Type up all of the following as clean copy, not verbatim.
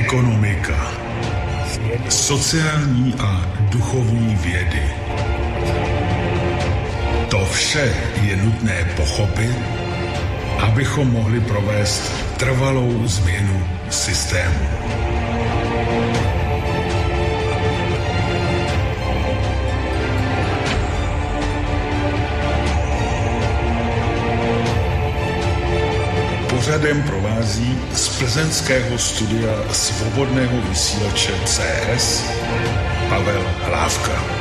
ekonomika, sociální a duchovní vědy. To vše je nutné pochopit, abychom mohli provést trvalou změnu systému. Pořadem provází z plzeňského studia Svobodného vysílače CS Pavel Hlávka.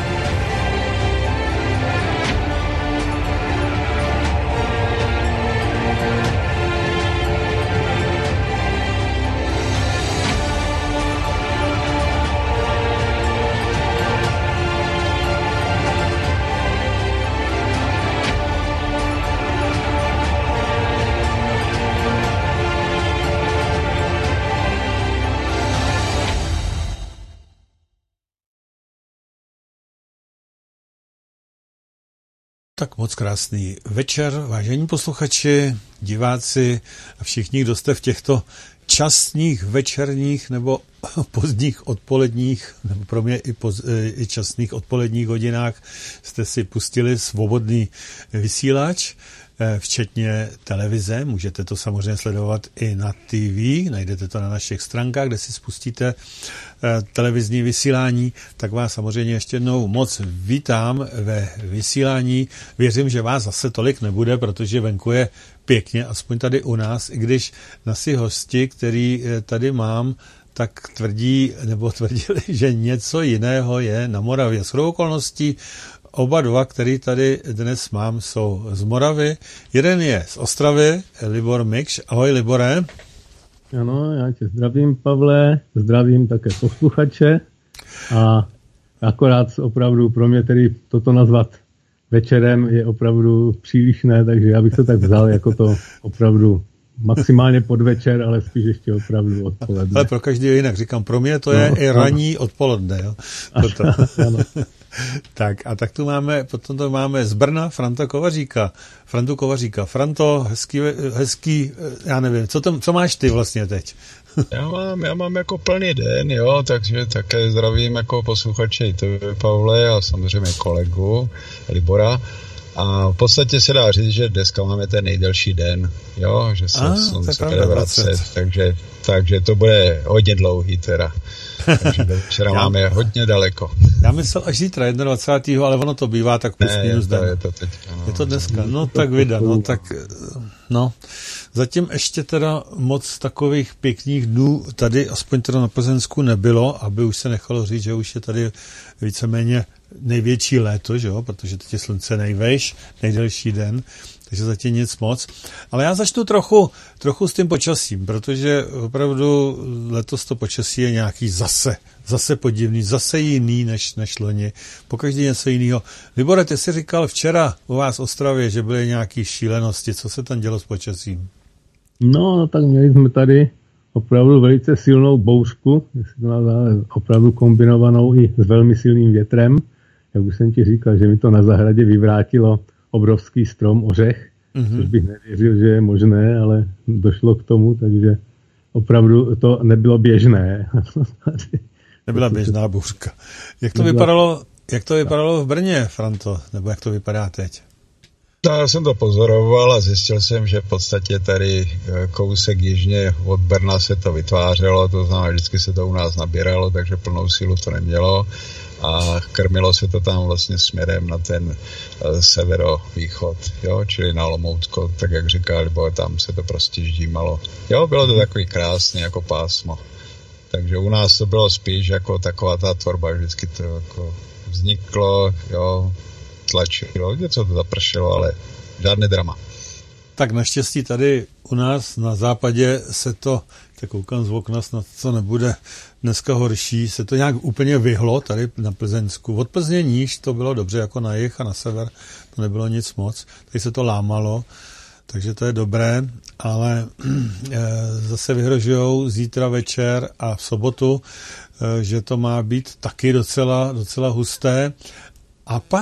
Tak moc krásný večer, vážení posluchači, diváci a všichni, kdo jste v těchto časných večerních nebo pozdních odpoledních, nebo pro mě i časných odpoledních hodinách jste si pustili svobodný vysílač, včetně televize. Můžete to samozřejmě sledovat i na TV, najdete to na našich stránkách, kde si spustíte televizní vysílání, tak vás samozřejmě ještě jednou moc vítám ve vysílání. Věřím, že vás zase tolik nebude, protože venku je pěkně, aspoň tady u nás, i když naši hosti, který tady mám, tak tvrdili, že něco jiného je na Moravě. Shodou okolností oba dva, který tady dnes mám, jsou z Moravy. Jeden je z Ostravy, Libor Mikš. Ahoj, Libore. Ano, já tě zdravím, Pavle, zdravím také posluchače a akorát opravdu pro mě tedy toto nazvat večerem je opravdu přílišné, takže já bych to tak vzal jako to opravdu maximálně podvečer, ale spíš ještě opravdu odpoledne. Ale pro každý jinak, říkám, pro mě to je i ranní odpoledne. Jo? Ano. Tak tu máme, potom to máme z Brna Frantu Kovaříka. Franto, hezký, já nevím, co máš ty vlastně teď? Já mám jako plný den, jo, takže také zdravím jako posluchače i tebe, Pavle, a samozřejmě kolegu Libora. A v podstatě se dá říct, že dneska máme ten nejdelší den, jo, že se slunce bude vracet, takže to bude hodně dlouhý teda. Takže do včera máme hodně daleko. Já myslel až zítra, 21. ale ono to bývá tak plus minus den. Je to teďka. Je to dneska, no. Zatím ještě teda moc takových pěkných dnů tady, aspoň teda na Plzeňsku nebylo, aby už se nechalo říct, že už je tady víceméně největší léto, že jo, protože teď je slunce nejvejš, nejdelší den, takže zatím nic moc. Ale já začnu trochu s tím počasím, protože opravdu letos to počasí je nějaký zase podivný, zase jiný než loni, pokaždé něco jiného. Libore, ty jsi říkal včera u vás v Ostravě, že byly nějaké šílenosti, co se tam dělo s počasím? No, tak měli jsme tady opravdu velice silnou bouřku, opravdu kombinovanou i s velmi silným větrem. Jak už jsem ti říkal, že mi to na zahradě vyvrátilo obrovský strom ořech, což bych nevěřil, že je možné, ale došlo k tomu, takže opravdu to nebylo běžné. Nebyla běžná bouřka. Jak to vypadalo v Brně, Franto? Nebo jak to vypadá teď? Já jsem to pozoroval a zjistil jsem, že v podstatě tady kousek jižně od Brna se to vytvářelo, to znamená, vždycky se to u nás nabíralo, takže plnou sílu to nemělo a krmilo se to tam vlastně směrem na ten severovýchod, jo, čili na Olomoucko, tak jak říkal, nebo tam se to prostě ždímalo. Jo, bylo to takový krásný jako pásmo. Takže u nás to bylo spíš jako taková ta tvorba, vždycky to jako vzniklo, jo, tlačilo, něco to zapršelo, ale žádné drama. Tak naštěstí tady u nás na západě se to, tak koukám z okna, snad co nebude dneska horší, se to nějak úplně vyhlo tady na Plzeňsku. Od Plzně níž to bylo dobře, jako na jih a na sever, to nebylo nic moc, tady se to lámalo, takže to je dobré, ale zase vyhrožujou zítra večer a v sobotu, že to má být taky docela husté. A pak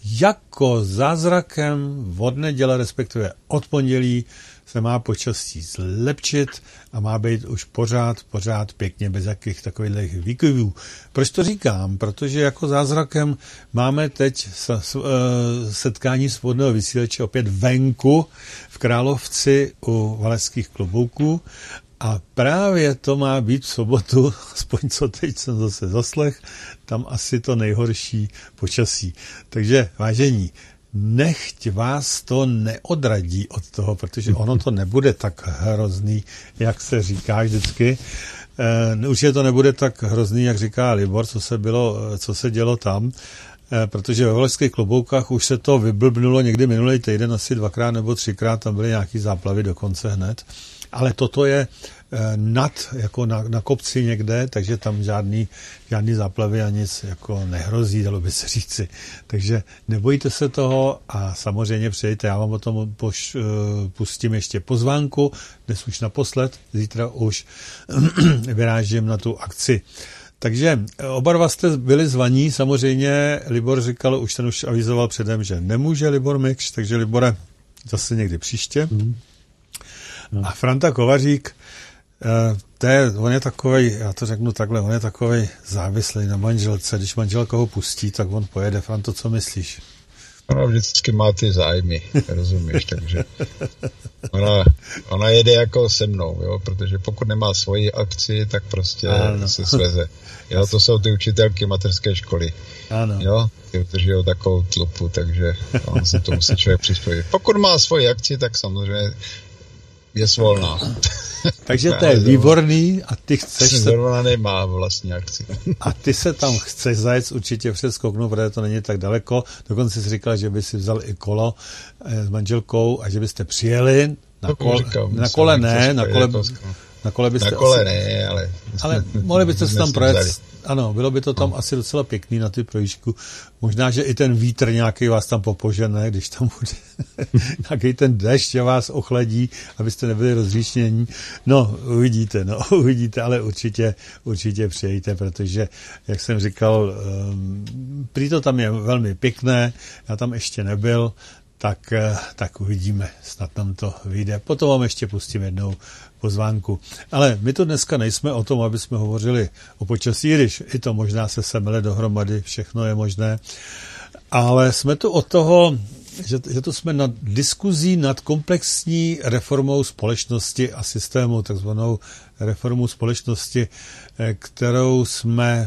jako zázrakem od neděle, respektive od pondělí, se má počasí zlepšit a má být už pořád pěkně, bez jakých takových výkyvů. Proč to říkám? Protože jako zázrakem máme teď setkání svobodného vysílače opět venku v Královci u Valašských klobouků a právě to má být v sobotu, aspoň co teď jsem zase zaslech, tam asi to nejhorší počasí. Takže vážení, nechť vás to neodradí od toho, protože ono to nebude tak hrozný, jak se říká vždycky. Určitě to nebude tak hrozný, jak říká Libor, co se dělo tam, protože ve Valašských kloboukách už se to vyblbnulo někdy minulý týden, asi 2x nebo 3x, tam byly nějaký záplavy dokonce hned. Ale toto je jako na kopci někde, takže tam žádný záplavy a nic jako nehrozí, dalo by se říci. Takže nebojte se toho a samozřejmě přijďte. Já vám o tom pustím ještě pozvánku, dnes už naposled, zítra už vyrážím na tu akci. Takže oba dva jste byli zvaní, samozřejmě Libor říkal, už avizoval předem, že nemůže Libor Mikš, takže Libore zase někdy příště. A Franta Kovařík, on je takovej, já to řeknu takhle, on je takovej závislý na manželce. Když manželka ho pustí, tak on pojede. Franto, co myslíš? Ona vždycky má ty zájmy, rozumíš, takže ona jede jako se mnou, jo, protože pokud nemá svoji akci, tak prostě se sveze. Jo, to jsou ty učitelky mateřské školy. Ano. Jo, ty udržují takovou tlupu, takže on se to musí člověk přizpůsobit. Pokud má svoji akci, tak samozřejmě je svolná. Takže to je výborný a ty chceš se... Ona nemá vlastní akci. A ty se tam chceš zajet určitě přeskouknout, protože to není tak daleko. Dokonce jsi říkal, že by si vzal i kolo s manželkou a že byste přijeli na kole ne, ale mohli byste se tam projet. Ano, bylo by to tam asi docela pěkný na ty projížďku. Možná, že i ten vítr nějaký vás tam popožene, když tam bude nějaký ten déšť, že vás ochladí, abyste nebyli rozříšnění. No, uvidíte, ale určitě přijďte, protože, jak jsem říkal, prý to tam je velmi pěkné, já tam ještě nebyl, tak uvidíme, snad nám to vyjde. Potom vám ještě pustím jednou pozvánku. Ale my tu dneska nejsme o tom, aby jsme hovořili o počasí, když i to možná se semele dohromady, všechno je možné. Ale jsme tu od toho, že tu jsme nad diskuzí nad komplexní reformou společnosti a systému, takzvanou reformou společnosti, kterou jsme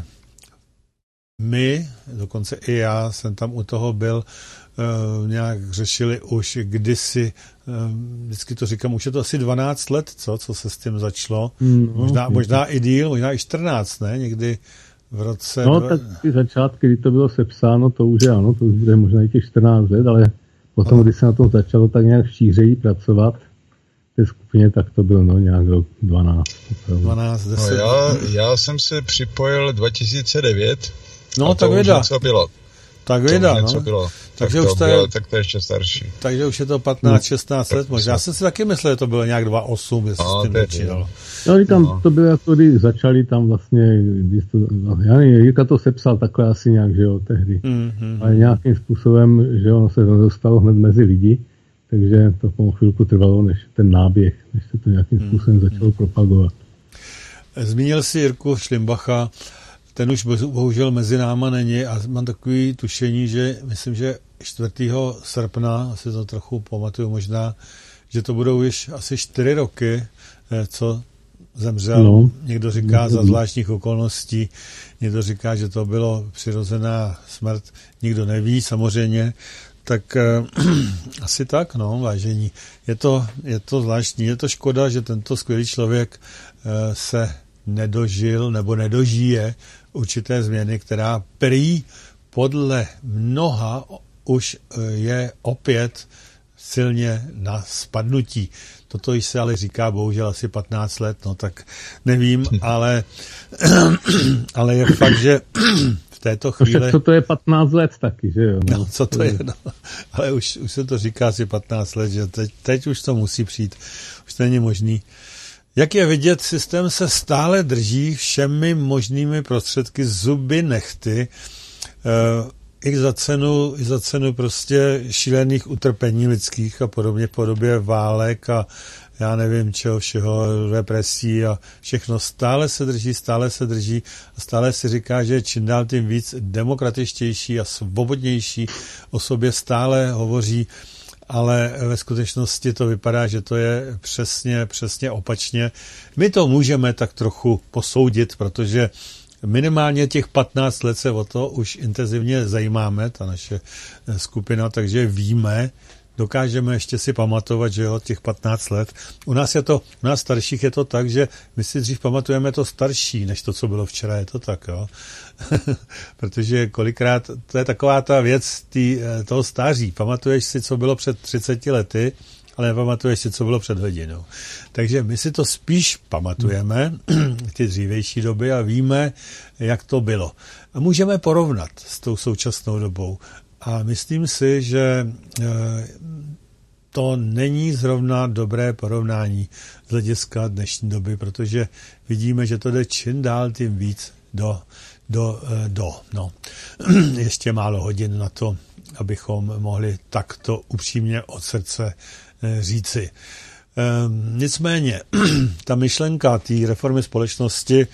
my, dokonce i já jsem tam u toho byl, nějak řešili už kdysi, vždycky to říkám, už je to asi 12 let, co se s tím začalo. Možná i díl, možná i 14, ne? Někdy v roce... No, tak ty začátky, kdy to bylo sepsáno, to už je ano, to už bude možná i těch 14 let, ale potom, když se na tom začalo tak nějak šířeji pracovat v té skupině, tak to bylo nějak rok 12. 10. No, já jsem se připojil 2009. No, tak věda. Co bylo. Tak věda, no. Bylo. Takže už tak to je ještě starší. Takže už je to 15-16 let možná. Já jsem si taky myslel, že to bylo nějak 2,8, jestli s tím začínalo. No, říkám, to bylo jako, když začali tam vlastně, já nevím, Jirka to sepsal takhle asi nějak, že jo, tehdy. Ale nějakým způsobem, že ono se dostalo hned mezi lidi, takže to po chvilku trvalo, než ten náběh, než se to nějakým způsobem začalo propagovat. Zmínil si Jirku Šlimbacha, ten už bohužel mezi náma není a mám takový tušení, že myslím, že 4. srpna, asi to trochu pamatuju možná, že to budou již asi 4 roky, co zemřel. No. Někdo říká za zvláštních okolností, někdo říká, že to bylo přirozená smrt, nikdo neví samozřejmě. Tak asi tak, no, vážení. Je to zvláštní, je to škoda, že tento skvělý člověk se nedožil nebo nedožije určité změny, která prý podle mnoha už je opět silně na spadnutí. Toto již se ale říká bohužel asi 15 let, no tak nevím, ale je fakt, že v této chvíli... Co to je 15 let taky, že jo? No, co to je, no. Ale už se to říká asi 15 let, že teď už to musí přijít. Už to není možný. Jak je vidět, systém se stále drží všemi možnými prostředky zuby nehty. i za cenu prostě šílených utrpení lidských a podobně v podobě válek a já nevím čeho všeho, represí a všechno stále se drží a stále si říká, že je čím dál tím víc demokratičtější a svobodnější, o sobě stále hovoří, ale ve skutečnosti to vypadá, že to je přesně opačně. My to můžeme tak trochu posoudit, protože minimálně těch 15 let se o to už intenzivně zajímáme, ta naše skupina, takže víme, dokážeme ještě si pamatovat, že jo, těch 15 let. U nás starších je to tak, že my si dřív pamatujeme to starší, než to, co bylo včera, je to tak, jo. Protože kolikrát, to je taková ta věc toho stáří. Pamatuješ si, co bylo před 30 lety, ale nepamatuješ si, co bylo před hodinou. Takže my si to spíš pamatujeme, ty dřívější doby, a víme, jak to bylo. A můžeme porovnat s tou současnou dobou. A myslím si, že to není zrovna dobré porovnání z hlediska dnešní doby, protože vidíme, že to jde čím dál tím víc no. Ještě málo hodin na to, abychom mohli takto upřímně od srdce říci. Nicméně, ta myšlenka té reformy společnosti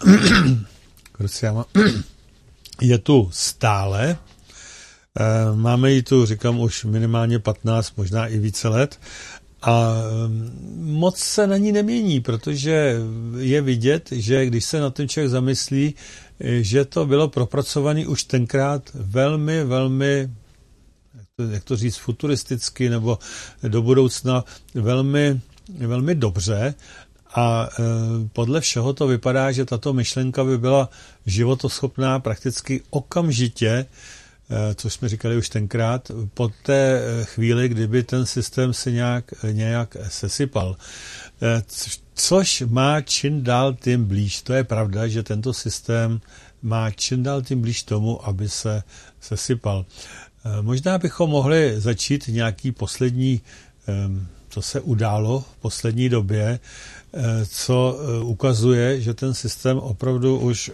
je tu stále. Máme ji tu, říkám, už minimálně 15, možná i více let a moc se na ní nemění, protože je vidět, že když se na ten člověk zamyslí, že to bylo propracované už tenkrát velmi, velmi, jak to říct, futuristicky nebo do budoucna velmi, velmi dobře a podle všeho to vypadá, že tato myšlenka by byla životoschopná prakticky okamžitě, což jsme říkali už tenkrát, po té chvíli, kdyby ten systém se nějak sesypal. Což má čím dál tím blíž. To je pravda, že tento systém má čím dál tím blíž tomu, aby se sesypal. Možná bychom mohli začít nějaký poslední, co se událo v poslední době, co ukazuje, že ten systém opravdu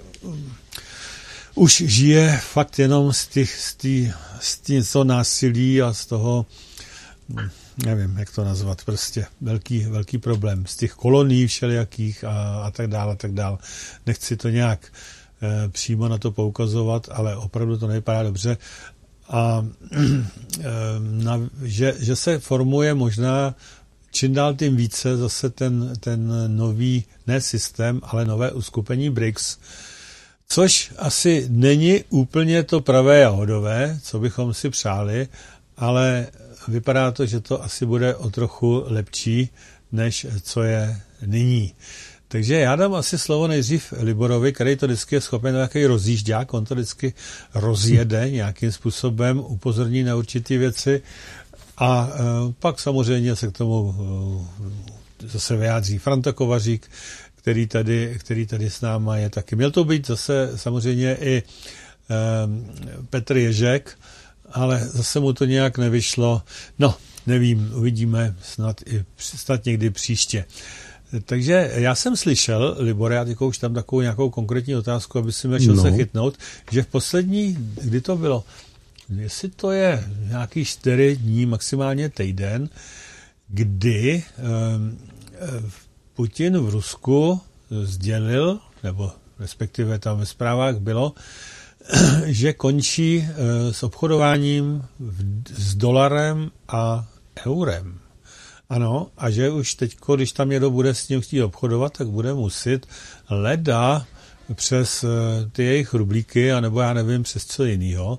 už žije fakt jenom z toho násilí a z toho, nevím, jak to nazvat, prostě velký problém. Z těch kolonií všelijakých a tak dále. Nechci to nějak přímo na to poukazovat, ale opravdu to nevypadá dobře. A že se formuje možná čím dál tím více zase ten nový, ne systém, ale nové uskupení BRICS, což asi není úplně to pravé jahodové, co bychom si přáli, ale vypadá to, že to asi bude o trochu lepší, než co je nyní. Takže já dám asi slovo nejdřív Liborovi, který to vždycky je schopen nějaký rozjížďák, on to vždycky rozjede nějakým způsobem, upozorní na určité věci a pak samozřejmě se k tomu zase vyjádří Franta Kovařík, který tady s náma je taky. Měl to být zase samozřejmě i Petr Ježek, ale zase mu to nějak nevyšlo. No, nevím, uvidíme snad někdy příště. Takže já jsem slyšel, Libore, já teď už tam takovou nějakou konkrétní otázku, aby si měl se chytnout, že v poslední, kdy to bylo, jestli to je nějaký 4 dní, maximálně týden, kdy Putin v Rusku sdělil, nebo respektive tam ve zprávách bylo, že končí s obchodováním s dolarem a eurem. Ano, a že už teď, když tam někdo bude s ním chtít obchodovat, tak bude muset leda přes ty jejich rublíky, anebo já nevím, přes co jinýho,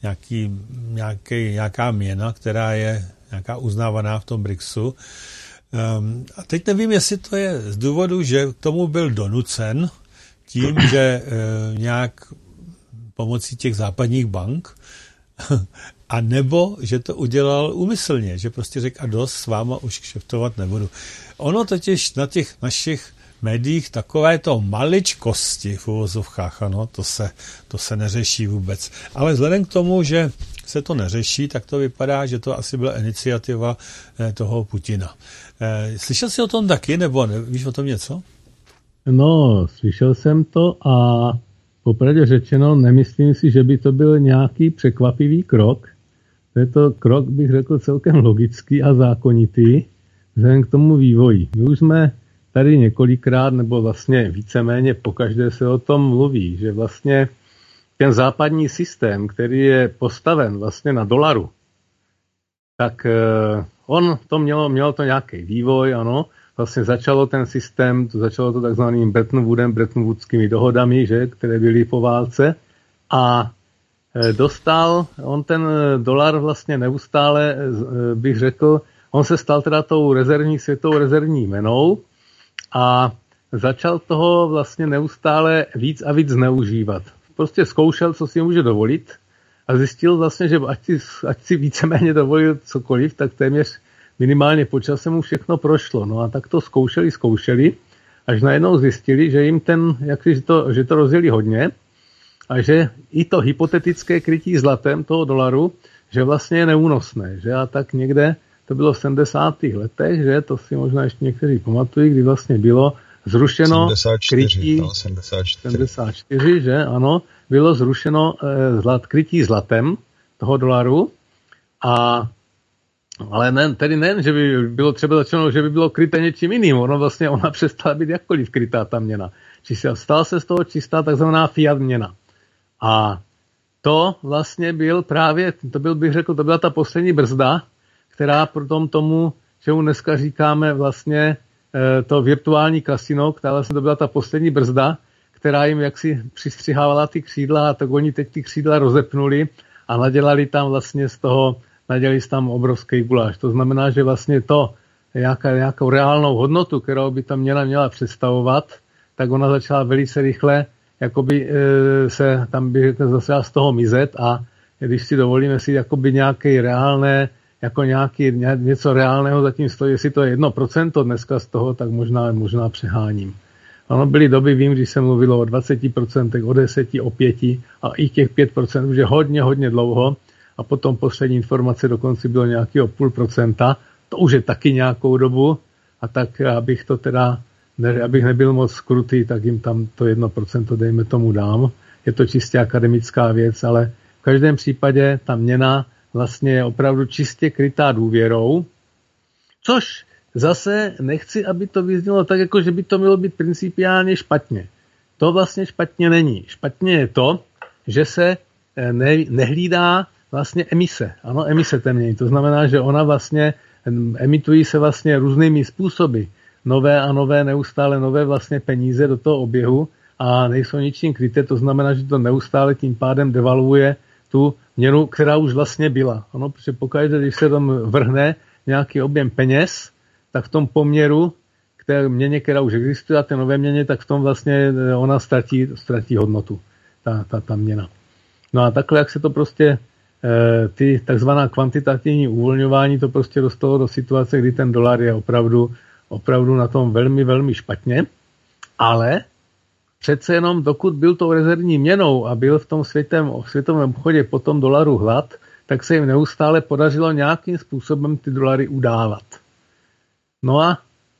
nějaká měna, která je nějaká uznávaná v tom BRICSu. A teď nevím, jestli to je z důvodu, že k tomu byl donucen tím, že nějak pomocí těch západních bank, a nebo, že to udělal úmyslně, že prostě řekl a dost, s váma už kšeftovat nebudu. Ono totiž na těch našich médiích takové to maličkosti v uvozovkách, ano, to se neřeší vůbec. Ale vzhledem k tomu, že se to neřeší, tak to vypadá, že to asi byla iniciativa toho Putina. Slyšel jsi o tom taky, nebo víš o tom něco? No, slyšel jsem to a popravdě řečeno, nemyslím si, že by to byl nějaký překvapivý krok. To je to krok, bych řekl, celkem logický a zákonitý vzhledem k tomu vývoji. My už jsme tady několikrát, nebo vlastně víceméně pokaždé se o tom mluví, že vlastně ten západní systém, který je postaven vlastně na dolaru, tak on to mělo to nějaký vývoj, ano. Vlastně začalo ten systém, začalo to takzvaným Bretton Woodem, Bretton Woodskými dohodami, že, které byly po válce. A dostal on ten dolar vlastně neustále, bych řekl, on se stal teda tou světovou rezervní měnou a začal toho vlastně neustále víc a víc zneužívat. Prostě zkoušel, co si může dovolit a zjistil vlastně, že ať si víceméně dovolil cokoliv, tak téměř minimálně po čase mu všechno prošlo. No a tak to zkoušeli, až najednou zjistili, že jim že to rozjeli hodně a že i to hypotetické krytí zlatem toho dolaru, že vlastně je neúnosné. Že a tak někde, to bylo v 70. letech, že to si možná ještě někteří pamatují, kdy vlastně bylo zrušeno 74, že ano, bylo zrušeno krytí zlatem toho dolaru ale nejen, že by bylo třeba začeno, že by bylo kryté něčím jiným. Ona přestala být jakkoliv krytá ta měna. Stala se z toho čistá takzvaná fiat měna. A to vlastně bych řekl, to byla ta poslední brzda, která potom tomu, čemu dneska říkáme vlastně to virtuální kasino, která vlastně to byla ta poslední brzda, která jim jaksi přistřihávala ty křídla a tak oni teď ty křídla rozepnuli a nadělali tam vlastně nadělali tam obrovský guláš. To znamená, že vlastně to nějakou reálnou hodnotu, kterou by ta měna měla představovat, tak ona začala velice rychle jakoby se tam by začala z toho mizet a když si dovolíme si jakoby nějaké reálné, jako něco reálného zatím stojí, jestli to je 1% dneska z toho, tak možná přeháním. Ano, byly doby, vím, když se mluvilo o 20%, o 10%, o 5% a i těch 5% už je hodně dlouho a potom poslední informace dokonce bylo nějakého 0,5%, to už je taky nějakou dobu a tak abych to teda, abych nebyl moc skrutý, tak jim tam to 1% dejme tomu dám. Je to čistě akademická věc, ale v každém případě ta měna vlastně je opravdu čistě krytá důvěrou, což zase nechci, aby to vyznělo tak, jako že by to mělo být principiálně špatně. To vlastně špatně není. Špatně je to, že se nehlídá vlastně emise. Ano, emise té měny. To znamená, že ona vlastně emitují se vlastně různými způsoby. Nové a nové, neustále nové vlastně peníze do toho oběhu a nejsou ničím kryté. To znamená, že to neustále tím pádem devalvuje tu měnu, která už vlastně byla. Ano, protože pokaždé, když se tam vrhne nějaký objem peněz, tak v tom poměru k té měně, která už existuje, a té nové měně, tak v tom vlastně ona ztratí hodnotu, ta měna. No a takhle, jak se to prostě ty takzvaná kvantitativní uvolňování to prostě dostalo do situace, kdy ten dolar je opravdu na tom velmi, velmi špatně, ale přece jenom dokud byl tou rezervní měnou a byl v tom světovém obchodě po tom dolaru hlad, tak se jim neustále podařilo nějakým způsobem ty dolary udávat. No a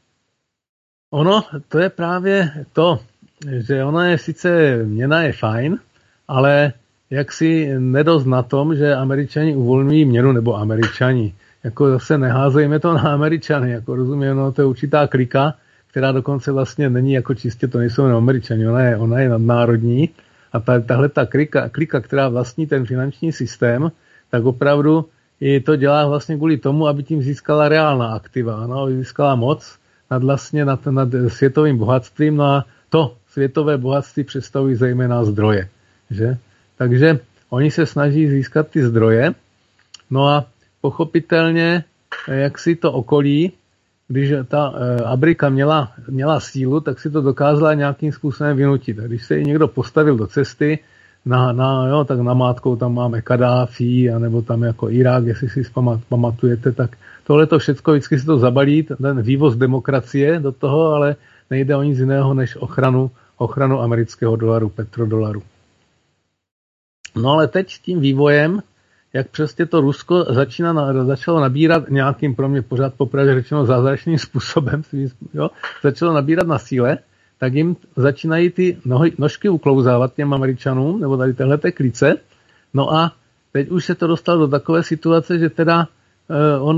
to je právě to, že ona je sice, měna je fajn, ale jaksi nedost na tom, že Američani uvolňují měnu, nebo Američani. Jako zase neházejme to na Američany, jako rozumím, to je určitá klika, která dokonce vlastně není jako čistě, to nejsou jenom Američani, ona je nadnárodní a tahle ta klika, která vlastní ten finanční systém, tak opravdu i to dělá vlastně kvůli tomu, aby tím získala reálná aktiva, aby získala moc nad světovým bohatstvím, no a to světové bohatství představují zejména zdroje, že? Takže oni se snaží získat ty zdroje, no a pochopitelně, jak si to okolí, když ta Amerika měla sílu, tak si to dokázala nějakým způsobem vynutit. A když se jí někdo postavil do cesty, tak namátkou tam máme Kadáfi, anebo tam jako Irák, jestli si pamatujete, tak tohle to všecko vždycky si to zabalí, ten vývoz demokracie do toho, ale nejde o nic jiného než ochranu amerického dolaru, petrodolaru. No ale teď s tím vývojem, jak přesně to Rusko začalo nabírat nějakým, pro mě pořád popravdě řečeno zázračným způsobem, začalo nabírat na síle, tak jim začínají ty nožky uklouzávat těm Američanům, nebo tady téhleté klice. No a teď už se to dostalo do takové situace, že teda on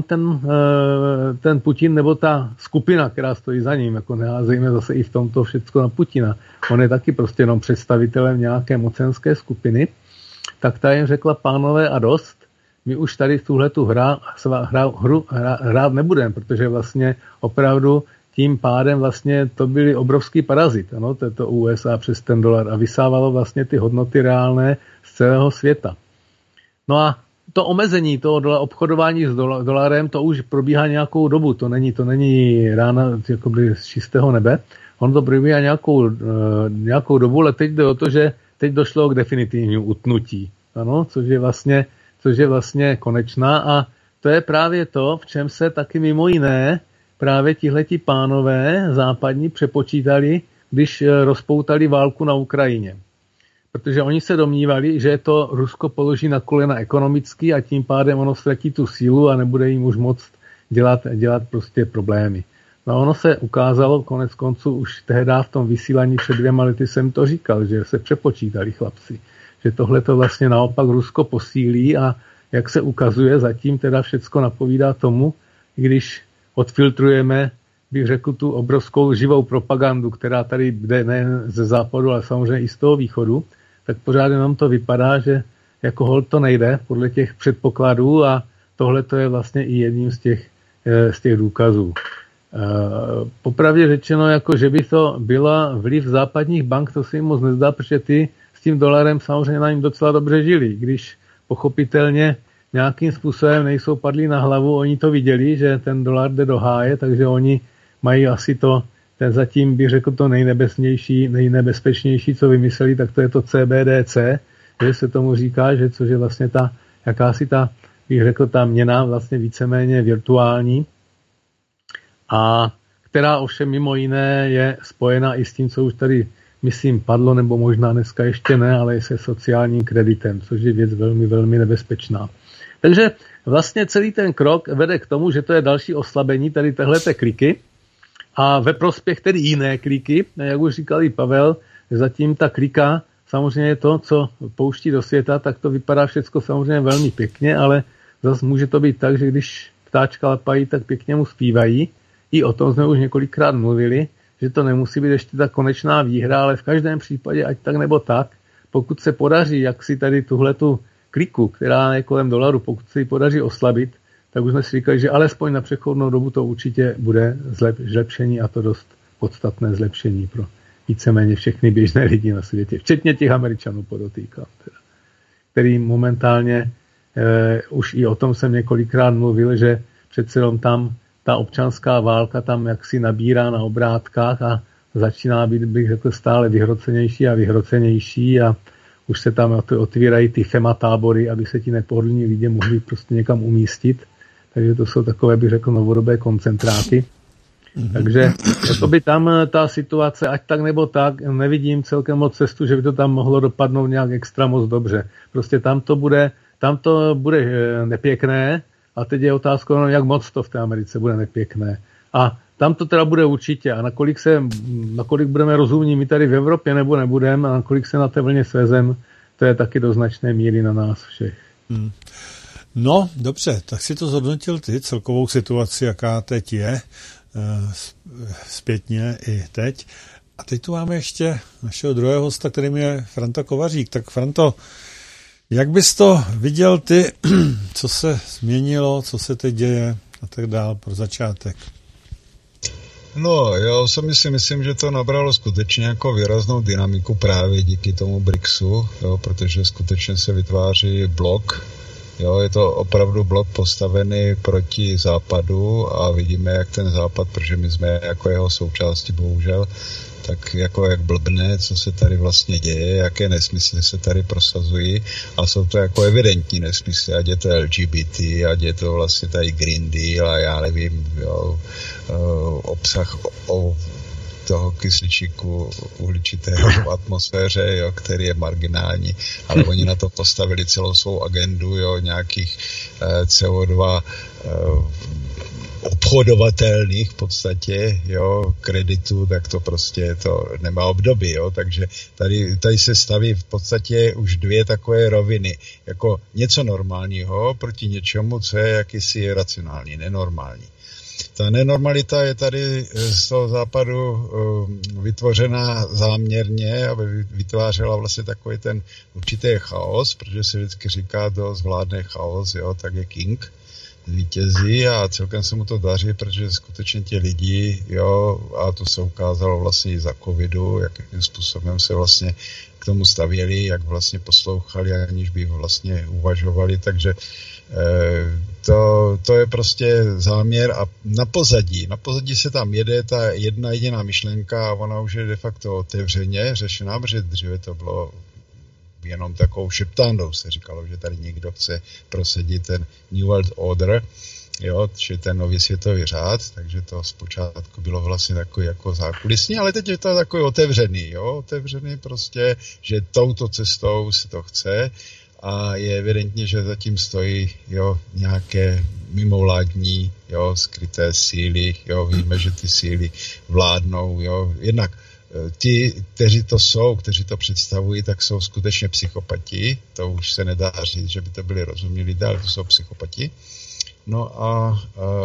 ten Putin, nebo ta skupina, která stojí za ním, jako neházejme zase i v tomto všecko na Putina, on je taky prostě jenom představitelem nějaké mocenské skupiny, tak ta jim řekla, pánové, a dost, my už tady tuhletu hru hrát nebudeme, protože vlastně opravdu tím pádem vlastně to byly obrovský parazit, ano, to USA přes ten dolar a vysávalo vlastně ty hodnoty reálné z celého světa. No a to omezení toho obchodování s dolarem, to už probíhá nějakou dobu, to není rána jakoby z čistého nebe, on to probíhá nějakou dobu, ale teď jde o to, že teď došlo k definitivnímu utnutí, ano, což je vlastně konečná a to je právě to, v čem se taky mimo jiné právě tihleti pánové západní přepočítali, když rozpoutali válku na Ukrajině. Protože oni se domnívali, že to Rusko položí na kolena ekonomicky a tím pádem ono ztratí tu sílu a nebude jim už moc dělat prostě problémy. No a ono se ukázalo, konec konců už tehdy v tom vysílání před 2 lety jsem to říkal, že se přepočítali chlapci. Že tohle to vlastně naopak Rusko posílí a jak se ukazuje, zatím teda všecko napovídá tomu, když odfiltrujeme, bych řekl, tu obrovskou živou propagandu, která tady jde nejen ze západu, ale samozřejmě i z toho východu, tak pořád nám to vypadá, že jako holt to nejde podle těch předpokladů a tohle to je vlastně i jedním z těch důkazů. Popravdě řečeno, jako že by to byla vliv západních bank, to se jim moc nezdá, protože ty s tím dolarem samozřejmě na jim docela dobře žili, když pochopitelně nějakým způsobem nejsou padli na hlavu, oni to viděli, že ten dolar jde do háje, takže oni mají asi ten zatím bych řekl to nejnebezpečnější, co vymysleli, tak to je to CBDC, že se tomu říká, že což je vlastně bych řekl, ta měna vlastně víceméně virtuální a která ovšem mimo jiné je spojena i s tím, co už tady myslím padlo, nebo možná dneska ještě ne, ale se sociálním kreditem, což je věc velmi, velmi nebezpečná. Takže vlastně celý ten krok vede k tomu, že to je další oslabení tady téhleté kliky a ve prospěch tedy jiné kliky, jak už říkal i Pavel, zatím ta klika, samozřejmě to, co pouští do světa, tak to vypadá všecko samozřejmě velmi pěkně, ale zase může to být tak, že když ptáčka lapají, tak pěkně mu zpívají. I o tom jsme už několikrát mluvili, že to nemusí být ještě ta konečná výhra, ale v každém případě, ať tak nebo tak, pokud se podaří, jak si tady tuhletu kliku, která je kolem dolaru, pokud se ji podaří oslabit, tak už jsme si říkali, že alespoň na přechodnou dobu to určitě bude zlepšení a to dost podstatné zlepšení pro víceméně všechny běžné lidi na světě, včetně těch Američanů podotýkám, který momentálně, už i o tom jsem několikrát mluvil, že přece jenom tam ta občanská válka tam jaksi nabírá na obrátkách a začíná být, bych řekl, stále vyhrocenější a už se tam otvírají ty FEMA tábory, aby se ti nepohodlní lidé mohli prostě někam umístit. Takže to jsou takové, bych řekl, novodobé koncentráty. Takže to by tam ta situace, ať tak nebo tak, nevidím celkem moc cestu, že by to tam mohlo dopadnout nějak extra moc dobře. Prostě tam to bude nepěkné a teď je otázka, jak moc to v té Americe bude nepěkné. A tam to teda bude určitě. A nakolik budeme rozumní my tady v Evropě nebo nebudeme a nakolik se na té vlně svezem, to je taky do značné míry na nás všech. No, dobře, tak si to zhodnotil ty, celkovou situaci, jaká teď je, zpětně i teď. A teď tu máme ještě našeho druhého hosta, kterým je Franta Kovařík. Tak Franto, jak bys to viděl ty, co se změnilo, co se teď děje a tak dál pro začátek? No, já si myslím, že to nabralo skutečně jako výraznou dynamiku právě díky tomu BRICSu, jo, protože skutečně se vytváří blok. Jo, je to opravdu blok postavený proti západu a vidíme, jak ten západ, protože my jsme jako jeho součástí bohužel, tak jako jak blbne, co se tady vlastně děje, jaké nesmysly se tady prosazují a jsou to jako evidentní nesmysly, ať je to LGBT, ať je to vlastně tady Green Deal a já nevím, jo, obsah toho kysličíku uhličitého v atmosféře, jo, který je marginální, ale oni na to postavili celou svou agendu, jo, nějakých CO2 obchodovatelných v podstatě, jo, kreditů, tak to prostě to nemá obdoby, jo, takže tady se staví v podstatě už dvě takové roviny, jako něco normálního proti něčemu, co je jakýsi racionální, nenormální. Ta nenormalita je tady z toho západu vytvořená záměrně, aby vytvářela vlastně takový ten určitý chaos, protože se vždycky říká, kdo zvládne chaos, jo, tak je king, vítězí a celkem se mu to daří, protože skutečně ti lidi, jo, a to se ukázalo vlastně i za covidu, jakým způsobem se vlastně k tomu stavěli, jak vlastně poslouchali, aniž by vlastně uvažovali, takže to je prostě záměr a na pozadí se tam jede ta jedna jediná myšlenka a ona už je de facto otevřeně řešená, protože dříve to bylo jenom takovou šeptándou, se říkalo, že tady někdo chce prosadit ten New World Order, jo, či ten nový světový řád, takže to zpočátku bylo vlastně takový jako zákulisní, ale teď je to takový otevřený, jo, otevřený prostě, že touto cestou se to chce a je evidentně, že zatím stojí, jo, nějaké mimovládní, jo, skryté síly, jo, víme, že ty síly vládnou, jo, jednak ti, kteří to představují, tak jsou skutečně psychopati, to už se nedá říct, že by to byli rozumní lidé, ale to jsou psychopati. No a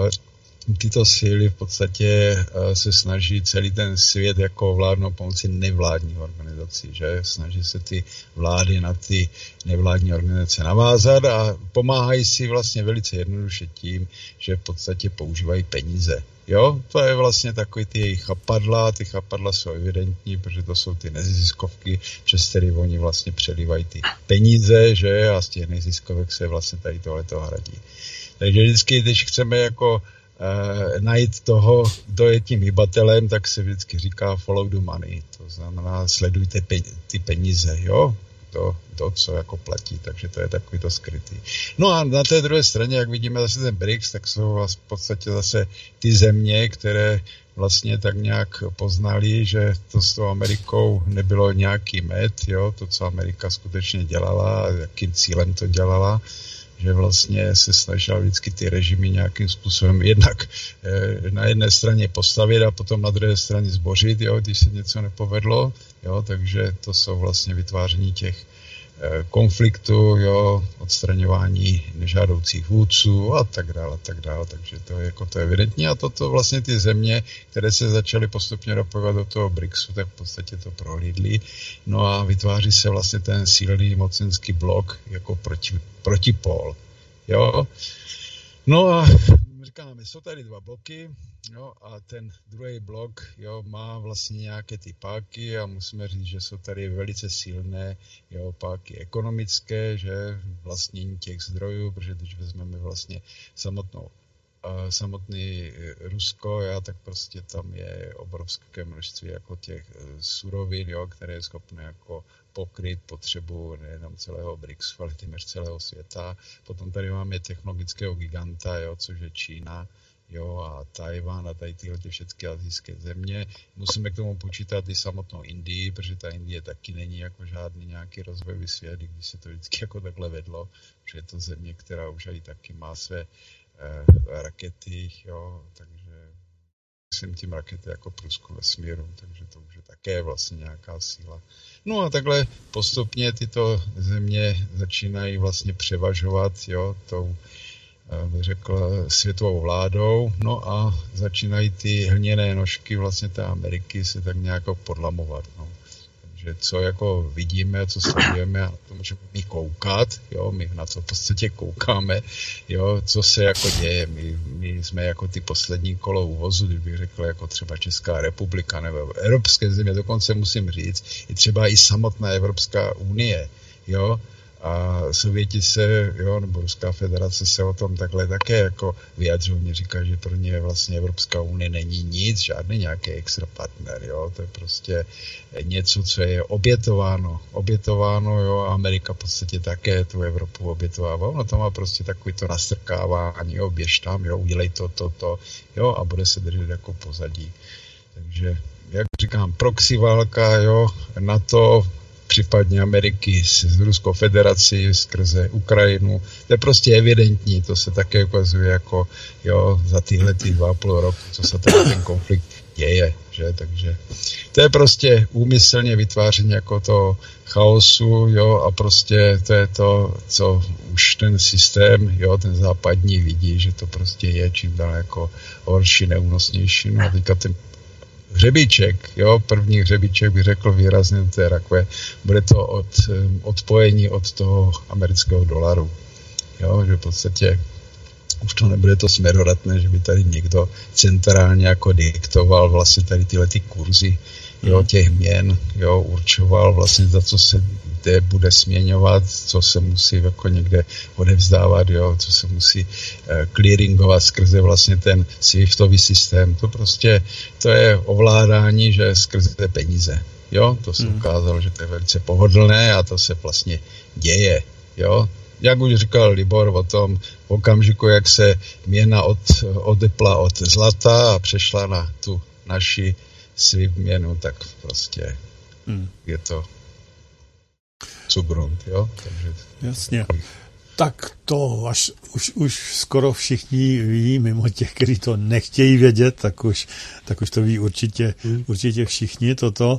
tyto síly v podstatě se snaží celý ten svět jako vládnout pomocí nevládních organizací, že snaží se ty vlády na ty nevládní organizace navázat a pomáhají si vlastně velice jednoduše tím, že v podstatě používají peníze. Jo, to je vlastně takový ty jejich chapadla, ty chapadla jsou evidentní, protože to jsou ty neziskovky, přes které oni vlastně přelívají ty peníze, že, a z těch neziskovek se vlastně tady tohleto hradí. Takže vždycky, když chceme jako najít toho, kdo je tím hybatelem, tak se vždycky říká follow the money, to znamená sledujte ty peníze, jo, to, co jako platí, takže to je takový to skrytý. No a na té druhé straně, jak vidíme zase ten BRICS, tak jsou v podstatě zase ty země, které vlastně tak nějak poznali, že to s tou Amerikou nebylo nějaký med, jo, to, co Amerika skutečně dělala, jakým cílem to dělala, že vlastně se snažila vždycky ty režimy nějakým způsobem jednak na jedné straně postavit a potom na druhé straně zbořit, jo, když se něco nepovedlo, jo, takže to jsou vlastně vytváření těch konfliktů, jo, odstraňování nežádoucích vůdců a tak dále, takže to je jako to evidentní a toto vlastně ty země, které se začaly postupně dopojovat do toho BRICSu, tak v podstatě to prohlídly, no a vytváří se vlastně ten silný mocenský blok jako protipól, jo. No a říkáme, jsou tady dva bloky, jo, a ten druhý blok, jo, má vlastně nějaké ty páky a musíme říct, že jsou tady velice silné, jo, páky ekonomické, že vlastnění těch zdrojů, protože když vezmeme vlastně samotný Rusko, tak prostě tam je obrovské množství jako těch surovin, jo, které je schopné jako pokryt potřebu nejenom celého BRICSu, ale téměř celého světa. Potom tady máme technologického giganta, jo, což je Čína, jo, a Tajvan a tady tyhle všechny asijské země. Musíme k tomu počítat i samotnou Indii, protože ta Indie taky není jako žádný nějaký rozvojový svět, když se to vždycky jako takhle vedlo, protože je to země, která už i taky má své rakety, jo, takže myslím tím rakety jako průzkum vesmíru, takže to už je také vlastně nějaká síla. No a takhle postupně tyto země začínají vlastně převažovat, jo, tou, bych řekl, světovou vládou, no a začínají ty hliněné nožky vlastně té Ameriky se tak nějak podlamovat, no. Že co jako vidíme, co sledujeme, a to můžeme my koukat, jo, my na to v podstatě koukáme, jo, co se jako děje, my jsme jako ty poslední kolo uvozu, kdybych řekl, jako třeba Česká republika nebo evropské země, dokonce musím říct, i třeba i samotná Evropská unie, jo, a Sověti se, jo, nebo Ruská federace se o tom takhle také jako vyjadřují, říká, že pro ně vlastně Evropská unie není nic, žádný nějaký extra partner, jo, to je prostě něco, co je obětováno, jo, a Amerika v podstatě také tu Evropu obětovává, ono to má prostě takový to nastrkávání, jo, běž tam, jo, udělej to, jo, a bude se držet jako pozadí. Takže, jak říkám, proxy válka, jo, NATO případně Ameriky s Ruskou federací skrze Ukrajinu. To je prostě evidentní, to se také ukazuje jako za tyhle 2,5 roku, co se ten konflikt děje, že? Takže to je prostě úmyslně vytváření jako toho chaosu, a prostě to je to, co už ten systém, ten západní vidí, že to prostě je čím dál jako horší, neúnosnější. No a teďka ten hřebíček, první hřebíček bych řekl výrazně do té rakve, bude to odpojení od toho amerického dolaru. Že v podstatě už to nebude to směrodatné, že by tady někdo centrálně jako diktoval vlastně tady tyhle ty kurzy těch měn, určoval vlastně za co se kde bude směňovat, co se musí jako někde odevzdávat, co se musí clearingovat skrze vlastně ten SWIFtový systém. To prostě, to je ovládání, že skrze peníze. To se ukázalo, že to je velice pohodlné a to se vlastně děje. Jak už říkal Libor o tom, v okamžiku, jak se měna odepla od zlata a přešla na tu naši SWIFT měnu, tak prostě je to subrunt, Takže... Jasně. Tak to už skoro všichni ví, mimo těch, kteří to nechtějí vědět, tak už to ví určitě všichni toto.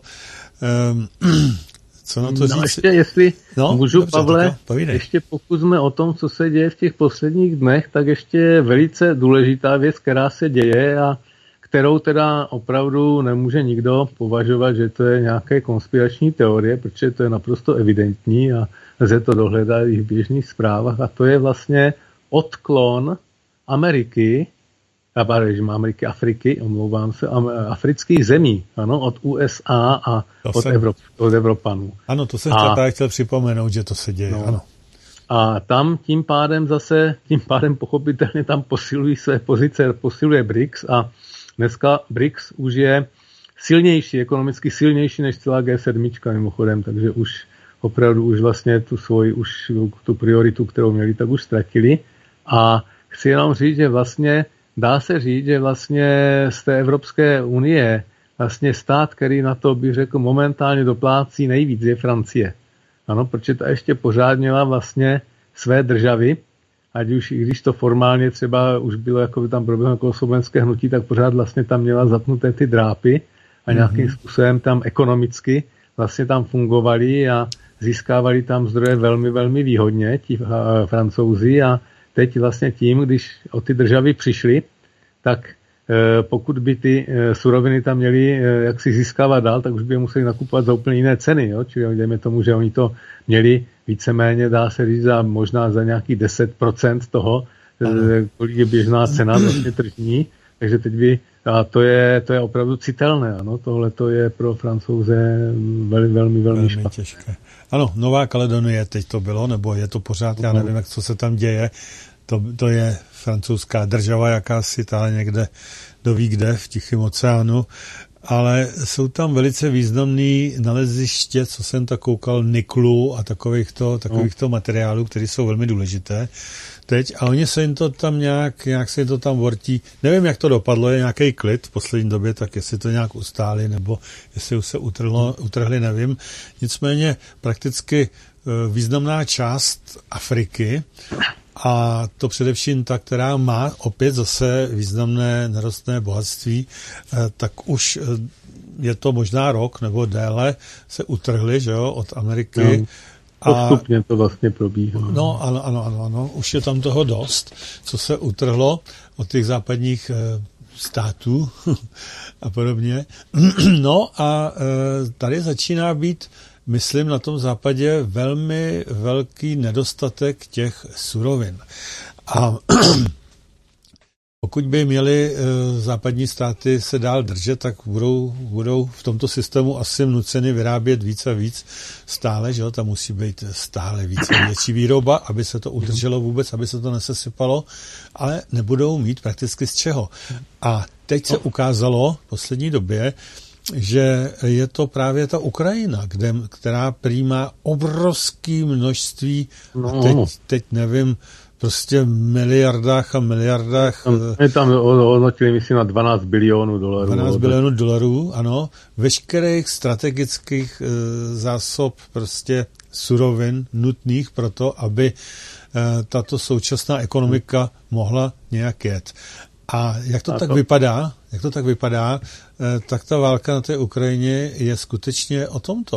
Co na to říct? Ještě, jestli můžu, dobře, Pavle, ještě pokusme o tom, co se děje v těch posledních dnech, tak ještě velice důležitá věc, která se děje a kterou teda opravdu nemůže nikdo považovat, že to je nějaké konspirační teorie, protože to je naprosto evidentní a lze to dohledat i v běžných zprávách a to je vlastně odklon Ameriky, Afriky, omlouvám se, afrických zemí, od USA a od Evropanů. Ano, to jsem chtěl připomenout, že to se děje, ano. A tam tím pádem pochopitelně tam posilují své pozice, posiluje BRICS a dneska BRICS už je silnější, ekonomicky silnější než celá G7 mimochodem, takže už opravdu vlastně tu prioritu, kterou měli, tak už ztratili. A chci jenom říct, že vlastně dá se říct, že vlastně z té Evropské unie vlastně stát, který na to bych řekl momentálně doplácí nejvíc, je Francie. Ano, protože ta ještě pořád měla vlastně své državy, ať už i když to formálně třeba už bylo jako tam proběhlo jako slovenské hnutí, tak pořád vlastně tam měla zapnuté ty drápy a nějakým způsobem tam ekonomicky vlastně tam fungovali a získávali tam zdroje velmi, velmi výhodně ti Francouzi a teď vlastně tím, když o ty državy přišli, tak pokud by ty suroviny tam měli jak si získávat dál, tak už by je museli nakupovat za úplně jiné ceny. Čili dejme tomu, že oni to měli víceméně, dá se říct, možná za nějaký 10% toho, kolik je běžná cena vlastně tržní. Takže teď a to je opravdu citelné. Tohle to je pro Francouze velmi těžké. Ano, Nová Kaledonie teď to bylo, nebo je to pořád, já nevím, co se tam děje. To je francouzská država jakási, ta někde doví kde, v Tichém oceánu, ale jsou tam velice významný naleziště, co jsem tak koukal, niklu a takovýchto materiálů, které jsou velmi důležité teď a oni se jim to tam nějak se jim to tam vortí. Nevím, jak to dopadlo, je nějaký klid v poslední době, tak jestli to nějak ustáli, nebo jestli už se utrhli, nevím. Nicméně prakticky významná část Afriky a to především ta, která má opět zase významné nerostné bohatství, tak už je to možná rok nebo déle se utrhli, že jo, od Ameriky. Postupně to vlastně probíhá. No, ano, už je tam toho dost, co se utrhlo od těch západních států a podobně. No a tady začíná být, myslím, na tom západě velmi velký nedostatek těch surovin. A pokud by měly západní státy se dál držet, tak budou v tomto systému asi nuceny vyrábět víc a víc stále, že jo, tam musí být stále více větší výroba, aby se to udrželo vůbec, aby se to nesesypalo, ale nebudou mít prakticky z čeho. A teď se ukázalo v poslední době, že je to právě ta Ukrajina, která přijímá obrovské množství, a teď nevím prostě miliardách a miliardách. Tam hodnotili, myslím, na $12 bilionů. 12 bilionů dolarů, ano. Veškerých strategických zásob prostě surovin nutných pro to, aby tato současná ekonomika mohla nějak jet. A jak to tak vypadá, tak ta válka na té Ukrajině je skutečně o tomto,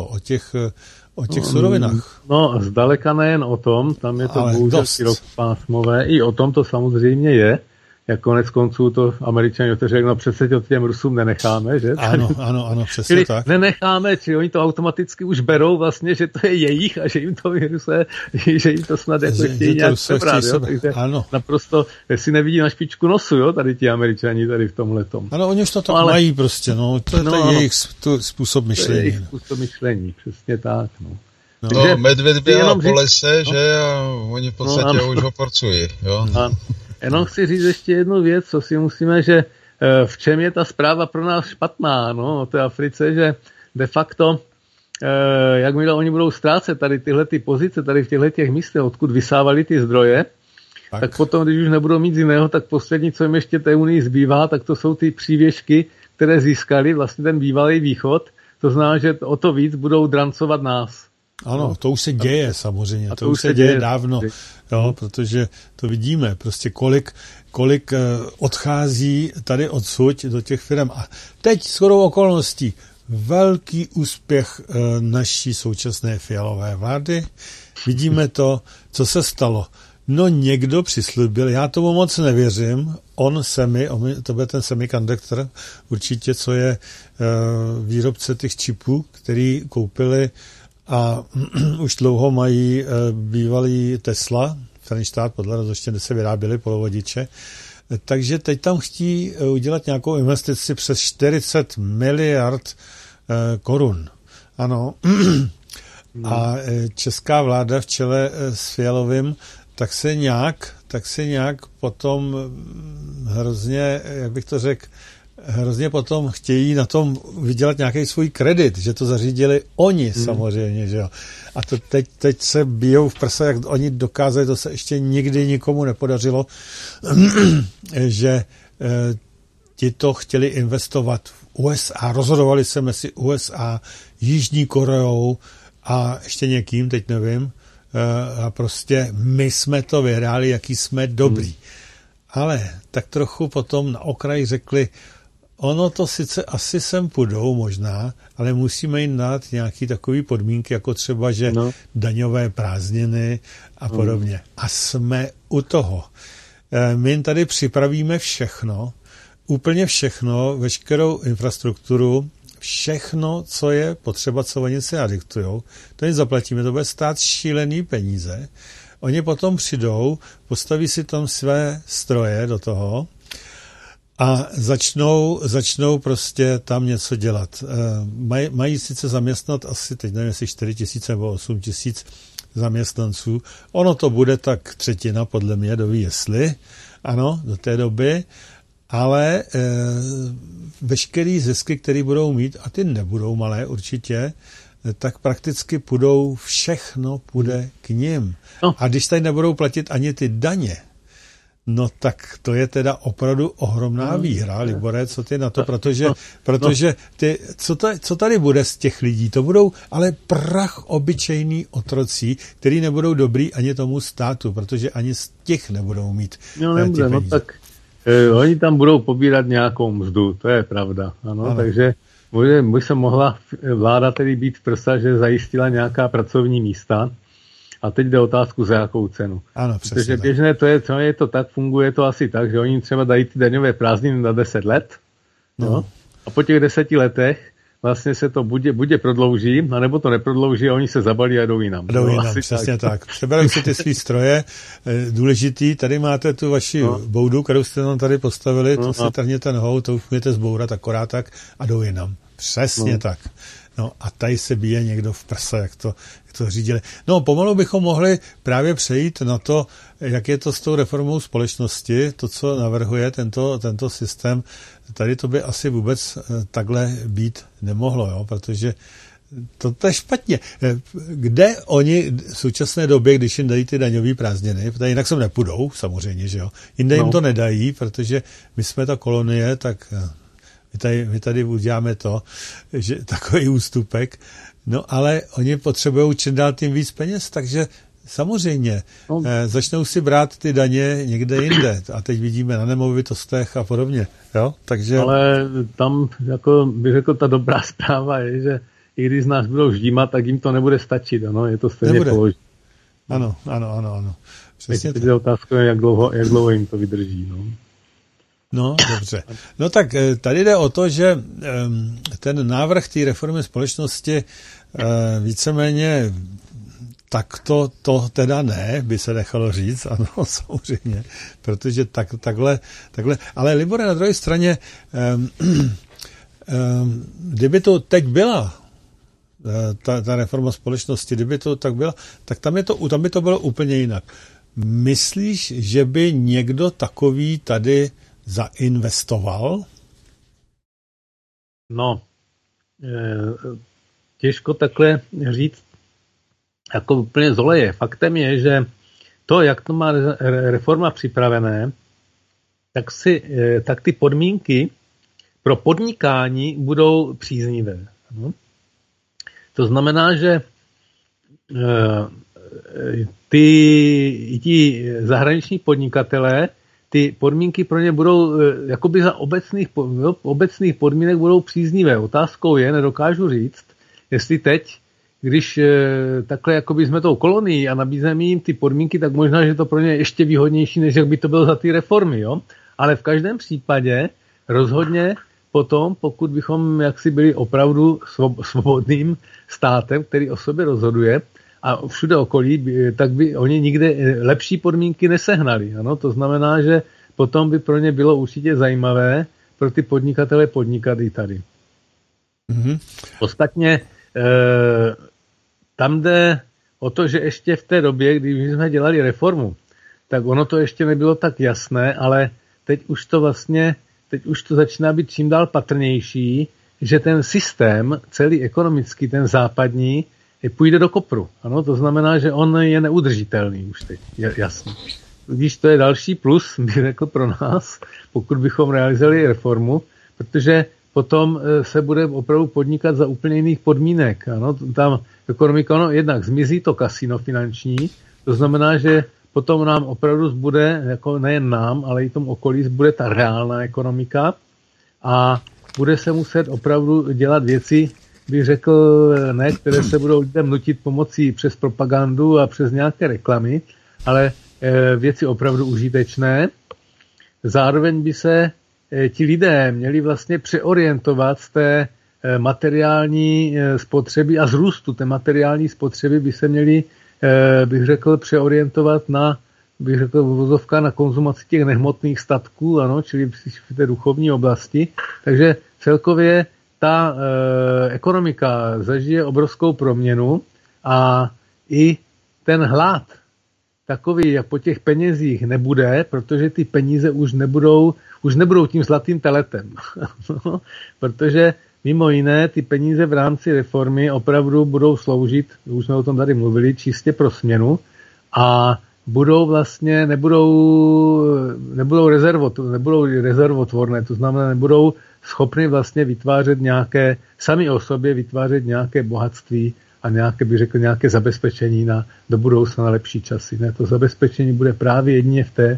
o těch surovinách. No, zdaleka nejen o tom, tam je to bohužel širokopásmové, i o tom to samozřejmě je. Jak konec konců to Američani otevřeli, no přece to těm Rusům nenecháme, že? Ano, přesně čili tak. Nenecháme, či oni to automaticky už berou vlastně, že to je jejich a že jim to Rusé, že jim to snad jako chtějí nějak sebrat, jo? Takže naprosto si nevidí na špičku nosu, jo, tady ti Američani tady v tomhletom. Ano, oni už to tak mají prostě, no, to je jejich způsob myšlení. To je jejich způsob myšlení, přesně tak, no. No, medvěd běhá po lese, že, a oni v podstatě už ho porcují, jo. Jenom chci říct ještě jednu věc, co si musíme, že v čem je ta zpráva pro nás špatná, no, o té Africe, že de facto, jakmile oni budou ztrácet tady tyhle ty pozice, tady v těchto těch místech, odkud vysávali ty zdroje, tak potom, když už nebudou mít jiného, tak poslední, co jim ještě té unii zbývá, tak to jsou ty přívěšky, které získali vlastně ten bývalý východ, to znamená, že o to víc budou drancovat nás. Ano, to už se děje samozřejmě, to už se děje dávno, jo, protože to vidíme, prostě kolik odchází tady odsud do těch firm. A teď shodou okolností velký úspěch naší současné Fialové vlády. Vidíme to, co se stalo. No někdo přislíbil, já tomu moc nevěřím, to bude ten semiconductor, určitě, co je výrobce těch čipů, který koupili a už dlouho mají bývalý Tesla, Frenštát podle rozhodně, kde se vyráběly polovodiče. Takže teď tam chtějí udělat nějakou investici přes 40 miliard korun. Ano. A česká vláda v čele s Fialovým tak se nějak potom hrozně, jak bych to řekl, hrozně potom chtějí na tom vydělat nějaký svůj kredit, že to zařídili oni samozřejmě, že jo. A to teď se bijou v prsa, jak oni dokázali, to se ještě nikdy nikomu nepodařilo, že ti to chtěli investovat v USA, rozhodovali se mezi USA, Jižní Koreou a ještě někým, teď nevím, a prostě my jsme to vyhráli, jaký jsme dobrý. Ale tak trochu potom na okraji řekli, ono to sice asi sem půjdou možná, ale musíme jim dát nějaký takový podmínky, jako třeba, že daňové prázdniny a podobně. A jsme u toho. My jim tady připravíme všechno, úplně všechno, veškerou infrastrukturu, všechno, co je potřeba, co oni si nadiktujou, to jim zaplatíme, to bude stát šílený peníze. Oni potom přijdou, postaví si tam své stroje do toho a začnou prostě tam něco dělat. Mají sice zaměstnat asi, teď nevím, jestli 4 000 nebo 8 000 zaměstnanců. Ono to bude tak třetina, podle mě, doví jestli, ano, do té doby, ale veškerý zisky, které budou mít, a ty nebudou malé určitě, tak prakticky všechno půjde k nim. A když tady nebudou platit ani ty daně, no tak to je teda opravdu ohromná výhra, Libore, co ty na to, protože co tady bude z těch lidí? To budou ale prach obyčejný otroci, který nebudou dobrý ani tomu státu, protože ani z těch nebudou mít nebude, peníze. Tak oni tam budou pobírat nějakou mzdu, to je pravda. Ano. Takže by se mohla vláda tedy být v prsa, že zajistila nějaká pracovní místa. A teď jde otázku, za jakou cenu. Ano, přesně. Protože běžné je to tak, funguje to asi tak, že oni třeba dají ty daňové prázdniny na 10 let. No. A po těch 10 letech vlastně se to buď prodlouží, anebo to neprodlouží a oni se zabalí a jdou jinam. Přesně tak. Přeberou si ty svý stroje. Důležitý, tady máte tu vaši boudu, kterou jste nám tady postavili, to si trhněte nohou, to můžete zbourat akorát tak a jdou jinam. Přesně tak. No a tady se bije někdo v prsa, jak to řídili. No pomalu bychom mohli právě přejít na to, jak je to s tou reformou společnosti, to, co navrhuje tento systém. Tady to by asi vůbec takhle být nemohlo, jo? Protože To je špatně. Kde oni v současné době, když jim dají ty daňové prázdniny, protože jinak sem nepůjdou, samozřejmě, že jo. Jinde jim to nedají, protože my jsme ta kolonie, tak my tady uděláme to, že takový ústupek, no ale oni potřebují čím dál tím víc peněz, takže samozřejmě začnou si brát ty daně někde jinde a teď vidíme na nemovitostech a podobně, jo, takže... Ale tam, jako bych řekl, ta dobrá zpráva je, že i když z nás budou ždímat, tak jim to nebude stačit, ano, je to stejně položit. Ano. Přesně teď je otázka, jak dlouho jim to vydrží, no. No, dobře. No tak tady jde o to, že ten návrh té reformy společnosti víceméně takto to teda ne, by se nechalo říct, ano, samozřejmě, protože takhle, ale Libore, na druhé straně, kdyby to teď byla, ta reforma společnosti, kdyby to tak byla, tak tam by to bylo úplně jinak. Myslíš, že by někdo takový tady zainvestoval? No, těžko takhle říct jako úplně z oleje. Faktem je, že to, jak to má reforma připravené, tak ty podmínky pro podnikání budou příznivé. No? To znamená, že ti zahraniční podnikatelé, ty podmínky pro ně budou jakoby za obecných podmínek budou příznivé. Otázkou je, nedokážu říct, jestli teď, když takhle jakoby jsme tou kolonií a nabízeme jim ty podmínky, tak možná, že to pro ně je ještě výhodnější, než jak by to bylo za ty reformy. Jo? Ale v každém případě rozhodně potom, pokud bychom jaksi byli opravdu svobodným státem, který o sobě rozhoduje a všude okolí, tak by oni nikde lepší podmínky nesehnali. Ano? To znamená, že potom by pro ně bylo určitě zajímavé pro ty podnikatele podnikat i tady. Mm-hmm. Ostatně tam jde o to, že ještě v té době, když jsme dělali reformu, tak ono to ještě nebylo tak jasné, ale teď už to začíná být čím dál patrnější, že ten systém, celý ekonomický, ten západní, půjde do kopru. Ano, to znamená, že on je neudržitelný už teď, jasně. Když to je další plus, bych řekl pro nás, pokud bychom realizovali reformu, protože potom se bude opravdu podnikat za úplně jiných podmínek. Ano, tam ekonomika, jednak zmizí to kasino finanční, to znamená, že potom nám opravdu zbude, jako nejen nám, ale i tomu okolí zbude ta reálná ekonomika a bude se muset opravdu dělat věci, bych řekl, ne, které se budou lidem nutit pomocí přes propagandu a přes nějaké reklamy, ale věci opravdu užitečné. Zároveň by se ti lidé měli vlastně přeorientovat z té materiální spotřeby a z růstu té materiální spotřeby by se měli, bych řekl, přeorientovat na, bych řekl, vozovka na konzumaci těch nehmotných statků, ano, čili v té duchovní oblasti. Takže celkově ta ekonomika zažije obrovskou proměnu a i ten hlad takový, jak po těch penězích nebude, protože ty peníze už nebudou tím zlatým teletem. Protože mimo jiné ty peníze v rámci reformy opravdu budou sloužit, už jsme o tom tady mluvili, čistě pro směnu a budou vlastně, nebudou rezervotvorné, to znamená, nebudou schopny vlastně vytvářet sami o sobě vytvářet nějaké bohatství a nějaké zabezpečení do budoucna na lepší časy. Ne, to zabezpečení bude právě jedině v té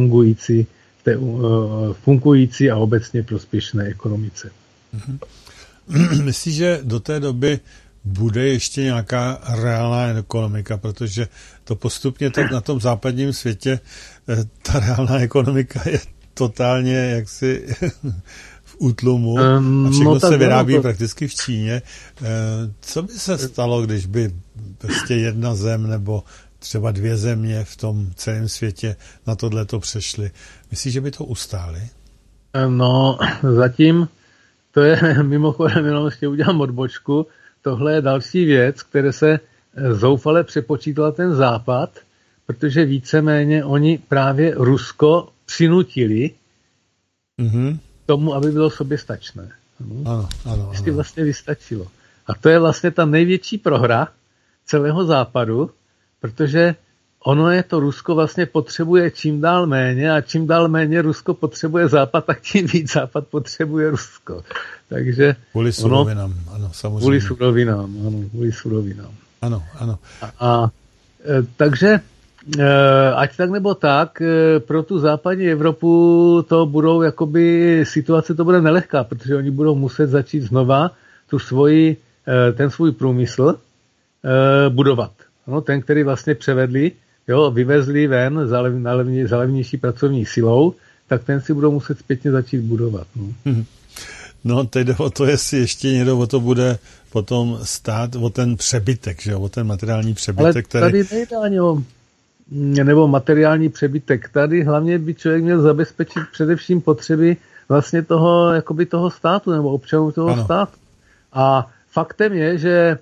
fungující a obecně prospěšné ekonomice. Myslíš, že do té doby bude ještě nějaká reálná ekonomika, protože to postupně tak na tom západním světě ta reálná ekonomika je totálně jaksi v útlumu a všechno se vyrábí prakticky v Číně. Co by se stalo, když by prostě jedna zem nebo třeba 2 země v tom celém světě na tohleto přešly? Myslíš, že by to ustáli? No, zatím to je mimochodem, jenom ještě udělám odbočku, tohle je další věc, které se zoufale přepočítal ten západ, protože víceméně oni právě Rusko přinutili tomu, aby bylo soběstačné. Ano. Ještě vlastně vystačilo. A to je vlastně ta největší prohra celého západu, protože ono je to Rusko vlastně potřebuje čím dál méně a čím dál méně Rusko potřebuje Západ, tak tím víc Západ potřebuje Rusko. Takže kvůli surovinám, ano, samozřejmě. Kvůli surovinám. Ano. Takže ať tak nebo tak, pro tu západní Evropu to budou jakoby, situace to bude nelehká, protože oni budou muset začít znova ten svůj průmysl budovat. No, ten, který vlastně převedli, vyvezli ven za levnější pracovní silou, tak ten si budou muset zpětně začít budovat. No, teď jde o to, jestli ještě někdo o to bude potom stát, o ten přebytek, že jo, o ten materiální přebytek. Ale tady nejde ani nebo materiální přebytek. Tady hlavně by člověk měl zabezpečit především potřeby vlastně toho státu nebo občanů toho státu. A faktem je, že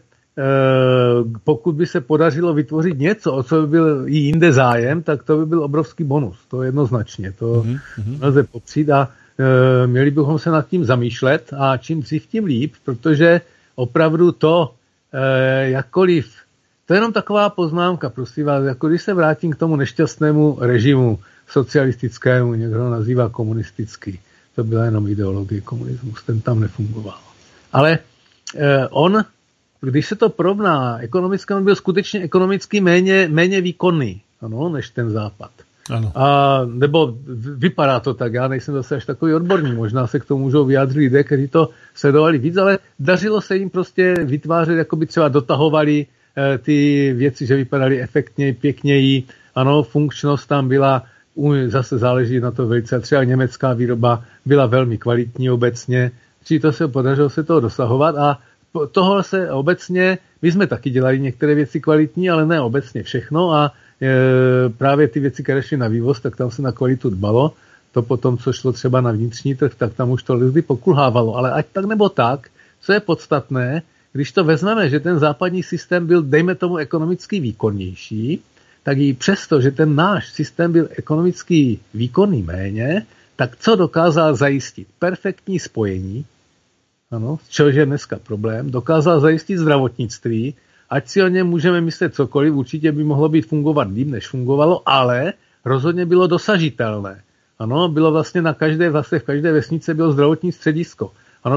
pokud by se podařilo vytvořit něco, o co by byl i jinde zájem, tak to by byl obrovský bonus. To jednoznačně. To nelze popřít a měli bychom se nad tím zamýšlet a čím dřív, tím líp, protože opravdu to, jakkoliv, to je jenom taková poznámka, prosím vás, jako když se vrátím k tomu nešťastnému režimu socialistickému, někdo nazývá komunistický, to byla jenom ideologie komunismus, ten tam nefungoval. Ale on, když se to porovná ekonomicky, on byl skutečně ekonomicky méně výkonný, než ten Západ. Ano. Nebo vypadá to tak, já nejsem zase až takový odborník, možná se k tomu můžou vyjádřit lidé, kteří to sledovali víc, ale dařilo se jim prostě vytvářet, jako by třeba dotahovali ty věci, že vypadaly efektněji, pěkněji, funkčnost tam byla, zase záleží na to velice, třeba německá výroba byla velmi kvalitní obecně, či to se podařilo se toho dosahovat a toho se obecně, my jsme taky dělali některé věci kvalitní, ale ne obecně všechno a právě ty věci, které šly na vývoz, tak tam se na kvalitu dbalo. To potom, co šlo třeba na vnitřní trh, tak tam už to lidi pokulhávalo. Ale ať tak nebo tak, co je podstatné, když to vezmeme, že ten západní systém byl, dejme tomu, ekonomicky výkonnější, tak i přesto, že ten náš systém byl ekonomicky výkonný méně, tak co dokázal zajistit? Perfektní spojení, čehož je dneska problém, dokázal zajistit zdravotnictví, ať si o něm můžeme myslet cokoliv, určitě by mohlo být fungovat líp, než fungovalo, ale rozhodně bylo dosažitelné. Bylo vlastně v každé vesnice bylo zdravotní středisko.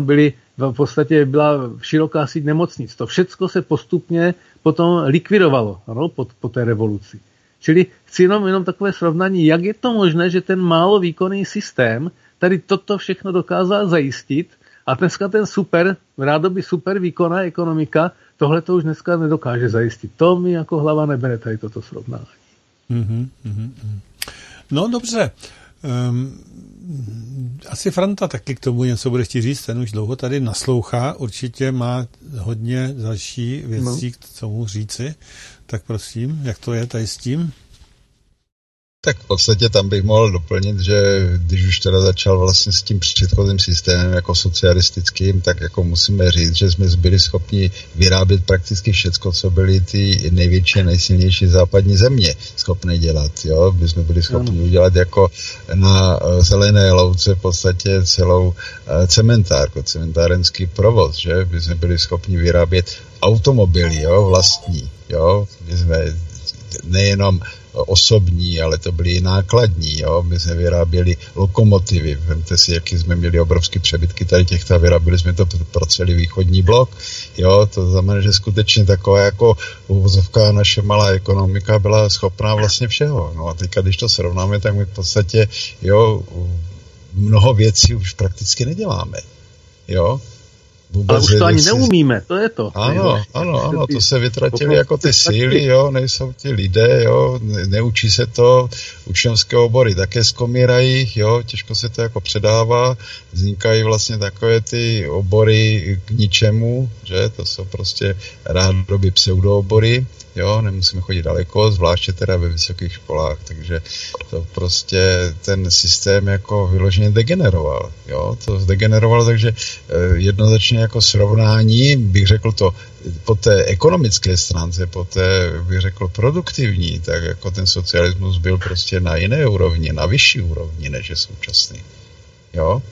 V podstatě byla široká síť nemocnic. To všecko se postupně potom likvidovalo, po té revoluci. Čili chci jenom takové srovnání, jak je to možné, že ten málo výkonný systém tady toto všechno dokázal zajistit a dneska ten rádoby super výkonná ekonomika tohle to už dneska nedokáže zajistit. To mi jako hlava nebere tady toto srovnání. No dobře. Asi Franta taky k tomu něco bude chtít říct, ten už dlouho tady naslouchá, určitě má hodně další věcí k tomu říci, tak prosím, jak to je tady s tím? Tak v podstatě tam bych mohl doplnit, že když už teda začal vlastně s tím předchozím systémem jako socialistickým, tak jako musíme říct, že jsme byli schopni vyrábět prakticky všecko, co byly ty největší a nejsilnější západní země schopné dělat. Jo? My jsme byli schopni udělat jako na zelené louce v podstatě celou cementárenský provoz, že? My jsme byli schopni vyrábět automobily, vlastní. Jo? My jsme nejenom osobní, ale to byly i nákladní. Jo? My jsme vyráběli lokomotivy. Vemte si, jaký jsme měli obrovské přebytky tady těchto, vyráběli jsme to pro celý východní blok. Jo? To znamená, že skutečně taková jako uvozovka naše malá ekonomika byla schopná vlastně všeho. No a teďka, když to srovnáme, tak my v podstatě mnoho věcí už prakticky neděláme. Jo? Ale už to ani neumíme, to je to. Ano, to se vytratili jako ty síly, nejsou ti lidé, neučí se to, učňovské obory také skomírají, těžko se to jako předává, vznikají vlastně takové ty obory k ničemu, že, to jsou prostě rádoby pseudoobory, nemusíme chodit daleko, zvláště teda ve vysokých školách, takže to prostě ten systém jako vyloženě degeneroval, to zdegeneroval, takže jednoznačně jako srovnání, bych řekl to, po té ekonomické stránce, po té, bych řekl, produktivní, tak jako ten socialismus byl prostě na jiné úrovni, na vyšší úrovni, než je současný.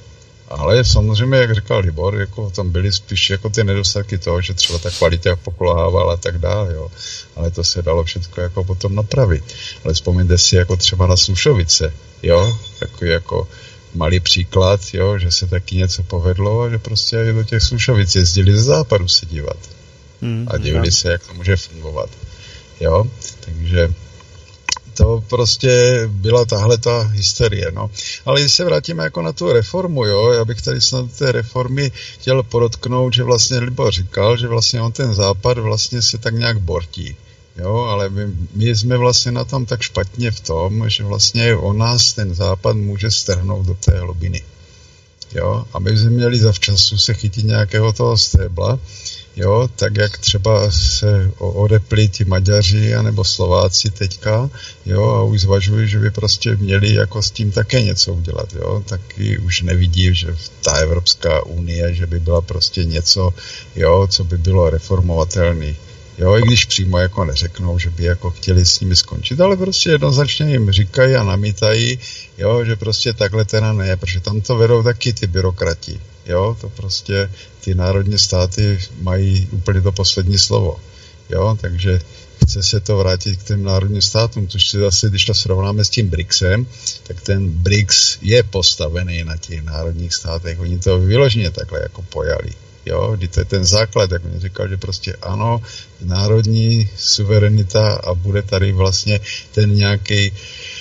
Ale samozřejmě, jak říkal Libor, jako tam byly spíš jako ty nedostatky toho, že třeba ta kvalita pokulhávala a tak dále, jo. Ale to se dalo všechno jako potom napravit. Ale vzpomeňte si jako třeba na Slušovice, jo, takový jako malý příklad, jo, že se taky něco povedlo a že prostě do těch Slušovic jezdili ze západu se dívat. A divili se, jak to může fungovat. Jo, takže to prostě byla tahle ta hysterie, no. Ale když se vrátíme jako na tu reformu, jo, já bych tady snad té reformy chtěl podotknout, že vlastně Libor říkal, že vlastně on ten západ vlastně se tak nějak bortí. Jo, ale my jsme vlastně na tom tak špatně v tom, že vlastně on nás ten západ může strhnout do té hlubiny. Jo, a my jsme měli zavčasu se chytit nějakého toho stébla, jo, tak jak třeba se odepli ti Maďaři anebo Slováci teďka, jo, a už zvažují, že by prostě měli jako s tím také něco udělat, jo, taky už nevidím, že ta Evropská unie, že by byla prostě něco, jo, co by bylo reformovatelné. Jo, i když přímo jako neřeknou, že by jako chtěli s nimi skončit, ale prostě jednoznačně jim říkají a namítají, jo, že prostě takhle teda ne, protože tam to vedou taky ty byrokrati, jo, to prostě ty národní státy mají úplně to poslední slovo, jo, takže chce se to vrátit k těm národním státům, což si zase, když to srovnáme s tím BRICSem, tak ten BRICS je postavený na těch národních státech, oni to vyloženě takhle jako pojali. Jo, kdy to je ten základ, jak mi říkal, že prostě ano, národní suverenita a bude tady vlastně ten nějaký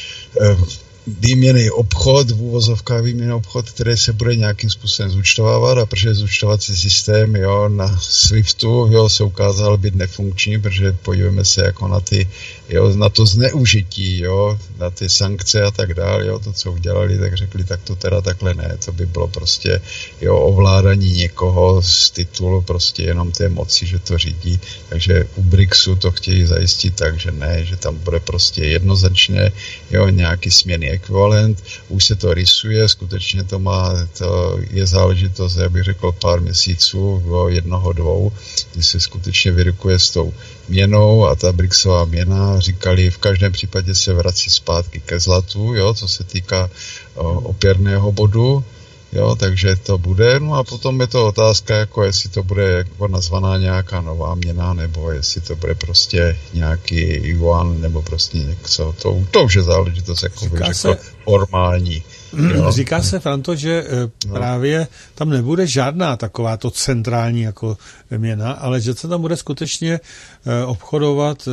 výměnný obchod, v uvozovkách výměnný obchod, který se bude nějakým způsobem zúčtovávat, a protože zúčtovací systém, jo, na SWIFTu, jo, se ukázal být nefunkční, protože podívejme se jako na ty, jo, na to zneužití, jo, na ty sankce a tak dále, jo, to, co udělali, tak řekli, tak to teda takhle ne, to by bylo prostě, jo, ovládání někoho z titulu prostě jenom té moci, že to řídí, takže u BRICSu to chtějí zajistit tak, že ne, že tam bude prostě jednoznačně, jo, nějaký směnný ekvivalent, už se to rysuje, skutečně to je záležitost, já bych řekl, pár měsíců, jednoho, dvou, kdy se skutečně vyrukuje s tou měnou a ta BRICSová měna, říkali, v každém případě se vrací zpátky ke zlatu, jo, co se týká opěrného bodu, jo, takže to bude, no a potom je to otázka, jako jestli to bude jako nazvaná nějaká nová měna, nebo jestli to bude prostě nějaký yuan, nebo prostě něco, to už je záležitost, jako bych řekl, formální. Jo. Říká se, Franto, že právě tam nebude žádná takováto centrální jako měna, ale že se tam bude skutečně obchodovat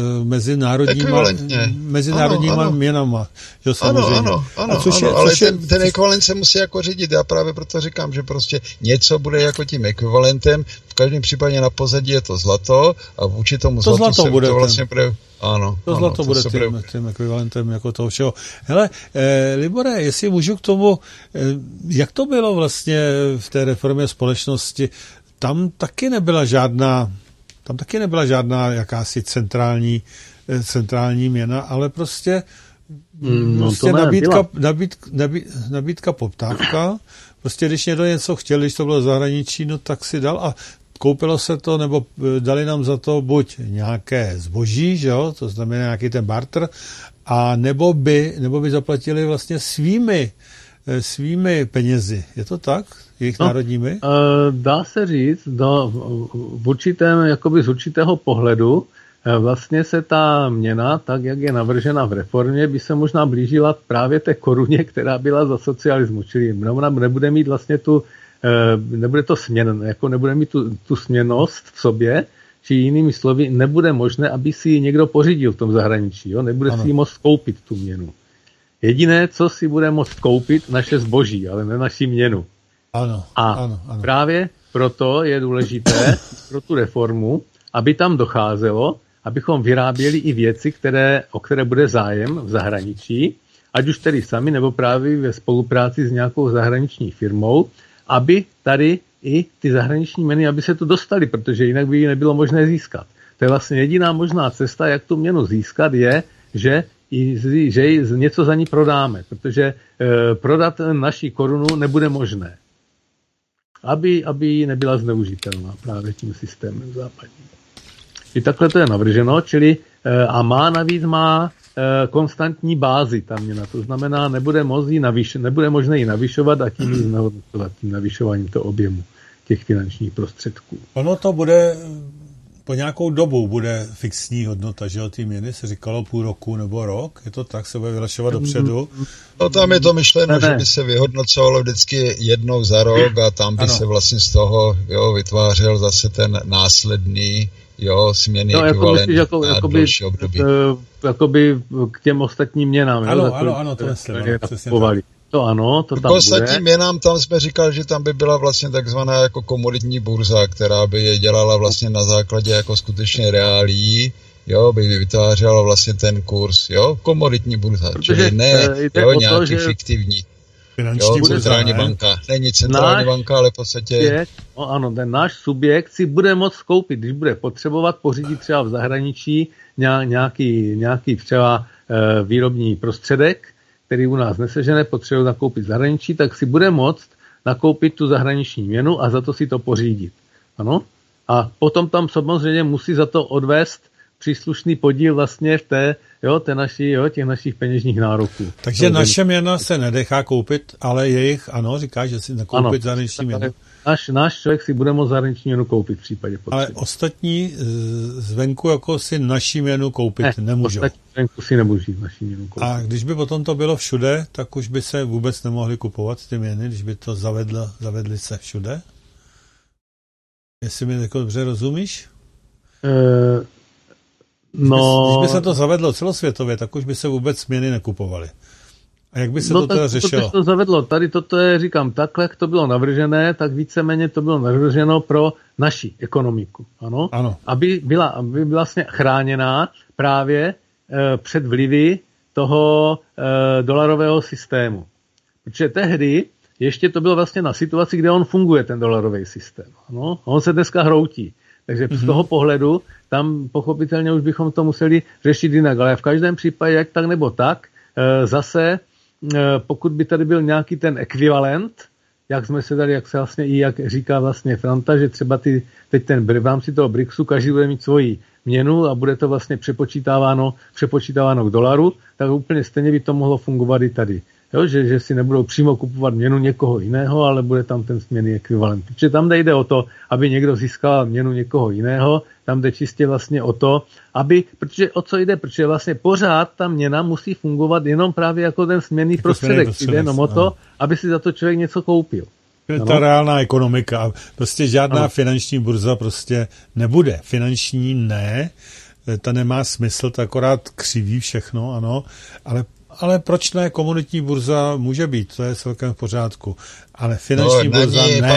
mezinárodníma měnama. Že ano, ale ten ekvivalent se musí jako řídit. Já právě proto říkám, že prostě něco bude jako tím ekvivalentem. V každém případě na pozadí je to zlato a vůči tomu zlatu se to vlastně bude... Ano, to zlato bude tím ekvivalentem jako toho všeho. Hele, Libore, jestli můžu k tomu, jak to bylo vlastně v té reformě společnosti, tam taky nebyla žádná jakási centrální měna, ale prostě nabídka, poptávka. Prostě když někdo něco chtěl, když to bylo v zahraničí, no tak si dal a koupilo se to, nebo dali nám za to buď nějaké zboží, že jo, to znamená nějaký ten barter, a nebo by zaplatili vlastně svými penězi. Je to tak? Jejich národními? Dá se říct, z určitého pohledu vlastně se ta měna, tak jak je navržena v reformě, by se možná blížila právě té koruně, která byla za socialismu. Čili nebude mít vlastně nebude to směn, jako nebude mít tu směnnost v sobě, či jinými slovy, nebude možné, aby si ji někdo pořídil v tom zahraničí. Jo? Nebude si ji moct koupit tu měnu. Jediné, co si bude moct koupit, naše zboží, ale ne naši měnu. Ano. Právě proto je důležité pro tu reformu, aby tam docházelo, abychom vyráběli i věci, o které bude zájem v zahraničí, ať už tedy sami, nebo právě ve spolupráci s nějakou zahraniční firmou, aby tady i ty zahraniční měny, aby se tu dostali, protože jinak by ji nebylo možné získat. To je vlastně jediná možná cesta, jak tu měnu získat, je, že něco za ní prodáme, protože prodat naši korunu nebude možné. Aby nebyla zneužitelná právě tím systémem západním. I takhle to je navrženo, čili a navíc má konstantní bázi ta měna. To znamená, nebude možné ji navyšovat a tím ji znehodnocovat, tím navyšováním toho objemu těch finančních prostředků. Ono to bude po nějakou dobu bude fixní hodnota, že jo, ty měny se říkalo půl roku nebo rok, je to tak, se bude vyhlašovat dopředu? No tam je to myšleno, že by se vyhodnocovalo vždycky jednou za rok a tam by se vlastně z toho vytvářel zase ten následný směny ekvivalent na další období. Jakoby k těm ostatním měnám. Ano, to myslím. To ano, to tam bude. K ostatním měnám tam jsme říkali, že tam by byla vlastně takzvaná jako komoditní burza, která by je dělala vlastně na základě jako skutečně reálí, by vytvářela vlastně ten kurz, komoditní burza, čili ne nějaký fiktivní. Centrální banka. Není centrální banka, ale v podstatě... Ten náš subjekt si bude moct koupit, když bude potřebovat pořídit třeba v zahraničí nějaký třeba výrobní prostředek, který u nás nesežené, potřebuje nakoupit v zahraničí, tak si bude moct nakoupit tu zahraniční měnu a za to si to pořídit. Ano? A potom tam samozřejmě musí za to odvést příslušný podíl vlastně v těch našich peněžních nároků. Takže naše měna se nedechá koupit, ale jejich, říká, že si nakoupit zahraniční měnu. Náš člověk si bude moct zahraniční měnu koupit v případě potřeby. Ale ostatní zvenku jako si naši měnu koupit nemůžou. Ostatní zvenku si nemůžou naši měnu koupit. A když by potom to bylo všude, tak už by se vůbec nemohli kupovat ty měny, když by to zavedli se všude? Jestli mi jako dobře rozumíš? Když by se to zavedlo celosvětově, tak už by se vůbec měny nekupovaly. A jak by se to teda řešilo? To zavedlo. Tady toto je, říkám, takhle, jak to bylo navržené, tak víceméně to bylo navrženo pro naši ekonomiku. Ano. Aby byla vlastně chráněná právě před vlivy toho dolarového systému. Protože tehdy ještě to bylo vlastně na situaci, kde on funguje, ten dolarový systém. Ano? On se dneska hroutí. Takže z toho pohledu tam pochopitelně už bychom to museli řešit jinak. Ale v každém případě, jak tak nebo tak, zase pokud by tady byl nějaký ten ekvivalent, jak se vlastně i jak říká vlastně Franta, že třeba teď v rámci toho BRICSu každý bude mít svoji měnu a bude to vlastně přepočítáváno k dolaru, tak úplně stejně by to mohlo fungovat i tady. Že si nebudou přímo kupovat měnu někoho jiného, ale bude tam ten směnný ekvivalent. Protože tam jde o to, aby někdo získal měnu někoho jiného, tam jde čistě vlastně o to, protože o co jde, protože vlastně pořád ta měna musí fungovat jenom právě jako ten směnný prostředek. Jde jenom o to, aby si za to člověk něco koupil. Ta reálná ekonomika. Prostě žádná finanční burza prostě nebude. Finanční ne, ta nemá smysl, to akorát křiví všechno, ano, ale proč ne? Komoditní burza může být, to je celkem v pořádku. Ale finanční burza ne.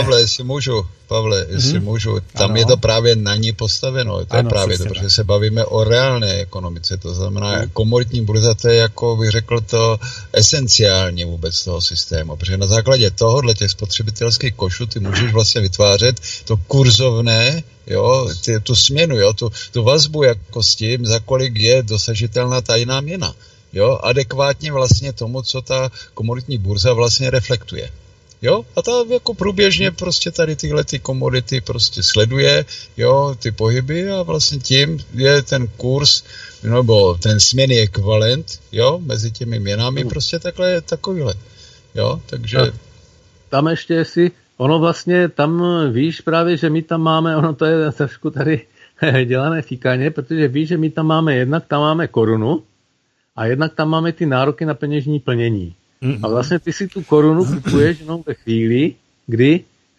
Pavle, jestli můžu, tam je to právě na ní postaveno. To je právě to, protože se bavíme o reálné ekonomice. To znamená, komoditní burza, to je, jako bych řekl, to esenciální vůbec toho systému. Protože na základě tohohle těch spotřebitelských košů ty můžeš vlastně vytvářet to kurzovné, tu směnu, tu vazbu jako s tím, za kolik je dosažitelná ta jiná měna. Adekvátně vlastně tomu, co ta komoditní burza vlastně reflektuje. A ta jako průběžně prostě tady tyhle ty komodity prostě sleduje, ty pohyby a vlastně tím je ten kurz, nebo ten směnný ekvivalent, mezi těmi měnami prostě takovýhle. Takže... Tam ještě ono vlastně, tam víš právě, že my tam máme, ono to je trošku tady dělané fíkaně, protože víš, že my tam máme korunu, a jednak tam máme ty nároky na peněžní plnění. A vlastně ty si tu korunu kupuješ jenom ve chvíli, kdy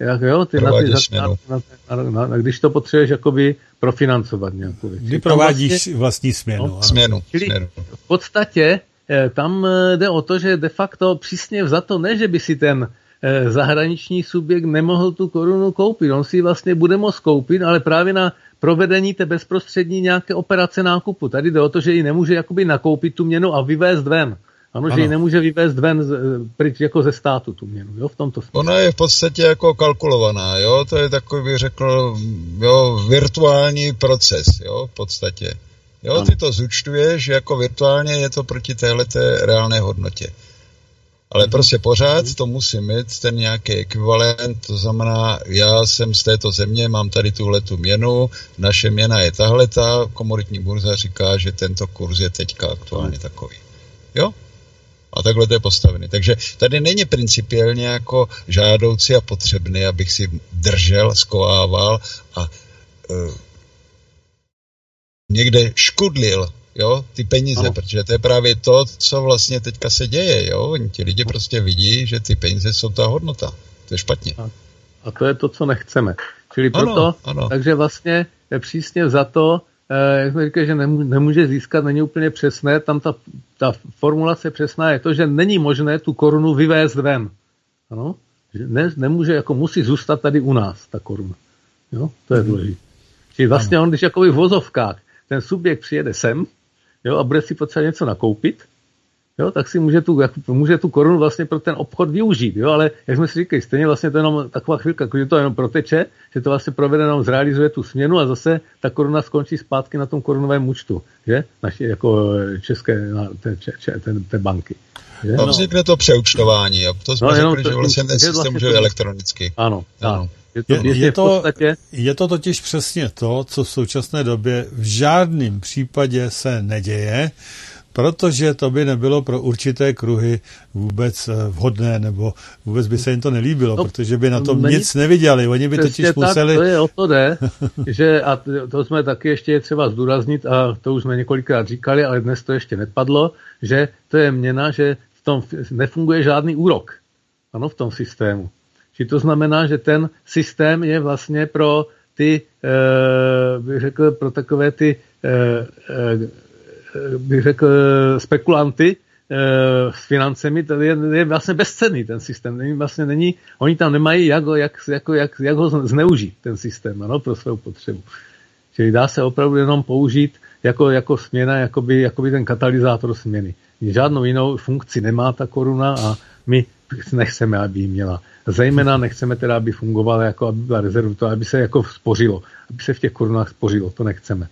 když to potřebuješ jakoby profinancovat nějakou věc. Kdy provádíš vlastní směnu. Čili v podstatě tam jde o to, že de facto přísně vzato ne, že by si ten zahraniční subjekt nemohl tu korunu koupit. On si vlastně bude moct koupit, ale právě na provedení té bezprostřední nějaké operace nákupu. Tady jde o to, že ji nemůže jakoby nakoupit tu měnu a vyvést ven. Ano, že ji nemůže vyvést ven pryč jako ze státu tu měnu, v tomto smyslu. Ona je v podstatě jako kalkulovaná, to je takový, bych řekl, virtuální proces, v podstatě. Ty to zúčtuješ, jako virtuálně je to proti téhleté reálné hodnotě. Ale prostě pořád to musí mít ten nějaký ekvivalent, to znamená, já jsem z této země, mám tady tuhletu měnu, naše měna je tahleta, komoditní burza říká, že tento kurz je teďka aktuálně takový. Jo? A takhle to je postavený. Takže tady není principiálně jako žádoucí a potřebný, abych si držel, skovával a někde škudlil, jo, ty peníze, protože to je právě to, co vlastně teďka se děje, jo. Oni ti lidi prostě vidí, že ty peníze jsou ta hodnota. To je špatně. A to je to, co nechceme. Čili proto, takže vlastně přísně za to, jak jsme říkali, že nemůže získat, není úplně přesné, tam ta formulace přesná je to, že není možné tu korunu vyvést ven. Ano? Že nemůže, jako musí zůstat tady u nás, ta koruna. Jo? To je důležité. Čili vlastně on, když jakoby v vozovkách ten subjekt přijede sem, jo, a bude si potřebovat něco nakoupit, jo, tak si může tu korunu vlastně pro ten obchod využít, jo, ale jak jsme si říkali, stejně vlastně to jenom taková chvilka, že to jenom proteče, že to vlastně provede, jenom zrealizuje tu směnu a zase ta koruna skončí zpátky na tom korunovém účtu, že, naši, jako české, té banky. A vznikne to přeúčtování, a to jsme řekli, že vlastně ten systém může elektronicky. Ano. Je to totiž přesně to, co v současné době v žádném případě se neděje, protože to by nebylo pro určité kruhy vůbec vhodné, nebo vůbec by se jim to nelíbilo, protože by na tom nic neviděli. Oni by totiž museli... To je o to jde, že, a to jsme taky ještě třeba zdůraznit, a to už jsme několikrát říkali, ale dnes to ještě nepadlo, že to je měna, že v tom nefunguje žádný úrok. Ano, v tom systému. Či to znamená, že ten systém je vlastně pro ty, bych řekl, pro takové ty, bych řekl, spekulanty s financemi, to je vlastně bezcenný ten systém. Vlastně není, oni tam nemají, jak ho zneužít, ten systém, ano, pro svou potřebu. Čili dá se opravdu jenom použít jako směna, jakoby ten katalyzátor směny. Žádnou jinou funkci nemá ta koruna a my nechceme, aby ji měla. Zejména nechceme teda, aby fungovala, jako aby byla rezervu, to, aby se jako spořilo. Aby se v těch korunách spořilo, to nechceme.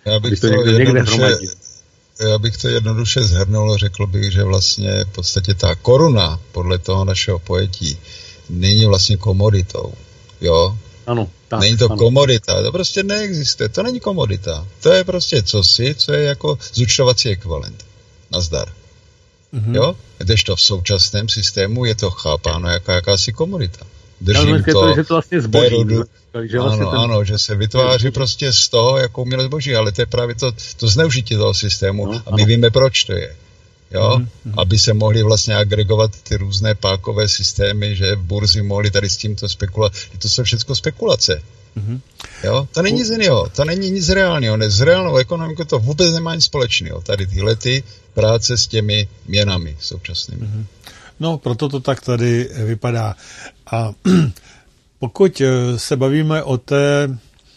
Já bych to jednoduše shrnul, řekl bych, že vlastně v podstatě ta koruna, podle toho našeho pojetí, není vlastně komoditou. Jo? Ano. Tak, není to komodita, to prostě neexistuje, to není komodita. To je prostě cosi, co je jako zúčtovací ekvivalent. Nazdar. Mm-hmm. Jo? Kdežto v současném systému je to chápáno jako jakási komodita. Držím že to vlastně zboží. Ano, že se vytváří prostě z toho jako umělé zboží, ale to je právě to zneužití toho systému a my víme, proč to je. Jo? Aby se mohli vlastně agregovat ty různé pákové systémy, že burzy mohli tady s tímto spekulovat. To jsou všechno spekulace. Jo? To není nic jiného, to není nic reálného. S reálnou ekonomikou to vůbec nemá nic společného. Tady tyhle práce s těmi měnami současnými. No, proto to tak tady vypadá. A pokud se bavíme o té,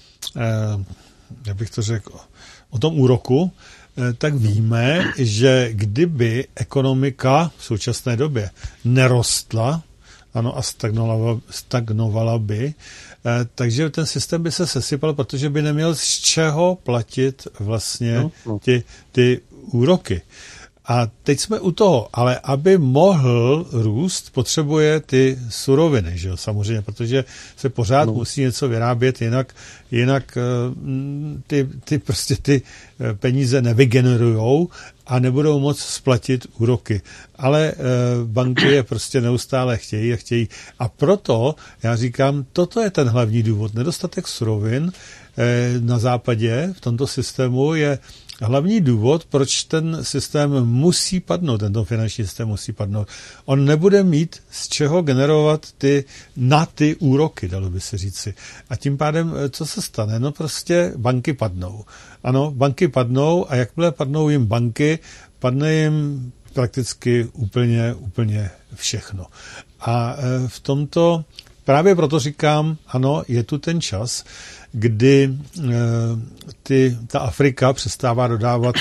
jak bych to řekl, o tom úroku, tak víme, že kdyby ekonomika v současné době nerostla, ano, a stagnovala by, takže ten systém by se sesypal, protože by neměl z čeho platit vlastně ty úroky. A teď jsme u toho, ale aby mohl růst, potřebuje ty suroviny, že jo, samozřejmě, protože se pořád musí něco vyrábět, jinak ty prostě ty peníze nevygenerujou a nebudou moc splatit úroky. Ale banky je prostě neustále chtějí. A proto já říkám, toto je ten hlavní důvod. Nedostatek surovin na západě v tomto systému je hlavní důvod, proč ten systém musí padnout, tento finanční systém musí padnout. On nebude mít z čeho generovat ty úroky, dalo by se říci. A tím pádem, co se stane? No prostě banky padnou. Ano, banky padnou a jakmile padnou jim banky, padne jim prakticky úplně všechno. A v tomto právě proto říkám, ano, je tu ten čas, kdy ta Afrika přestává dodávat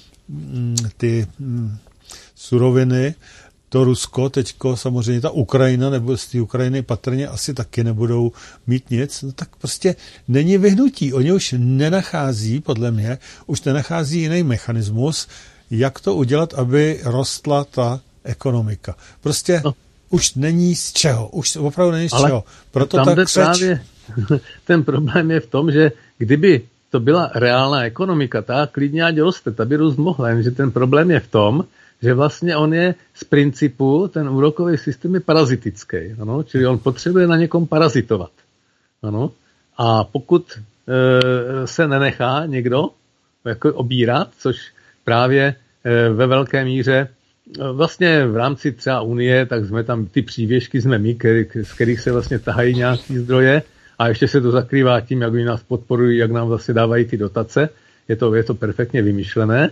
ty suroviny, to Rusko, teďko samozřejmě ta Ukrajina, nebo z té Ukrajiny patrně asi taky nebudou mít nic, no tak prostě není vyhnutí. Oni už nenachází, podle mě, jiný mechanismus, jak to udělat, aby rostla ta ekonomika. Prostě už není z čeho. Už opravdu není z ale čeho. Proto tam tak právě ten problém je v tom, že kdyby to byla reálná ekonomika, ta klidně ať roste, ta by růst mohla, jenže ten problém je v tom, že vlastně on je z principu, ten úrokový systém je parazitický, ano? Čili on potřebuje na někom parazitovat. Ano? A pokud se nenechá někdo jako obírat, což právě ve velké míře vlastně v rámci třeba Unie, tak jsme tam, ty přívěšky jsme my, z kterých se vlastně tahají nějaký zdroje a ještě se to zakrývá tím, jak oni nás podporují, jak nám vlastně dávají ty dotace. Je to perfektně vymyšlené.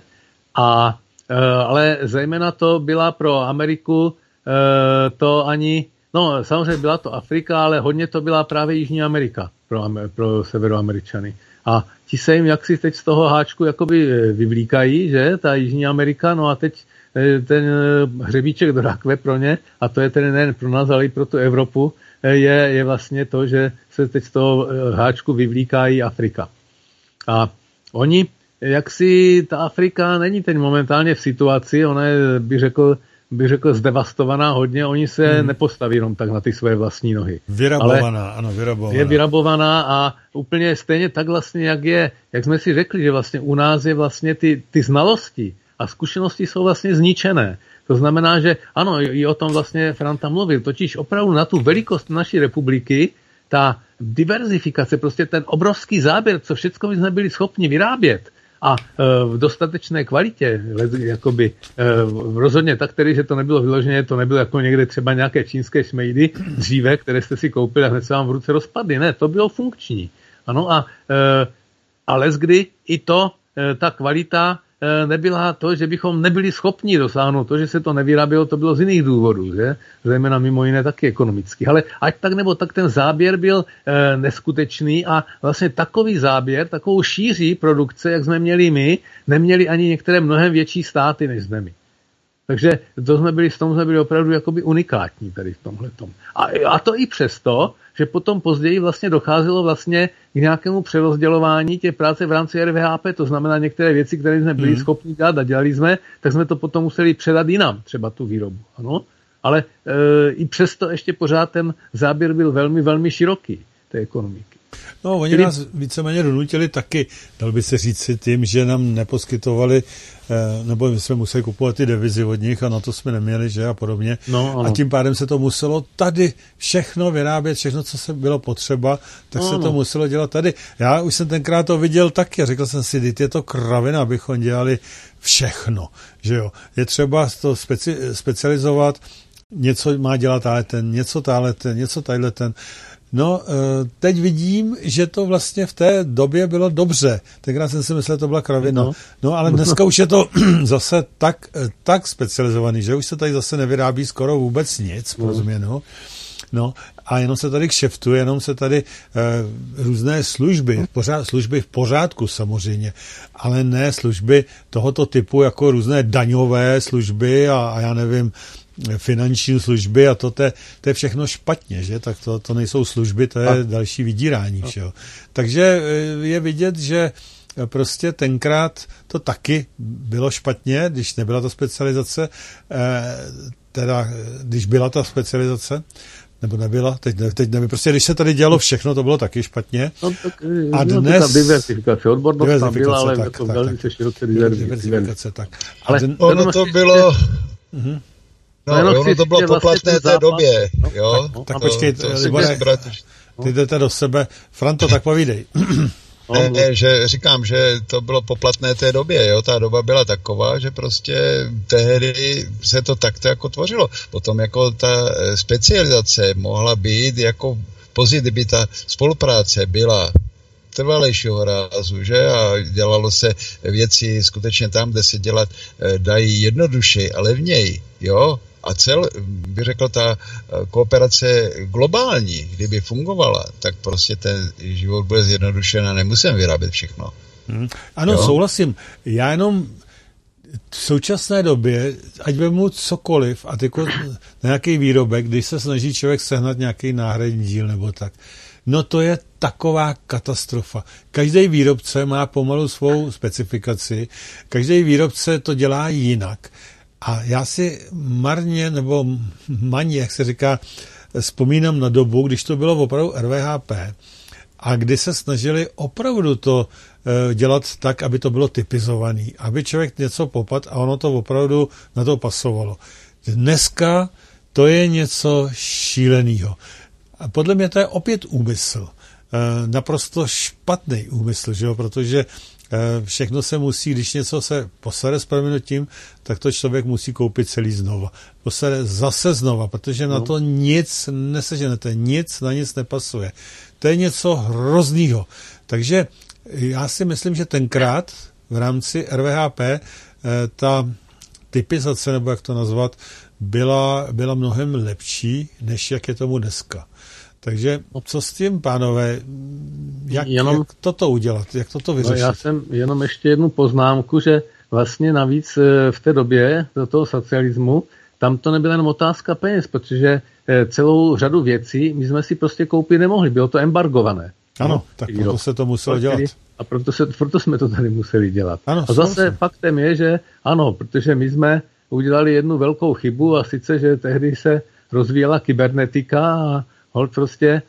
Ale zejména to byla pro Ameriku to ani, no samozřejmě byla to Afrika, ale hodně to byla právě Jižní Amerika pro Severoameričany. A ti se jim jaksi teď z toho háčku jakoby vyvlíkají, že, ta Jižní Amerika, no a teď ten hřebíček do rakve pro ně, a to je tedy nejen pro nás, ale i pro tu Evropu, je vlastně to, že se teď z toho háčku vyvlíkají Afrika. A oni, jaksi ta Afrika není teď momentálně v situaci, ona je, bych řekl, zdevastovaná hodně, oni se nepostaví jenom tak na ty své vlastní nohy. Vyrabovaná. Je vyrabovaná a úplně stejně tak vlastně, jak jsme si řekli, že vlastně u nás je vlastně ty znalosti a zkušenosti jsou vlastně zničené. To znamená, že ano, i o tom vlastně Franta mluvil, totiž opravdu na tu velikost naší republiky, ta diverzifikace, prostě ten obrovský záběr, co všechno jsme byli schopni vyrábět a v dostatečné kvalitě, jakoby rozhodně tak, tedy, že to nebylo vyloženě, to nebylo jako někde třeba nějaké čínské šmejdy dříve, které jste si koupili a hned se vám v ruce rozpadly. Ne, to bylo funkční. Ano, a leckdy i to, ta kvalita nebyla to, že bychom nebyli schopni dosáhnout to, že se to nevyrábělo, to bylo z jiných důvodů, že? Zejména mimo jiné taky ekonomických. Ale ať tak nebo tak ten záběr byl neskutečný a vlastně takový záběr, takovou šíří produkce, jak jsme měli my, neměli ani některé mnohem větší státy, než jsme my. Takže v tom jsme byli opravdu jakoby unikátní tady v tomhletom. A to i přesto, že potom později vlastně docházelo vlastně k nějakému přerozdělování těch práce v rámci RVHP, to znamená některé věci, které jsme byli schopni dělat a dělali jsme, tak jsme to potom museli předat jinam, třeba tu výrobu. Ano? Ale i přesto ještě pořád ten záběr byl velmi, velmi široký té ekonomiky. No, oni nás víceméně donutili taky, dal by se říct tím, že nám neposkytovali, nebo my jsme museli kupovat ty devizy od nich a na to jsme neměli, že a podobně. No, a tím pádem se to muselo tady všechno vyrábět, všechno, co se bylo potřeba, tak se to muselo dělat tady. Já už jsem tenkrát to viděl taky a řekl jsem si, je to kravina, abychom dělali všechno, že jo. Je třeba to specializovat, něco má dělat něco tahle ten. No, teď vidím, že to vlastně v té době bylo dobře. Tenkrát jsem si myslel, že to byla kravina. No, ale dneska už je to zase tak specializovaný, že už se tady zase nevyrábí skoro vůbec nic, pro změnu. No, a jenom se tady kšeftuje, jenom se tady různé služby v pořádku samozřejmě, ale ne služby tohoto typu, jako různé daňové služby a já nevím, finanční služby a to je všechno špatně, že? Tak to nejsou služby, to je další vydírání všeho. Takže je vidět, že prostě tenkrát to taky bylo špatně, když nebyla ta specializace, když byla ta specializace, nebo nebyla, teď nevím, prostě když se tady dělalo všechno, to bylo taky špatně. No, tak, a dnes... Ta diversifikace, odbornost tam byla, ale tak, to velmi široké diversifikace, tak. Ale ono to bylo... ono to bylo poplatné té době, jo? Tak počkej, ty jdete do sebe. Franto, tak povídej. Ne, že říkám, že to bylo poplatné té době, jo? Ta doba byla taková, že prostě tehdy se to takto jako tvořilo. Potom jako ta specializace mohla být jako později, kdyby ta spolupráce byla trvalejšího rázu, že? A dělalo se věci skutečně tam, kde se dělat dají jednodušeji a levněji, jo? A bych řekl, ta kooperace globální, kdyby fungovala, tak prostě ten život bude zjednodušen a nemusím vyrábět všechno. Ano, jo? Souhlasím. Já jenom v současné době, ať vemu cokoliv a tyko nějaký výrobek, když se snaží člověk sehnat nějaký náhradní díl nebo tak, no to je taková katastrofa. Každý výrobce má pomalu svou specifikaci, každý výrobce to dělá jinak. A já si marně, nebo maní, jak se říká, vzpomínám na dobu, když to bylo opravdu RVHP a kdy se snažili opravdu to dělat tak, aby to bylo typizovaný, aby člověk něco popadl a ono to opravdu na to pasovalo. Dneska to je něco šíleného. A podle mě to je opět úmysl. Naprosto špatný úmysl, že jo? Protože všechno se musí, když něco se posere s prominutím, tak to člověk musí koupit celý znova. Posere zase znova, protože na to nic neseženete, nic na nic nepasuje. To je něco hroznýho. Takže já si myslím, že tenkrát v rámci RVHP ta typizace, nebo jak to nazvat, byla mnohem lepší, než jak je tomu dneska. Takže co s tím, pánové, jak toto udělat, jak toto vyřešit? No já jsem jenom ještě jednu poznámku, že vlastně navíc v té době do toho socialismu, tam to nebyla jenom otázka peněz, protože celou řadu věcí my jsme si prostě koupit nemohli, bylo to embargované. Ano, tak proto se to muselo dělat. A proto jsme to tady museli dělat. Ano, a zase faktem je, že ano, protože my jsme udělali jednu velkou chybu a sice, že tehdy se rozvíjela kybernetika a holt prostě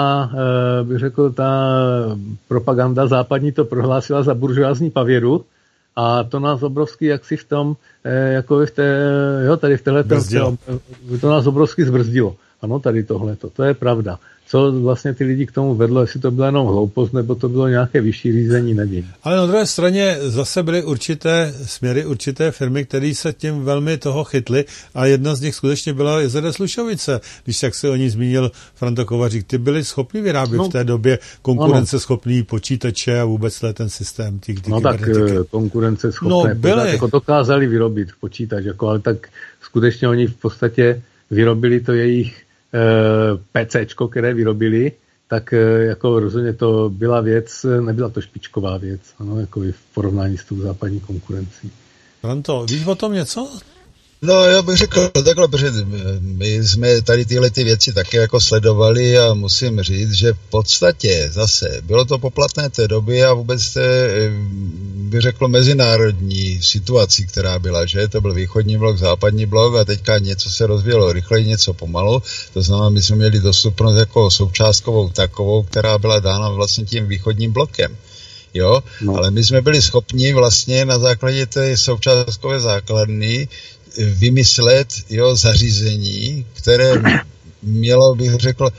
bych řekl, ta propaganda západní to prohlásila za buržoázní pavěru a to nás obrovsky jaksi v tom, jako tady v téhletom, to nás obrovsky zbrzdilo. Ano, tady tohleto, to je pravda. Co vlastně ty lidi k tomu vedlo, jestli to byla jenom hloupost, nebo to bylo nějaké vyšší řízení, nevím. Ale na druhé straně zase byly určité směry, určité firmy, které se tím velmi toho chytly a jedna z nich skutečně byla JZD Slušovice. Když tak se o ní zmínil Franta Kovařík, ty byli schopni vyrábět v té době konkurenceschopný počítače a vůbec ten systém. Tak konkurenceschopné. Jako dokázali vyrobit počítač, jako, ale tak skutečně oni v podstatě vyrobili to jejich PCčko, které vyrobili, tak jako rozhodně to byla věc, nebyla to špičková věc, ano, jako v porovnání s tou západní konkurencí. Franto, víš o tom něco? No, já bych řekl takhle, protože my jsme tady tyhle ty věci také jako sledovali a musím říct, že v podstatě zase bylo to poplatné té doby a vůbec té, bych řekl, mezinárodní situaci, která byla, že to byl východní blok, západní blok a teďka něco se rozvíjelo rychleji, něco pomalu, to znamená, my jsme měli dostupnost jako součástkovou takovou, která byla dána vlastně tím východním blokem. Jo, ale my jsme byli schopni vlastně na základě té součástkové základny vymyslet zařízení, které mělo, bych řekl,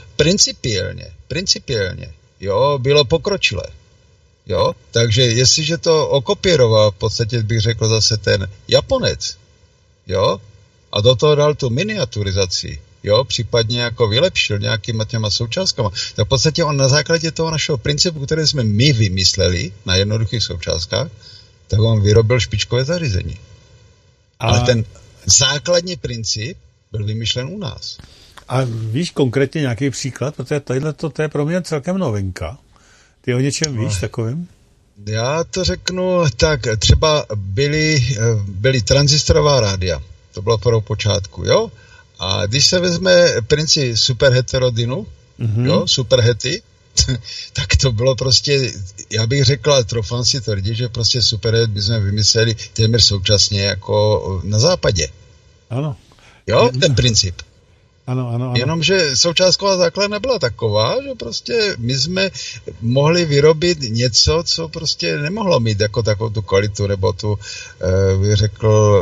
principiálně, bylo pokročilé. Jo, takže jestliže to okopíroval, v podstatě bych řekl zase ten Japonec, jo, a do toho dal tu miniaturizaci, jo, případně jako vylepšil nějakýma těma součástkama, tak v podstatě on na základě toho našeho principu, který jsme my vymysleli na jednoduchých součástkách, tak on vyrobil špičkové zařízení. Ale ten základní princip byl vymyšlen u nás. A víš konkrétně nějaký příklad? Protože to je pro mě celkem novinka. Ty o něčem víš takovým? Já to řeknu tak, třeba byly tranzistorová rádia. To bylo v počátku, jo? A když se vezme princip superheterodinu, jo, superhety, tak to bylo prostě, já bych řekla, trofám si tvrdit, že prostě superhet bychom vymysleli téměř současně jako na západě. Ano. Jo, ten princip. Ano. Jenomže součástková základna byla taková, že prostě my jsme mohli vyrobit něco, co prostě nemohlo mít jako takovou tu kvalitu, nebo tu, bych řekl,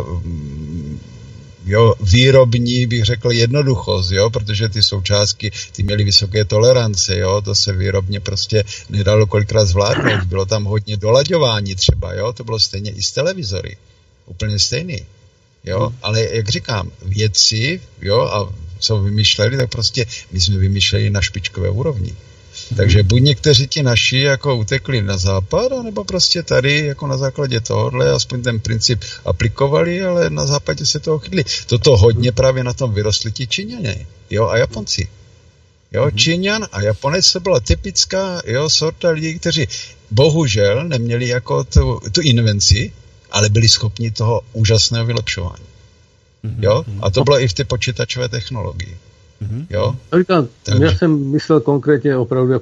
výrobní, bych řekl, jednoduchost, jo, protože ty součástky, ty měly vysoké tolerance, jo, to se výrobně prostě nedalo kolikrát zvládnout, bylo tam hodně dolaďování třeba, jo, to bylo stejně i s televizory, úplně stejný, jo, ale jak říkám, vědci, jo, a co vymýšleli, tak prostě my jsme vymýšleli na špičkové úrovni. Takže buď někteří ti naši jako utekli na západ, nebo prostě tady jako na základě tohohle aspoň ten princip aplikovali, ale na západě se toho chytli. Toto hodně právě na tom vyrostli ti Číňané, jo, a Japonci. Jo, Číňan a Japonec to byla typická, jo, sorta lidí, kteří bohužel neměli jako tu invenci, ale byli schopni toho úžasného vylepšování. Jo, a to bylo i v té počítačové technologii. Jo? Já jsem myslel konkrétně opravdu jako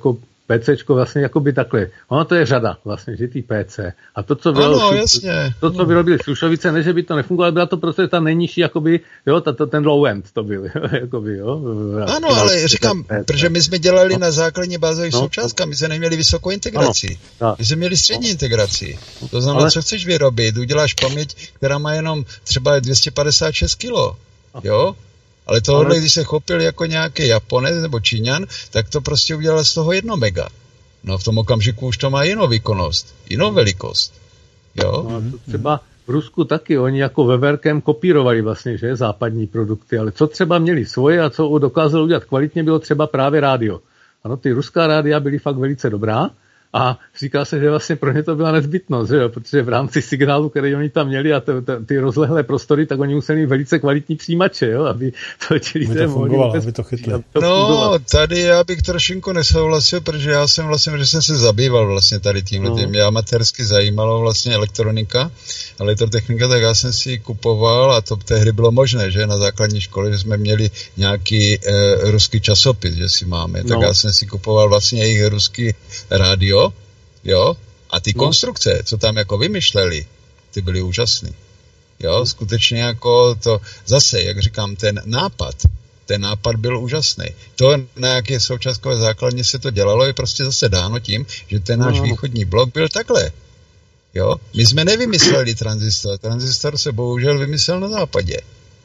PCčko vlastně jakoby takhle. Ono to je řada vlastně, že ty PC. A to, co bylo, co vyrobili Slušovice, ne, že by to nefungovalo, byla to prostě ta nejnižší, jakoby, jo, ten low end to byl, jakoby, jo. Ano, ale říkám, protože my jsme dělali na základní bázových součástkách, my jsme neměli vysokou integraci. My jsme měli střední integraci. To znamená, co chceš vyrobit, uděláš paměť, která má jenom třeba 256 kilo, jo? Ale tohle, když se chopil jako nějaký Japonec nebo Číňan, tak to prostě udělal z toho 1 mega. No v tom okamžiku už to má jinou výkonnost, jinou velikost. Jo? No, to třeba v Rusku taky, oni jako veverkem kopírovali vlastně, že, západní produkty, ale co třeba měli svoje a co dokázali udělat kvalitně, bylo třeba právě rádio. Ano, ty ruská rádia byly fakt velice dobrá. A říká se, že vlastně pro ně to byla nezbytnost, že jo? Protože v rámci signálu, který oni tam měli a ty rozlehlé prostory, tak oni museli mít velice kvalitní přijímače, jo? Aby to ti lidé mohli aby to chytli. No, tady já bych trošinku nesouhlasil, protože já jsem vlastně, že jsem se zabýval vlastně tady tímhle. Mě amatérsky zajímalo vlastně elektronika, elektrotechnika, tak já jsem si kupoval a to tehdy bylo možné, že na základní škole, že jsme měli nějaký ruský časopis, že si máme, tak já jsem si kupoval vlastně jejich ruský rádio. Jo? A ty konstrukce, co tam jako vymyšleli, ty byly úžasný. Jo? Skutečně jako to, zase, jak říkám, ten nápad byl úžasný. To, na jaké součástkové základně se to dělalo, je prostě zase dáno tím, že ten náš východní blok byl takhle. Jo? My jsme nevymysleli tranzistor. Tranzistor se bohužel vymyslel na západě.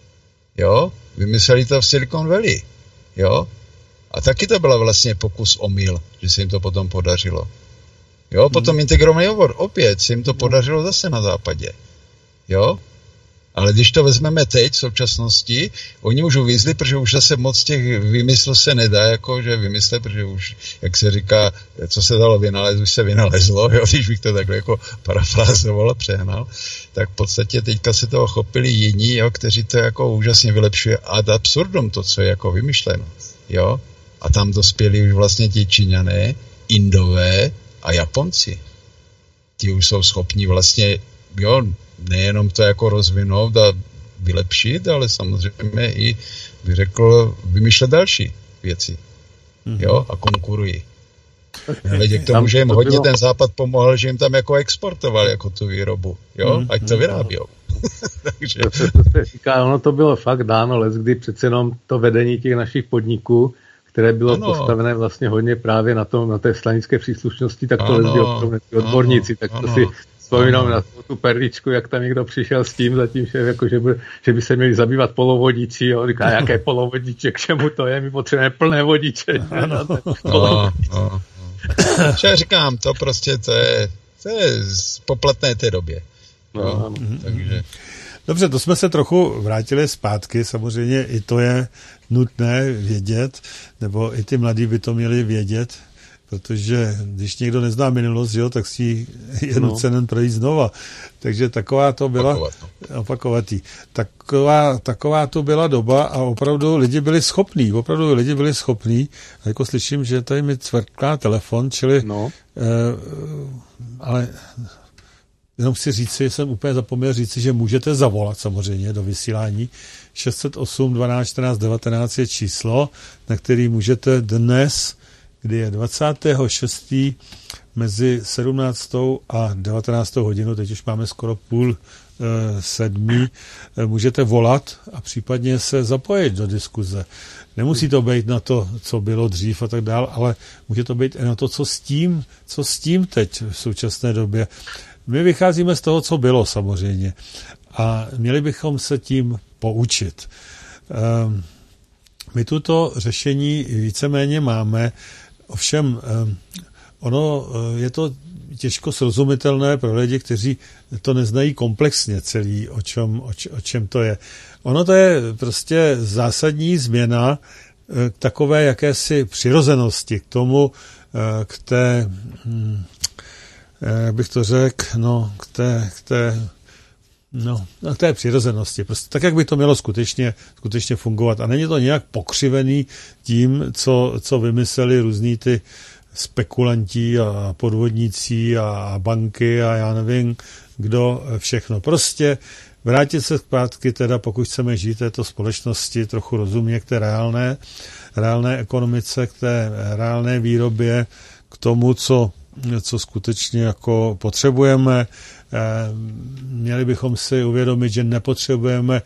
Jo? Vymysleli to v Silicon Valley. Jo? A taky to byla vlastně pokus omyl, že se jim to potom podařilo. Jo, potom integrovaný obvod, opět se jim to podařilo zase na západě. Jo? Ale když to vezmeme teď, v současnosti, oni už uvízli, protože už zase moc těch vymysl se nedá, jako že vymyslet, protože už, jak se říká, co se dalo vynalézt, už se vynalezlo, jo? Když bych to takhle jako parafrázoval a přehnal, tak v podstatě teďka se toho chopili jiní, jo? Kteří to jako úžasně vylepšuje ad absurdum, to, co je jako vymyšleno. Jo? A tam dospěli už vlastně ti Číňané, Indové a Japonci. Ti už jsou schopni vlastně, jo, nejenom to jako rozvinout a vylepšit, ale samozřejmě i, bych řekl, vymýšlet další věci. Jo, a konkurují. Hledě k tomu, že jim hodně ten západ pomohl, že jim tam jako exportoval jako tu výrobu. Jo, ať to vyrábějou. Takže. To se říká, ono to bylo fakt dáno leckdy přece jenom to vedení těch našich podniků, které bylo postavené vlastně hodně právě na té stranické příslušnosti, tak to leckdy odborníci, tak to si vzpomínám na tu perličku, jak tam někdo přišel s tím, zatím, že by se měli zabývat polovodiči, jo, říká, jaké polovodiče, k čemu to je, my potřebujeme plné vodiče. Já říkám, to prostě, to je poplatné té době. Takže... Dobře, to jsme se trochu vrátili zpátky, samozřejmě i to je nutné vědět, nebo i ty mladí by to měli vědět, protože když někdo nezná minulost, jo, tak si je nucen projít znova. Takže taková to byla opakovatý. Taková to byla doba a opravdu lidi byli schopní. A jako slyším, že tady mi cvrtká telefon, čili ale jenom si říci, jsem úplně zapomněl říci, že můžete zavolat samozřejmě do vysílání. 608 12 14 19 je číslo, na který můžete dnes, kdy je 26. mezi 17. a 19. hodinu, teď už máme skoro 6:30, můžete volat a případně se zapojit do diskuze. Nemusí to být na to, co bylo dřív a tak dál, ale může to být i na to, co s tím teď v současné době. My vycházíme z toho, co bylo samozřejmě a měli bychom se tím poučit. My tuto řešení víceméně máme, ovšem ono je to těžko srozumitelné pro lidi, kteří to neznají komplexně celý, o čem to je. Ono to je prostě zásadní změna k takové jakési přirozenosti, k tomu, k té jak bych to řekl, k té přirozenosti. Prostě tak, jak by to mělo skutečně fungovat. A není to nějak pokřivený tím, co vymysleli různý ty spekulanti a podvodníci a banky a já nevím, kdo všechno. Prostě vrátit se zpátky, teda pokud chceme žít této společnosti trochu rozumně k té reálné ekonomice, k té reálné výrobě, k tomu, co skutečně jako potřebujeme. Měli bychom si uvědomit, že nepotřebujeme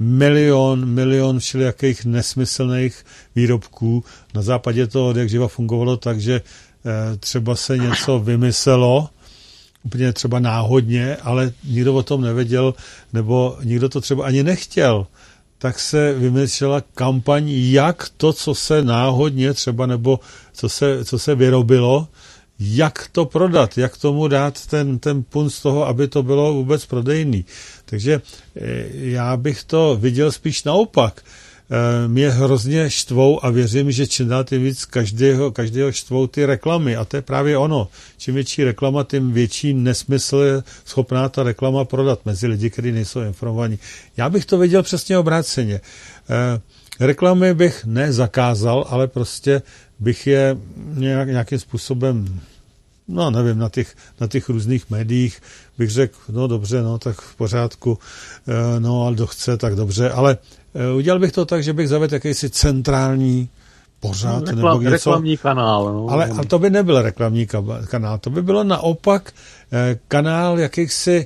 milion všelijakých nesmyslných výrobků. Na západě to od jak živa fungovalo tak, že třeba se něco vymyslelo, úplně třeba náhodně, ale nikdo o tom nevěděl, nebo nikdo to třeba ani nechtěl. Tak se vymyslela kampaň, jak to, co se náhodně třeba, nebo co se vyrobilo, jak to prodat, jak tomu dát ten punt z toho, aby to bylo vůbec prodejný. Takže já bych to viděl spíš naopak. Mě hrozně štvou a věřím, že čím dál tím víc každého štvou ty reklamy. A to je právě ono. Čím větší reklama, tím větší nesmysl je schopná ta reklama prodat mezi lidi, kteří nejsou informovaní. Já bych to viděl přesně obráceně. Reklamy bych nezakázal, ale prostě bych je nějakým způsobem, no nevím, na těch různých médiích bych řekl, no dobře, no tak v pořádku, no ale kdo chce, tak dobře, ale udělal bych to tak, že bych zavedl jakýsi centrální pořad nebo něco. Reklamní kanál. No. Ale to by nebyl reklamní kanál, to by bylo naopak kanál jakýchsi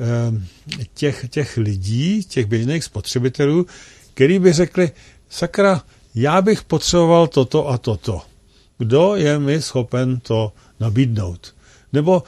těch lidí, těch běžných spotřebitelů, který by řekli, sakra, já bych potřeboval toto a toto. Kdo je mi schopen to nabídnout? Nebo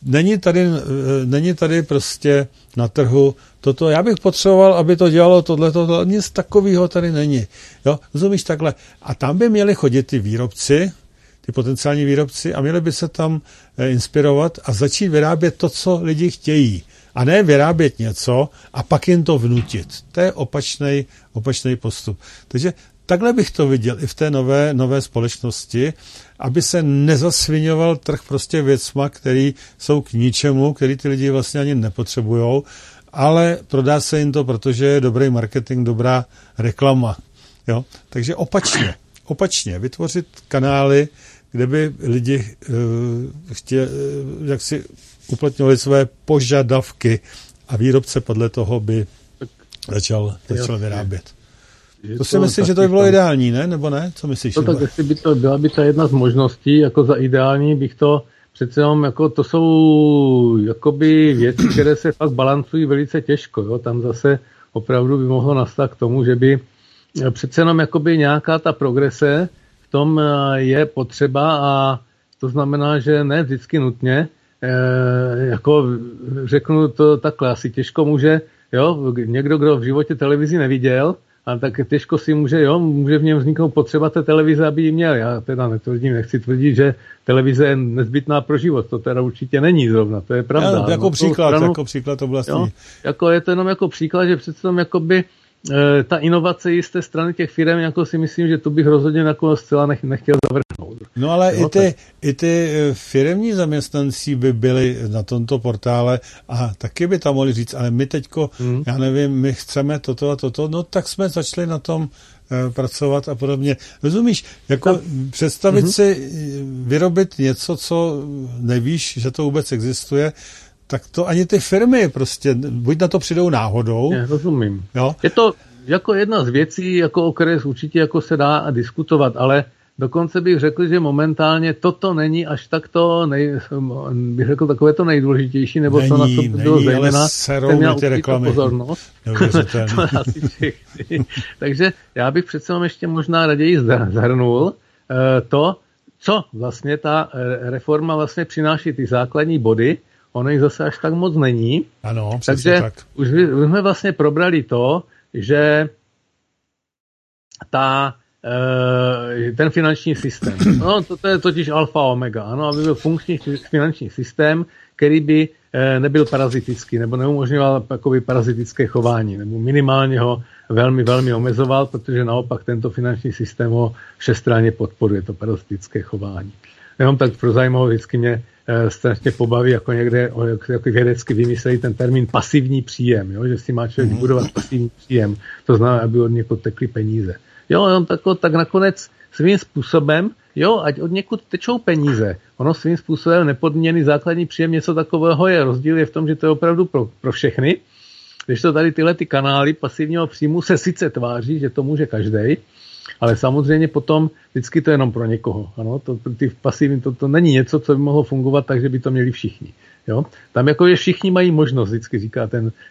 není tady prostě na trhu toto, já bych potřeboval, aby to dělalo tohle, nic takového tady není. Jo? Rozumíš takhle? A tam by měli chodit ty výrobci, ty potenciální výrobci a měli by se tam inspirovat a začít vyrábět to, co lidi chtějí. A ne vyrábět něco a pak jim to vnutit. To je opačný postup. Takže takhle bych to viděl i v té nové společnosti, aby se nezasviňoval trh prostě věcma, který jsou k ničemu, který ty lidi vlastně ani nepotřebujou, ale prodá se jim to, protože je dobrý marketing, dobrá reklama. Jo? Takže opačně vytvořit kanály, kde by lidi jak si uplatňovali své požadavky a výrobce podle toho by začal vyrábět. To si myslím, že to by bylo ideální, ne? Nebo ne? Co myslíš? No tak jestli by to byla by ta jedna z možností, jako za ideální bych to přece jenom, jako to jsou jakoby věci, které se fakt balancují velice těžko. Jo? Tam zase opravdu by mohlo nastat k tomu, že by přece jenom jakoby nějaká ta progrese v tom je potřeba a to znamená, že ne vždycky nutně, jako řeknu to takhle, asi těžko může, jo, někdo, kdo v životě televizi neviděl, a tak těžko si může v něm vzniknout potřeba té televize, aby ji měl. Já teda nechci tvrdit, že televize je nezbytná pro život. To teda určitě není zrovna, to je pravda. Já, jako příklad oblasti. Jo, jako je to jenom jako příklad, že přece tam jakoby ta inovace z té strany těch firm, jako si myslím, že tu bych rozhodně jako zcela nechtěl zavrhnout. No ale i ty firemní zaměstnanci by byli na tomto portále a taky by tam mohli říct, ale my teďko, já nevím, my chceme toto a toto, no tak jsme začali na tom pracovat a podobně. Rozumíš, jako představit si, vyrobit něco, co nevíš, že to vůbec existuje, tak to ani ty firmy prostě, buď na to přijdou náhodou. Já rozumím. Jo? Je to jako jedna z věcí, jako o které určitě jako se dá diskutovat, ale dokonce bych řekl, že momentálně toto není až takto, bych řekl, takové to nejdůležitější, nebo co na to bylo zejména, jsem měl určitou pozornost. Takže já bych přece ještě možná raději zahrnul to, co vlastně ta reforma vlastně přináší ty základní body. Ono jich zase až tak moc není. Ano, takže tak. Už jsme vlastně probrali to, že ten finanční systém. No, to je totiž alfa omega. Ano, aby byl funkční finanční systém, který by nebyl parazitický, nebo neumožňoval takový parazitické chování, nebo minimálně ho velmi, velmi omezoval, protože naopak tento finanční systém ho všestranně podporuje, to parazitické chování. Jenom tak pro zajímavost vždycky mě strašně pobaví, jako někde jako vědecky vymysleli ten termín pasivní příjem, jo? Že si má člověk vybudovat pasivní příjem, to znamená, aby od někud tekly peníze. Jo, tak nakonec svým způsobem, jo, ať od někud tečou peníze, ono svým způsobem nepodmíněný základní příjem něco takového je. Rozdíl je v tom, že to je opravdu pro všechny, když to tady tyhle ty kanály pasivního příjmu se sice tváří, že to může každej, Ale samozřejmě potom vždycky to je jenom pro někoho. Ano? Ty pasivní, to není něco, co by mohlo fungovat tak, že by to měli všichni. Jo? Tam jako je všichni mají možnost, vždycky říká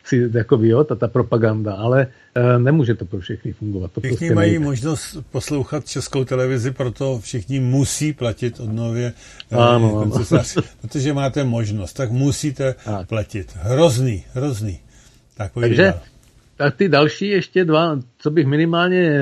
ta propaganda, ale nemůže to pro všechny fungovat. To všichni prostě mají nejde. možnost poslouchat Českou televizi, proto všichni musí platit odnově koncesionář, protože máte možnost, tak musíte platit. Hrozný. Takže tak ty další ještě dva, co bych minimálně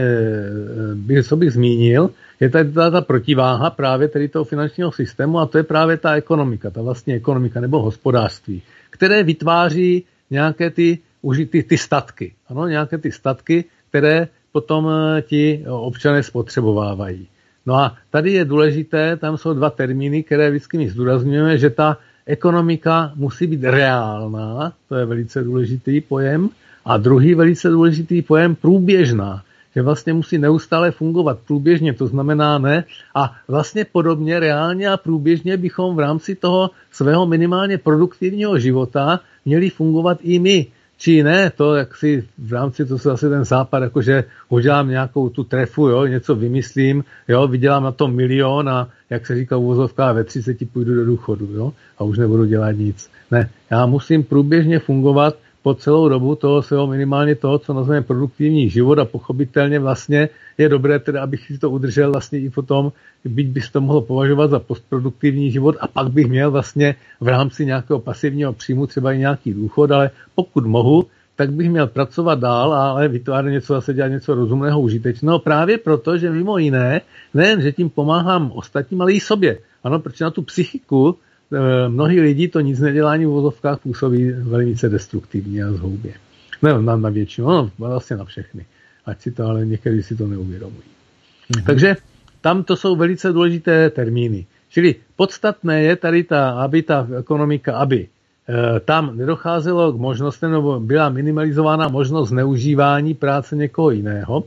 zmínil, je tady ta protiváha právě tady toho finančního systému a to je právě ta ekonomika, ta vlastní ekonomika nebo hospodářství, které vytváří nějaké ty statky. Ano, nějaké ty statky, které potom ti občané spotřebovávají. No a tady je důležité, tam jsou dva termíny, které vždycky my zdůrazňujeme, že ta ekonomika musí být reálná, to je velice důležitý pojem, a druhý velice důležitý pojem průběžná, že vlastně musí neustále fungovat průběžně, to znamená ne. A vlastně podobně reálně a průběžně bychom v rámci toho svého minimálně produktivního života měli fungovat i my. Či ne, to jak si v rámci, to se zase ten západ, jakože udělám nějakou tu trefu, jo, něco vymyslím, jo, vydělám na to 1 milion a jak se říká uvozovka, ve 30 půjdu do důchodu, jo, a už nebudu dělat nic. Ne, já musím průběžně fungovat po celou dobu toho svého minimálně toho, co nazveme produktivní život a pochopitelně vlastně je dobré teda, abych si to udržel vlastně i potom, byť by se to mohlo považovat za postproduktivní život a pak bych měl vlastně v rámci nějakého pasivního příjmu třeba i nějaký důchod, ale pokud mohu, tak bych měl pracovat dál, ale vytvářet něco, zase dělat něco rozumného, užitečného, právě proto, že mimo jiné, nejen, že tím pomáhám ostatním, ale i sobě. Ano, protože na tu psychiku mnohí lidi to nic nedělání v uvozovkách působí velice destruktivně a zhoubě. Ne na většinu, no, vlastně na všechny. Ať si to, ale někdy si to neuvědomují. Takže tam to jsou velice důležité termíny. Čili podstatné je tady aby ta ekonomika, aby tam nedocházelo k možnostem, nebo byla minimalizována možnost zneužívání práce někoho jiného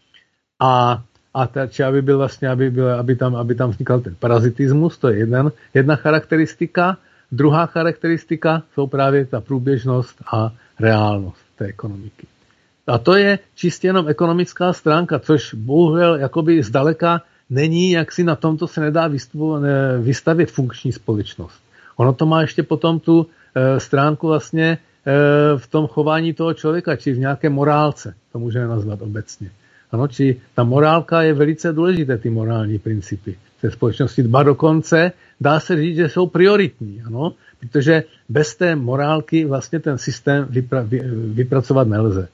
či aby byl vlastně, aby tam vznikal ten parazitismus, to je jedna charakteristika. Druhá charakteristika jsou právě ta průběžnost a reálnost té ekonomiky. A to je čistě jenom ekonomická stránka, což bohužel jakoby zdaleka není, jak si na tomto se nedá vystavět funkční společnost. Ono to má ještě potom tu stránku vlastně v tom chování toho člověka, či v nějaké morálce, to můžeme nazvat obecně. Ano, či ta morálka je velice důležité, ty morální principy té společnosti. Ba dokonce dá se říct, že jsou prioritní, ano, protože bez té morálky vlastně ten systém vypracovat nelze.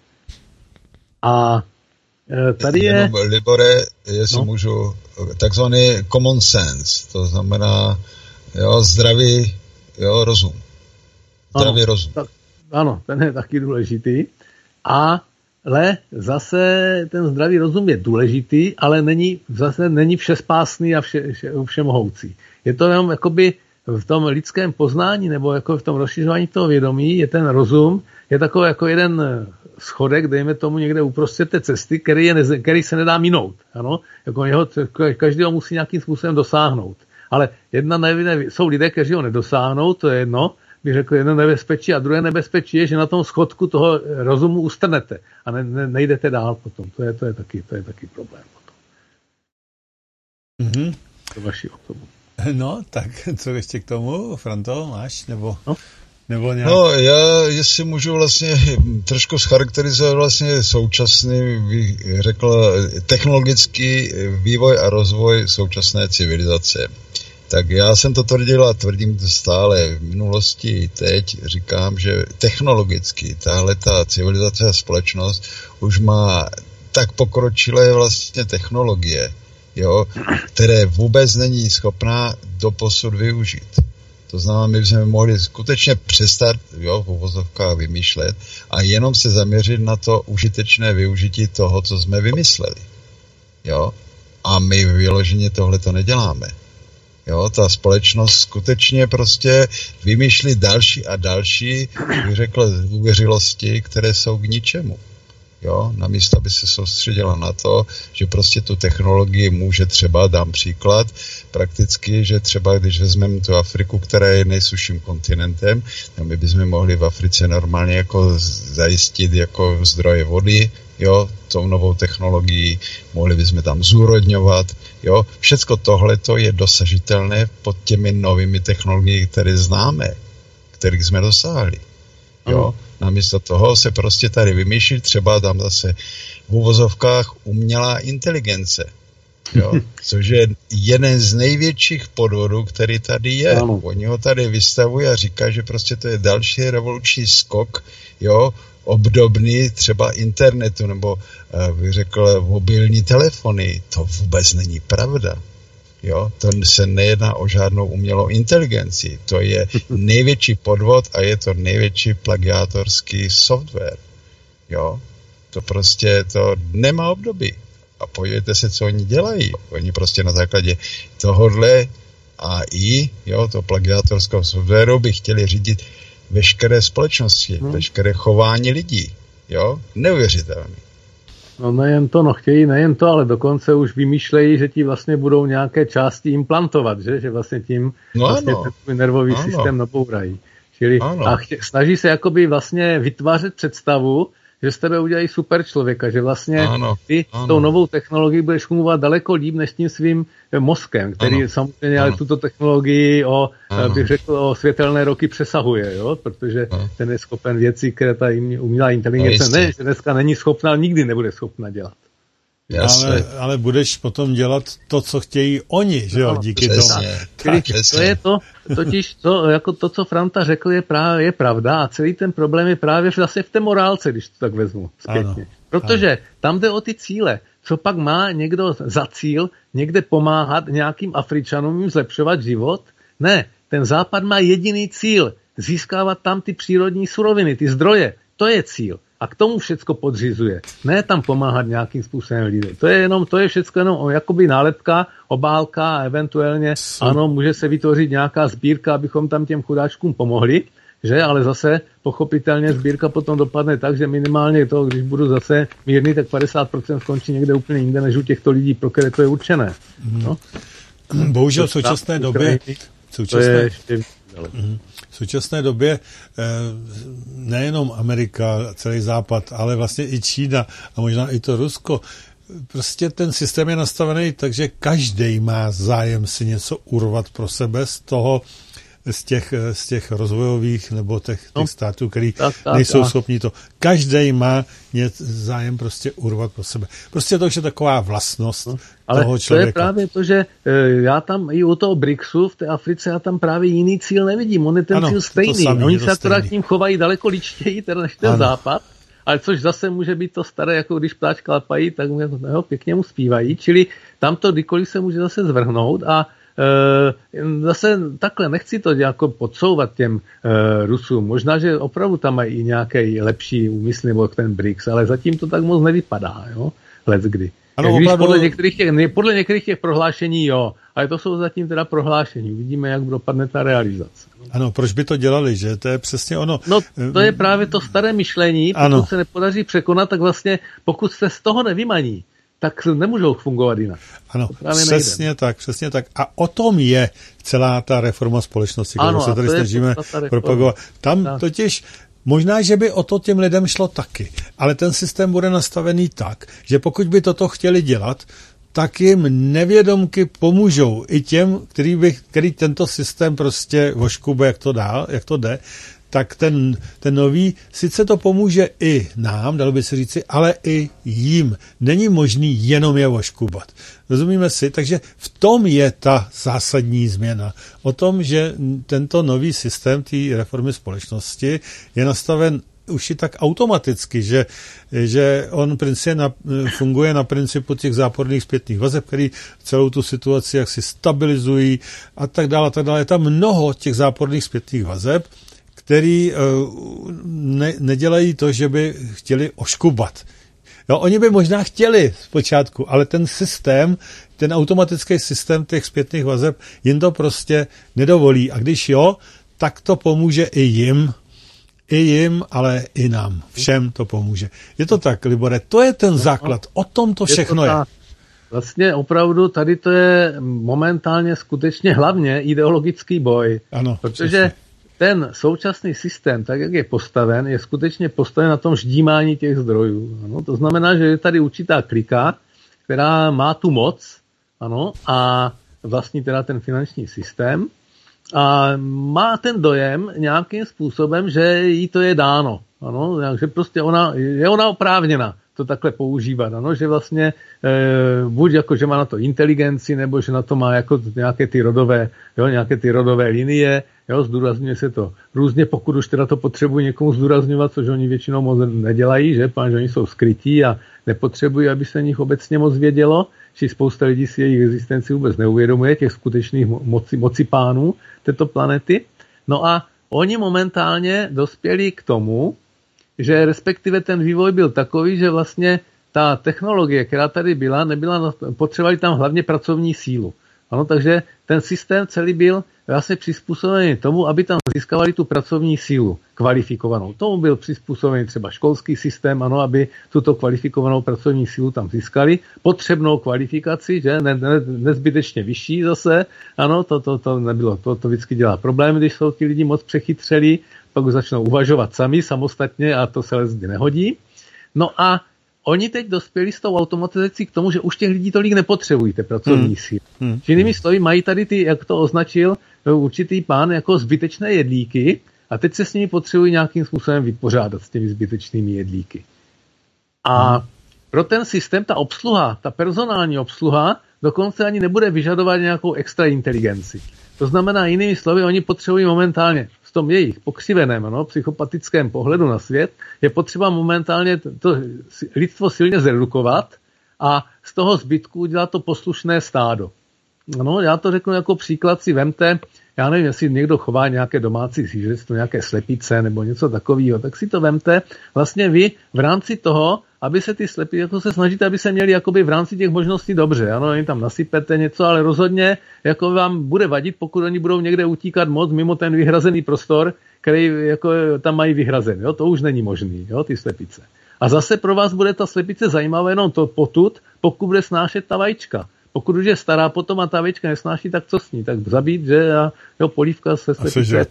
A tady je... Libore, jestli můžu, takzvaný common sense, to znamená zdravý rozum. Zdravý rozum. Ano, ten je taky důležitý. Ale zase ten zdravý rozum je důležitý, ale není všespásný a všemohoucí. Je to jenom jakoby v tom lidském poznání nebo jako v tom rozšiřování toho vědomí je ten rozum, je takový jako jeden schodek, dejme tomu někde uprostřed té cesty, který se nedá minout. Ano? Jako každý ho musí nějakým způsobem dosáhnout. Ale jsou lidé, kteří ho nedosáhnou, to je jedno, bych řekl jedno nebezpečí a druhé nebezpečí je, že na tom schodku toho rozumu ustrnete a nejdete dál potom. To je taky problém potom. Mm-hmm. To vaši osobu. No, tak co ještě k tomu, Franto, máš? Nebo nějak... No, já, jestli můžu vlastně trošku scharakterizovat vlastně současný, bych řekl, technologický vývoj a rozvoj současné civilizace. Tak já jsem to tvrdil a tvrdím to stále. V minulosti i teď říkám, že technologicky tahle ta civilizace a společnost už má tak pokročilé vlastně technologie, které vůbec není schopná doposud využít. To znamená, my bychom mohli skutečně přestat v uvozovkách vymýšlet a jenom se zaměřit na to užitečné využití toho, co jsme vymysleli. A my vyloženě tohle to neděláme. Ta společnost skutečně prostě vymýšlí další a další, bych řekl, uvěřilosti, které jsou k ničemu. Namísto, aby se soustředila na to, že prostě tu technologii může třeba, dám příklad, prakticky, že třeba když vezmeme tu Afriku, která je nejsušším kontinentem, my bychom mohli v Africe normálně jako zajistit jako zdroje vody, jo, tou novou technologií, mohli bychom tam zúrodňovat, jo. Všecko tohleto je dosažitelné pod těmi novými technologiemi, které známe, kterých jsme dosáhli, jo. Namísto toho se prostě tady vymýšlí třeba tam zase v uvozovkách umělá inteligence, jo, což je jeden z největších podvodů, který tady je. Ano. Oni ho tady vystavují a říkají, že prostě to je další revoluční skok, jo, obdobný třeba internetu, nebo bych řekl mobilní telefony. To vůbec není pravda. Jo, to se nejedná o žádnou umělou inteligenci. To je největší podvod a je to největší plagiátorský software. Jo, to prostě to nemá období. A podívejte se, co oni dělají. Oni prostě na základě tohodle AI, jo, to plagiátorského softwaru by chtěli řídit veškeré společnosti, veškeré chování lidí. Jo, neuvěřitelný. No chtějí nejen to, ale dokonce už vymýšlejí, že ti vlastně budou nějaké části implantovat, že vlastně tím vlastně ten nervový systém nabourají. Čili snaží se jakoby vlastně vytvářet představu, že z tebe udělají super člověka, že vlastně ty s tou novou technologií budeš fungovat daleko líp než tím svým mozkem, který samozřejmě ale tuto technologii bych řekl, o světelné roky přesahuje, jo? Protože ten je schopen věcí, které ta umělá inteligence že dneska není schopná, nikdy nebude schopna dělat. Ale budeš potom dělat to, co chtějí oni, že jo, díky tomu. To je to, totiž to, jako to, co Franta řekl, je pravda a celý ten problém je právě zase v té morálce, když to tak vezmu zpětně. Protože tam jde o ty cíle. Co pak má někdo za cíl někde pomáhat nějakým Afričanům jim zlepšovat život? Ne, ten Západ má jediný cíl. Získávat tam ty přírodní suroviny, ty zdroje. To je cíl. A k tomu všecko podřizuje. Ne tam pomáhat nějakým způsobem lidem. To je všecko jenom jakoby nálepka, obálka a eventuálně může se vytvořit nějaká sbírka, abychom tam těm chudáčkům pomohli, že? Ale zase pochopitelně sbírka potom dopadne tak, že minimálně to, když budu zase mírný, tak 50% skončí někde úplně jinde, než u těchto lidí, pro které to je určené. No? Bohužel v současné době v současné době nejenom Amerika, celý Západ, ale vlastně i Čína a možná i to Rusko, prostě ten systém je nastavený tak, že každý má zájem si něco urvat pro sebe z těch rozvojových nebo těch států, který nejsou schopni to. Každý má zájem prostě urvat pro sebe. Prostě to už je taková vlastnost toho člověka. Ale to je právě to, že já tam i u toho BRICSu v té Africe já tam právě jiný cíl nevidím. On je ten cíl stejný. Oni se akorát k ním chovají daleko ličtěji než ten Západ, ale což zase může být to staré, jako když ptáčka lapají, tak pěkně mu zpívají. Čili tam to kdykoliv se může zase zvrhnout a zase takhle nechci to jako podsouvat těm Rusům. Možná, že opravdu tam mají i nějaký lepší úmysl nebo ten BRICS, ale zatím to tak moc nevypadá, jo? Leckdy. Ano, podle některých těch prohlášení, jo, ale to jsou zatím teda prohlášení. Uvidíme, jak dopadne ta realizace. Ano, proč by to dělali, že? To je přesně ono. No, to je právě to staré myšlení. Pokud se nepodaří překonat, tak vlastně, pokud se z toho nevymaní, tak nemůžou fungovat jinak. Ano, přesně tak. A o tom je celá ta reforma společnosti, kterou se tady snažíme propagovat. Tam totiž možná, že by o to těm lidem šlo taky, ale ten systém bude nastavený tak, že pokud by toto chtěli dělat, tak jim nevědomky pomůžou i těm, který tento systém prostě voškube, jak to jde, tak ten nový, sice to pomůže i nám, dalo by se říci, ale i jim. Není možný jenom je voškubat. Rozumíme si? Takže v tom je ta zásadní změna. O tom, že tento nový systém té reformy společnosti je nastaven už i tak automaticky, že on funguje na principu těch záporných zpětných vazeb, který celou tu situaci jaksi stabilizují a tak dále. Je tam mnoho těch záporných zpětných vazeb, který nedělají to, že by chtěli oškubat. Jo, oni by možná chtěli zpočátku, ale ten systém, ten automatický systém těch zpětných vazeb jim to prostě nedovolí. A když jo, tak to pomůže i jim, ale i nám. Všem to pomůže. Je to tak, Libore, to je ten základ. O tom to všechno je. Vlastně opravdu tady to je momentálně skutečně hlavně ideologický boj. Ano, protože ten současný systém, tak jak je postaven, je skutečně postaven na tom ždímání těch zdrojů. Ano? To znamená, že je tady určitá klika, která má tu moc, ano, a vlastní teda ten finanční systém a má ten dojem nějakým způsobem, že jí to je dáno. Ano, že prostě je ona oprávněna to takhle používat, ano, že vlastně buď jako, že má na to inteligenci, nebo že na to má jako nějaké ty rodové linie, jo, zdůrazňuje se to různě, pokud už teda to potřebují někomu zdůrazňovat, což oni většinou moc nedělají, že oni jsou skrytí a nepotřebují, aby se o nich obecně moc vědělo, či spousta lidí si jejich existenci vůbec neuvědomuje, těch skutečných moci pánů této planety. No a oni momentálně dospěli k tomu, že respektive ten vývoj byl takový, že vlastně ta technologie, která tady byla, potřebovali tam hlavně pracovní sílu. Ano, takže ten systém celý byl vlastně přizpůsobený tomu, aby tam získávali tu pracovní sílu kvalifikovanou. Tomu byl přizpůsobený třeba školský systém, ano, aby tuto kvalifikovanou pracovní sílu tam získali. Potřebnou kvalifikaci, že nezbytečně vyšší zase, ano, to nebylo, to vždycky dělá problém, když jsou ti lidi moc přechytřelí, pak už začnou uvažovat sami, samostatně a to se leckdy nehodí. No a oni teď dospěli s tou automatizací k tomu, že už těch lidí tolik nepotřebují, ty pracovní síly. Jinými slovy, mají tady ty, jak to označil určitý pán, jako zbytečné jedlíky a teď se s nimi potřebují nějakým způsobem vypořádat s těmi zbytečnými jedlíky. A pro ten systém ta obsluha, ta personální obsluha dokonce ani nebude vyžadovat nějakou extra inteligenci. To znamená, jinými slovy, oni potřebují momentálně v tom jejich pokřiveném, psychopatickém pohledu na svět, je potřeba momentálně to lidstvo silně zredukovat a z toho zbytku udělat to poslušné stádo. No, já to řeknu jako příklad, si vemte, já nevím, jestli někdo chová nějaké domácí zvířectvo, nějaké slepice nebo něco takového, tak si to vemte. Vlastně vy v rámci toho, aby se ty slepice, jako se snažíte, aby se měli jakoby v rámci těch možností dobře. Ano, oni tam nasypete něco, ale rozhodně jako vám bude vadit, pokud oni budou někde utíkat moc mimo ten vyhrazený prostor, který jako tam mají vyhrazen. Jo? To už není možný, jo, ty slepice. A zase pro vás bude ta slepice zajímavé jenom to potud, pokud bude snášet ta vajíčka. Pokud už je stará potom a ta vajíčka nesnáší, tak co s ní? Tak zabít, že a jo, polívka se slepice.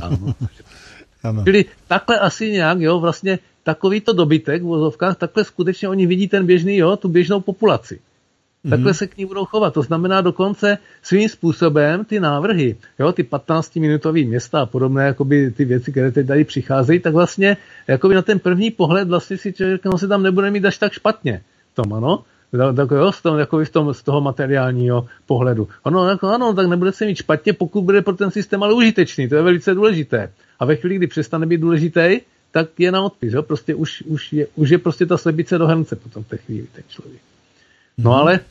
Ano. Čili takhle asi nějak, jo, vlastně takovýto dobytek v vozovkách, takhle skutečně oni vidí ten běžný, jo, tu běžnou populaci. Takhle se k ní budou chovat. To znamená dokonce svým způsobem ty návrhy, jo, ty 15-minutový města a podobné, jakoby ty věci, které teď tady přicházejí, tak vlastně jakoby na ten první pohled vlastně si člověk se tam nebude mít až tak špatně. Tom, ano? Tak jo, z toho materiálního pohledu. Ano, tak nebude se mít špatně, pokud bude pro ten systém ale užitečný. To je velice důležité. A ve chvíli, kdy přestane být důležitý, tak je na odpis. Jo? Prostě už je prostě ta slepice do hrnce potom v té chvíli ten člověk. No ale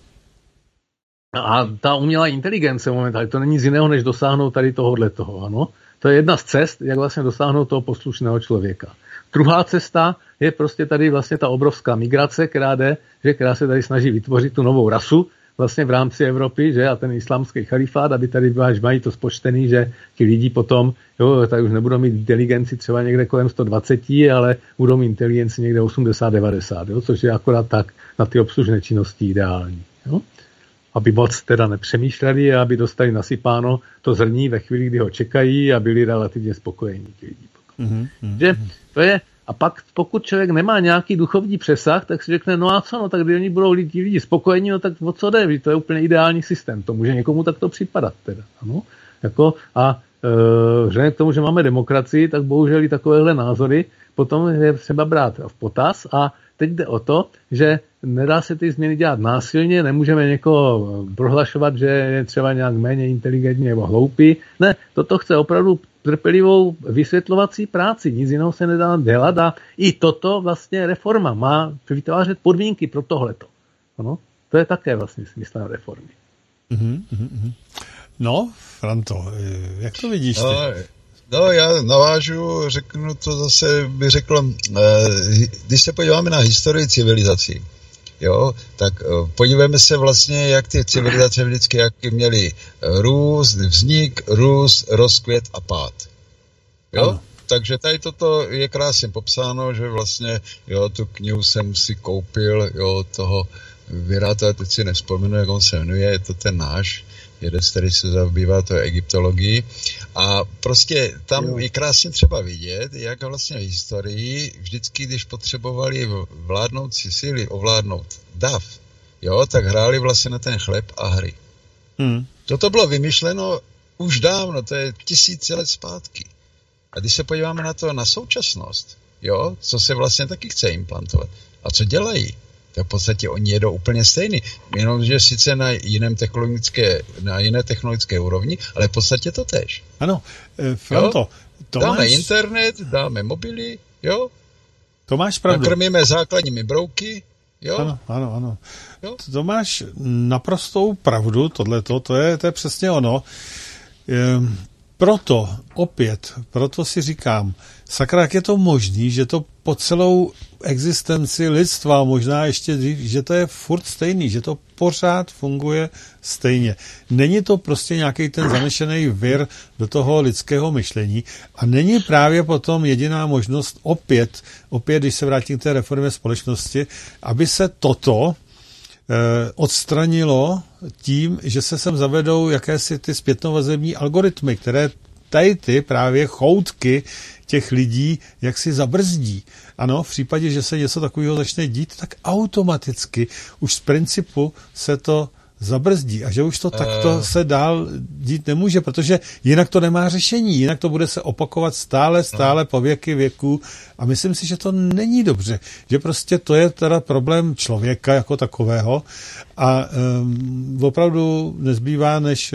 a ta umělá inteligence momentálně, to není nic jiného, než dosáhnout tady tohohletoho. Ano? To je jedna z cest, jak vlastně dosáhnout toho poslušného člověka. Druhá cesta je prostě tady vlastně ta obrovská migrace, která se tady snaží vytvořit tu novou rasu vlastně v rámci Evropy, že, a ten islámský chalifát, aby tady mají to spočtený, že ti lidi potom, jo, tady už nebudou mít inteligenci třeba někde kolem 120, ale budou mít inteligenci někde 80-90, jo, což je akorát tak na ty obslužné činnosti ideální. Jo. Aby moc teda nepřemýšleli a aby dostali nasypáno to zrní ve chvíli, kdy ho čekají a byli relativně spokojení ti lidi potom. Že to je, a pak pokud člověk nemá nějaký duchovní přesah, tak si řekne, no a co, no tak když oni budou lidi spokojení, no tak o co jde, to je úplně ideální systém, to může někomu takto připadat teda, ano, jako a vzhledem k tomu, že máme demokracii, tak bohužel i takovéhle názory potom je třeba brát v potaz a teď jde o to, že nedá se ty změny dělat násilně, nemůžeme někoho prohlašovat, že je třeba nějak méně inteligentní nebo hloupý. Ne, toto chce opravdu trpělivou vysvětlovací práci, nic jiného se nedá dělat a i toto vlastně reforma má vytvářet podmínky pro tohleto. Ano? To je také vlastně smyslem reformy. No, Franto, jak to vidíš ty? No, já navážu, řeknu to zase, bych řekl, když se podíváme na historii civilizací, jo, tak podívejme se vlastně, jak ty civilizace vždycky jak měly růst, vznik, růst, rozkvět a pád. Jo? Ano. Takže tady toto je krásně popsáno, že vlastně, jo, tu knihu jsem si koupil, jo, toho Virata, teď si nevzpomenu, jak on se jmenuje, je to ten náš, jeden, který se zabývá to egyptologií. A prostě tam je krásně třeba vidět, jak vlastně v historii vždycky, když potřebovali vládnoucí síly ovládnout dav, jo, tak hráli vlastně na ten chleb a hry. Toto bylo vymyšleno už dávno, to je 1000 let zpátky. A když se podíváme na současnost, jo, co se vlastně taky chce implantovat a co dělají, tak v podstatě oni jedou úplně stejný. Jenomže sice na jiné technologické úrovni, ale v podstatě to též. Ano, Franto. Dáme internet, dáme mobily, jo. To máš pravdu. Nakrmíme základními brouky, jo. Ano. Jo? To máš naprostou pravdu, tohleto, to je přesně ono. Proto si říkám, sakra, jak je to možný, že to po celou existenci lidstva, možná ještě dřív, že to je furt stejný, že to pořád funguje stejně. Není to prostě nějaký ten zanešený vir do toho lidského myšlení a není právě potom jediná možnost opět, když se vrátím k té reformě společnosti, aby se toto odstranilo tím, že se sem zavedou jakési ty zpětnovazební algoritmy, které tady ty právě choutky těch lidí jak si zabrzdí. Ano, v případě, že se něco takového začne dít, tak automaticky už z principu se to zabrzdí a že už to takto se dál dít nemůže, protože jinak to nemá řešení, jinak to bude se opakovat stále po věky věků a myslím si, že to není dobře, že prostě to je teda problém člověka jako takového a opravdu nezbývá, než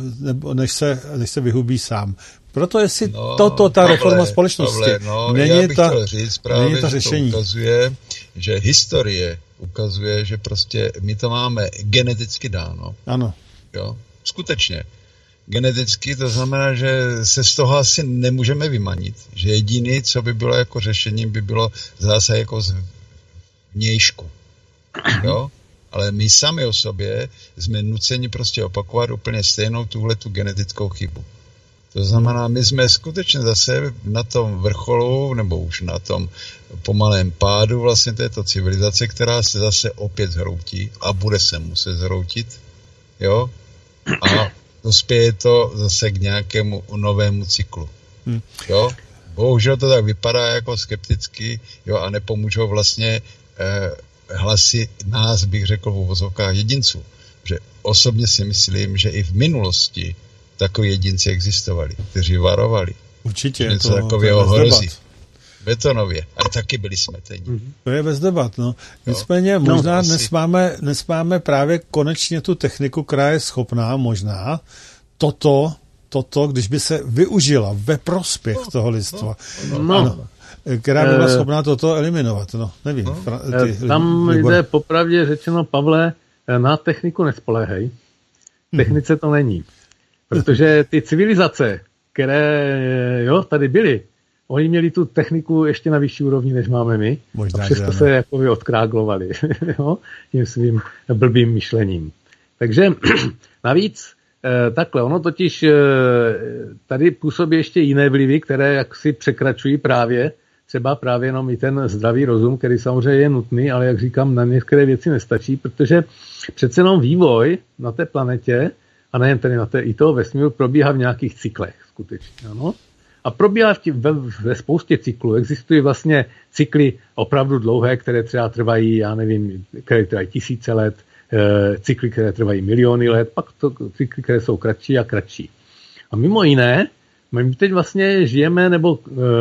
se vyhubí sám. Proto jestli ta reforma společnosti není ta řešení. To ukazuje, že historie ukazuje, že prostě my to máme geneticky dáno. Ano. Jo, skutečně. Geneticky to znamená, že se z toho asi nemůžeme vymanit. Že jediný, co by bylo jako řešením, by bylo zase jako z vnějšku. Jo? Ale my sami o sobě jsme nuceni prostě opakovat úplně stejnou tuhletu genetickou chybu. To znamená, my jsme skutečně zase na tom vrcholu, nebo už na tom pomalém pádu vlastně této civilizace, která se zase opět zhroutí a bude se muset zhroutit, jo? A dospěje to zase k nějakému novému cyklu, jo? Bohužel to tak vypadá jako skepticky, jo, a nepomůžou vlastně hlasy nás, bych řekl v uvozovkách jedinců. Že osobně si myslím, že i v minulosti takoví jedinci existovali, kteří varovali. Určitě. Něco takového hrozí. Betonově. A taky byli smetení. To je bez debat, no. Nicméně možná dnes máme právě konečně tu techniku, která je schopná možná toto, když by se využila ve prospěch toho lidstva. Ano, která by byla schopná toto eliminovat. No, nevím. Tam jde popravdě řečeno, Pavle, na techniku nespoléhej. Technice to není. Protože ty civilizace, které tady byly, oni měli tu techniku ještě na vyšší úrovni, než máme my. Možná, a přesto se jakoby odkráglovali tím svým blbým myšlením. Takže navíc takhle, ono totiž tady působí ještě jiné vlivy, které jaksi překračují třeba právě jenom i ten zdravý rozum, který samozřejmě je nutný, ale jak říkám, na některé věci nestačí, protože přece jenom vývoj na té planetě a nejen tedy i toho vesmíru probíhá v nějakých cyklech skutečně, ano. A probíhá ve spoustě cyklů. Existují vlastně cykly opravdu dlouhé, které třeba trvají, já nevím, které trvají 1000 let, cykly, které trvají miliony let, pak to cykly, které jsou kratší a kratší. A mimo jiné, my teď vlastně žijeme, nebo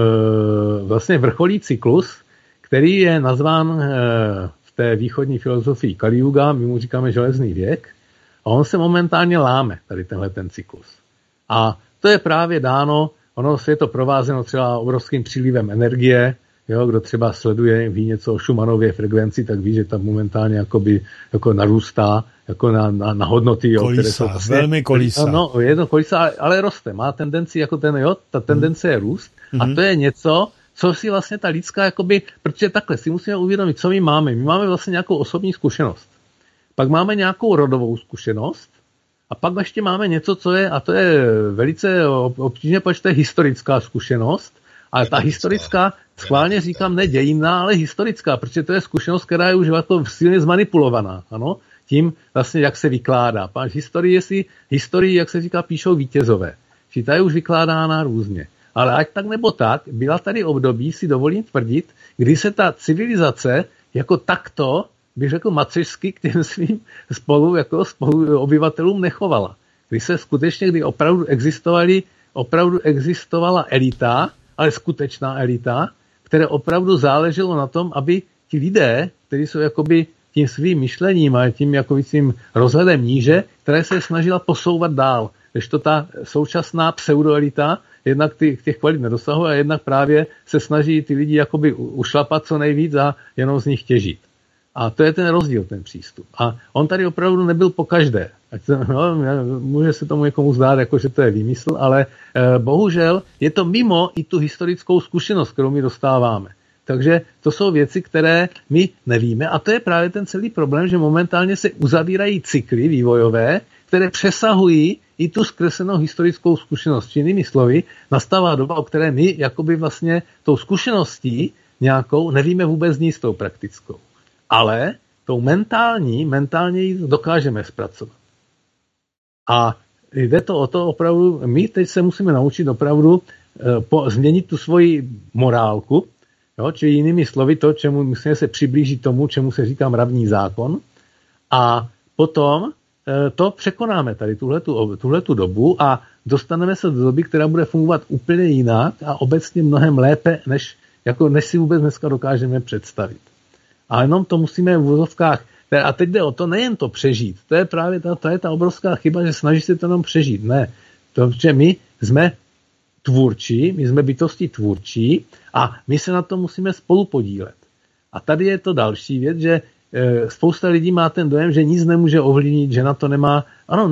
vlastně vrcholí cyklus, který je nazván v té východní filozofii Kali Yuga, my mu říkáme železný věk, a on se momentálně láme, tady tenhle ten cyklus. A to je právě dáno, ono se je to provázeno třeba obrovským přílivem energie, jo, kdo třeba ví něco o Schumannově frekvenci, tak ví, že tam momentálně jako narůstá jako na hodnoty, jo, kolísa, které jsou vlastně, velmi kolísa. No, je to kolísa, ale roste, má tendenci jako ta tendence je růst a to je něco, co si vlastně ta lidská, protože takhle si musíme uvědomit, co my máme. My máme vlastně nějakou osobní zkušenost. Pak máme nějakou rodovou zkušenost a pak ještě máme něco, co je, a to je velice obtížně, protože to je historická zkušenost, ale ta historická, schválně říkám, ne dějinná, ale historická, protože to je zkušenost, která je už jako silně zmanipulovaná, ano, tím vlastně, jak se vykládá. Historii, jak se říká, píšou vítězové. ta je už vykládána různě. Ale ať tak nebo tak, byla tady období, si dovolím tvrdit, kdy se ta civilizace jako takto, bych řekl macešsky, k těm svým spolu obyvatelům nechovala. Kdy se skutečně, kdy opravdu existovala elita, ale skutečná elita, které opravdu záleželo na tom, aby ti lidé, kteří jsou jakoby tím svým myšlením a tím svým rozhledem níže, které se snažila posouvat dál. Když to ta současná pseudoelita jednak těch kvalit nedosahuje a jednak právě se snaží ty lidi jakoby ušlapat co nejvíc a jenom z nich těžit. A to je ten rozdíl, ten přístup. A on tady opravdu nebyl pokaždé. Může se tomu někomu zdát, jako že to je výmysl, ale bohužel je to mimo i tu historickou zkušenost, kterou my dostáváme. Takže to jsou věci, které my nevíme a to je právě ten celý problém, že momentálně se uzavírají cykly vývojové, které přesahují i tu zkreslenou historickou zkušenost. Jinými slovy, nastává doba, o které my jakoby vlastně tou zkušeností nějakou nevíme vůbec nic tou praktickou. Ale tou mentálně ji dokážeme zpracovat. A jde to o to opravdu, my teď se musíme naučit opravdu změnit tu svoji morálku, jo, čili jinými slovy to, čemu musíme se přiblížit tomu, čemu se říká mravní zákon a potom to překonáme tady tuhletu dobu a dostaneme se do doby, která bude fungovat úplně jinak a obecně mnohem lépe, než si vůbec dneska dokážeme představit. A jenom to musíme v uvozovkách, a teď jde o to nejen to přežít, to je právě ta obrovská chyba, že snaží se to jenom přežít. Ne, protože my jsme tvůrčí, my jsme bytosti tvůrčí a my se na to musíme spolu podílet. A tady je to další věc, že spousta lidí má ten dojem, že nic nemůže ovlivnit, že na to nemá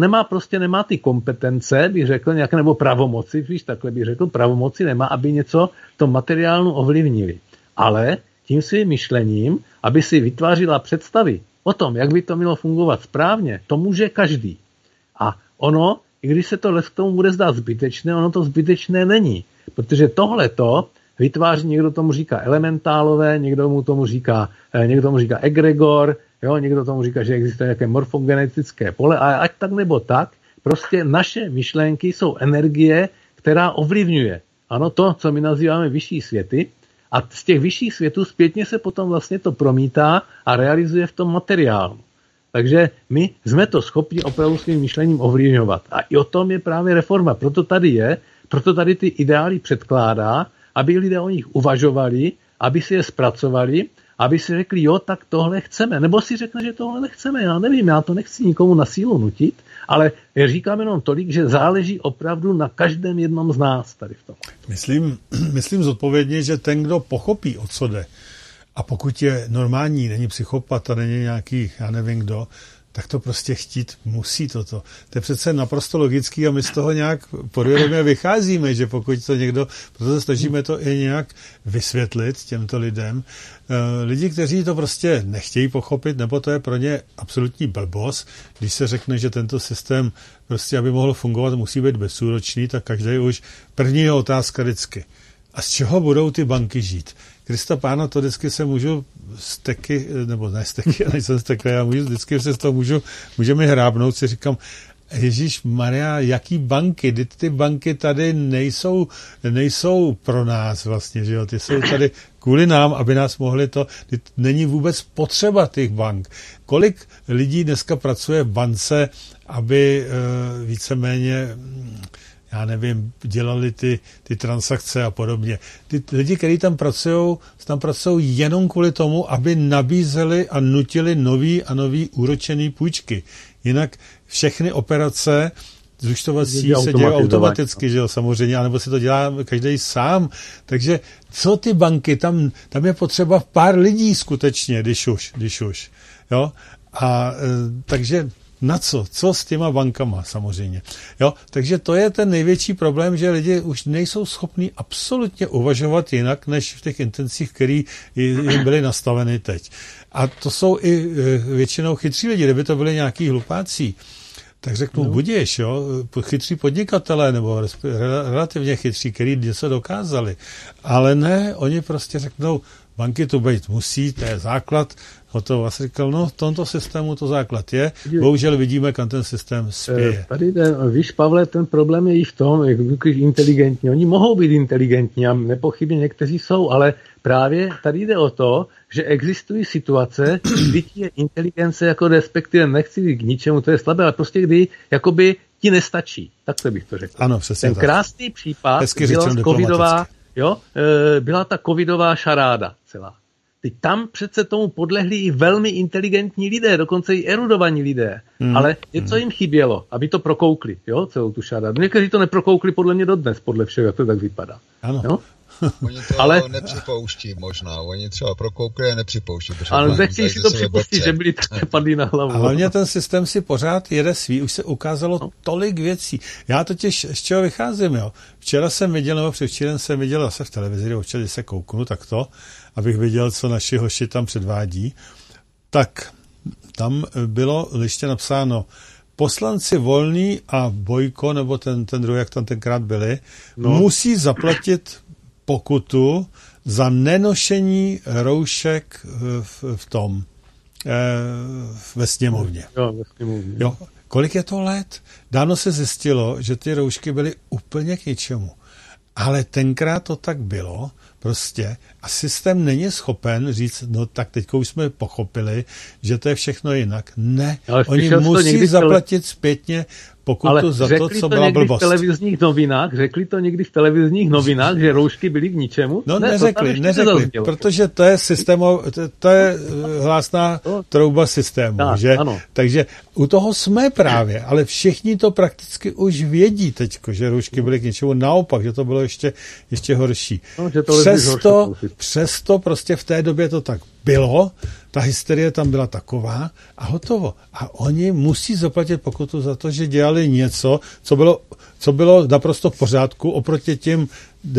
ty kompetence, bych řekl, nějaké nebo pravomoci, víš, takhle bych řekl, pravomoci nemá, aby něco v tom materiálnu ovlivnili. Ale tím svým myšlením, aby si vytvářila představy o tom, jak by to mělo fungovat správně, to může každý. A ono, i když se to k tomu bude zdát zbytečné, ono to zbytečné není. Protože tohleto vytváří, někdo tomu říká elementálové, někdo tomu říká egregor, jo, někdo tomu říká, že existuje nějaké morfogenetické pole, ale ať tak nebo tak, prostě naše myšlenky jsou energie, která ovlivňuje. Ano, to, co my nazýváme vyšší světy, a z těch vyšších světů zpětně se potom vlastně to promítá a realizuje v tom materiálu. Takže my jsme to schopni opravdu svým myšlením ovlivňovat. A i o tom je právě reforma. Proto tady ty ideály předkládá, aby lidé o nich uvažovali, aby si je zpracovali, aby si řekli, jo, tak tohle chceme. Nebo si řekne, že tohle nechceme. Já nevím, já to nechci nikomu na sílu nutit, ale říkám jenom tolik, že záleží opravdu na každém jednom z nás tady v tom. Myslím zodpovědně, že ten, kdo pochopí, o co jde, a pokud je normální, není psychopat a není nějaký, já nevím kdo, tak to prostě chtít musí toto. To je přece naprosto logický a my z toho nějak podvědomě vycházíme, že pokud to někdo, proto snažíme to i nějak vysvětlit těmto lidem. Lidi, kteří to prostě nechtějí pochopit, nebo to je pro ně absolutní blbost, když se řekne, že tento systém prostě, aby mohl fungovat, musí být bezúročný, tak každý už první otázka vždycky. A z čeho budou ty banky žít? Krista pána, to vždycky se můžu steky, nebo ne steky, nejsem steky, já vždycky se z toho můžeme hrábnout, si říkám, Ježíš Maria, jaký banky? Ty banky tady nejsou pro nás vlastně, že jo? Ty jsou tady kvůli nám, aby nás mohli to, není vůbec potřeba těch bank. Kolik lidí dneska pracuje v bance, aby víceméně, já nevím, dělali ty transakce a podobně. Ty lidi, kteří tam pracují jenom kvůli tomu, aby nabízeli a nutili nový úročený půjčky. Jinak všechny operace zúčtovací se dějí automaticky, že jo, samozřejmě, anebo se to dělá každý sám. Takže co ty banky, tam je potřeba pár lidí skutečně, když už. Jo? A takže na co? Co s těma bankama samozřejmě. Jo? Takže to je ten největší problém, že lidi už nejsou schopni absolutně uvažovat jinak, než v těch intencích, které jim byly nastaveny teď. A to jsou i většinou chytří lidi, kdyby to byli nějaký hlupáci, tak řeknu, budiš, jo, chytří podnikatelé, nebo relativně chytří, který něco dokázali. Ale ne, oni prostě řeknou, banky tu být musí, to je základ, hotovo. A říkal, no v tomto systému to základ je, bohužel vidíme, kam ten systém spěje. Tady víš, Pavle, ten problém je i v tom, jak inteligentní. Oni mohou být inteligentní a nepochybně někteří jsou, ale právě tady jde o to, že existují situace, kdy ti je inteligence, jako respektive nechci k ničemu, to je slabé, ale prostě kdy jakoby ti nestačí. Tak to bych to řekl. Ano, přesně ten tak. Krásný případ byla ta covidová šaráda celá. Teď tam přece tomu podlehli i velmi inteligentní lidé, dokonce i erudovaní lidé. Ale něco jim chybělo, aby to prokoukli, jo, celou tu šarádu. Někteří to neprokoukli podle mě dodnes, podle všeho, jak to tak vypadá. Ano. Jo? Oni to nepřipouští možná. Oni třeba prokoukli a nepřipouští. Ale nechci si to připustit, že byli také padli na hlavu. A hlavně ten systém si pořád jede svý. Už se ukázalo tolik věcí. Já totiž z čeho vycházím, jo. Včera jsem viděl, nebo předvčírem jsem viděl zase v televizi, občas se kouknu takto, abych viděl, co naši hoši tam předvádí. Tak tam bylo ještě napsáno poslanci Volný a Bojko, nebo ten druhý, jak tam tenkrát byli, musí zaplatit pokutu za nenošení roušek ve sněmovně. Jo, ve sněmovně. Jo. Kolik je to let? Dávno se zjistilo, že ty roušky byly úplně k ničemu. Ale tenkrát to tak bylo prostě a systém není schopen říct, no tak teďka už jsme pochopili, že to je všechno jinak. Ne, oni musí zaplatit zpětně pokutu za to, co byla blbost. Řekli to někdy v televizních novinách, že roušky byly k ničemu? No ne, neřekli, protože to je to je hlásná trouba systému, tak, že? Ano. Takže u toho jsme právě, ale všichni to prakticky už vědí teďko, že roušky byly k něčemu, naopak, že to bylo ještě horší. No, přesto prostě v té době to tak bylo, ta hysterie tam byla taková a hotovo. A oni musí zaplatit pokutu za to, že dělali něco, co bylo naprosto v pořádku oproti těm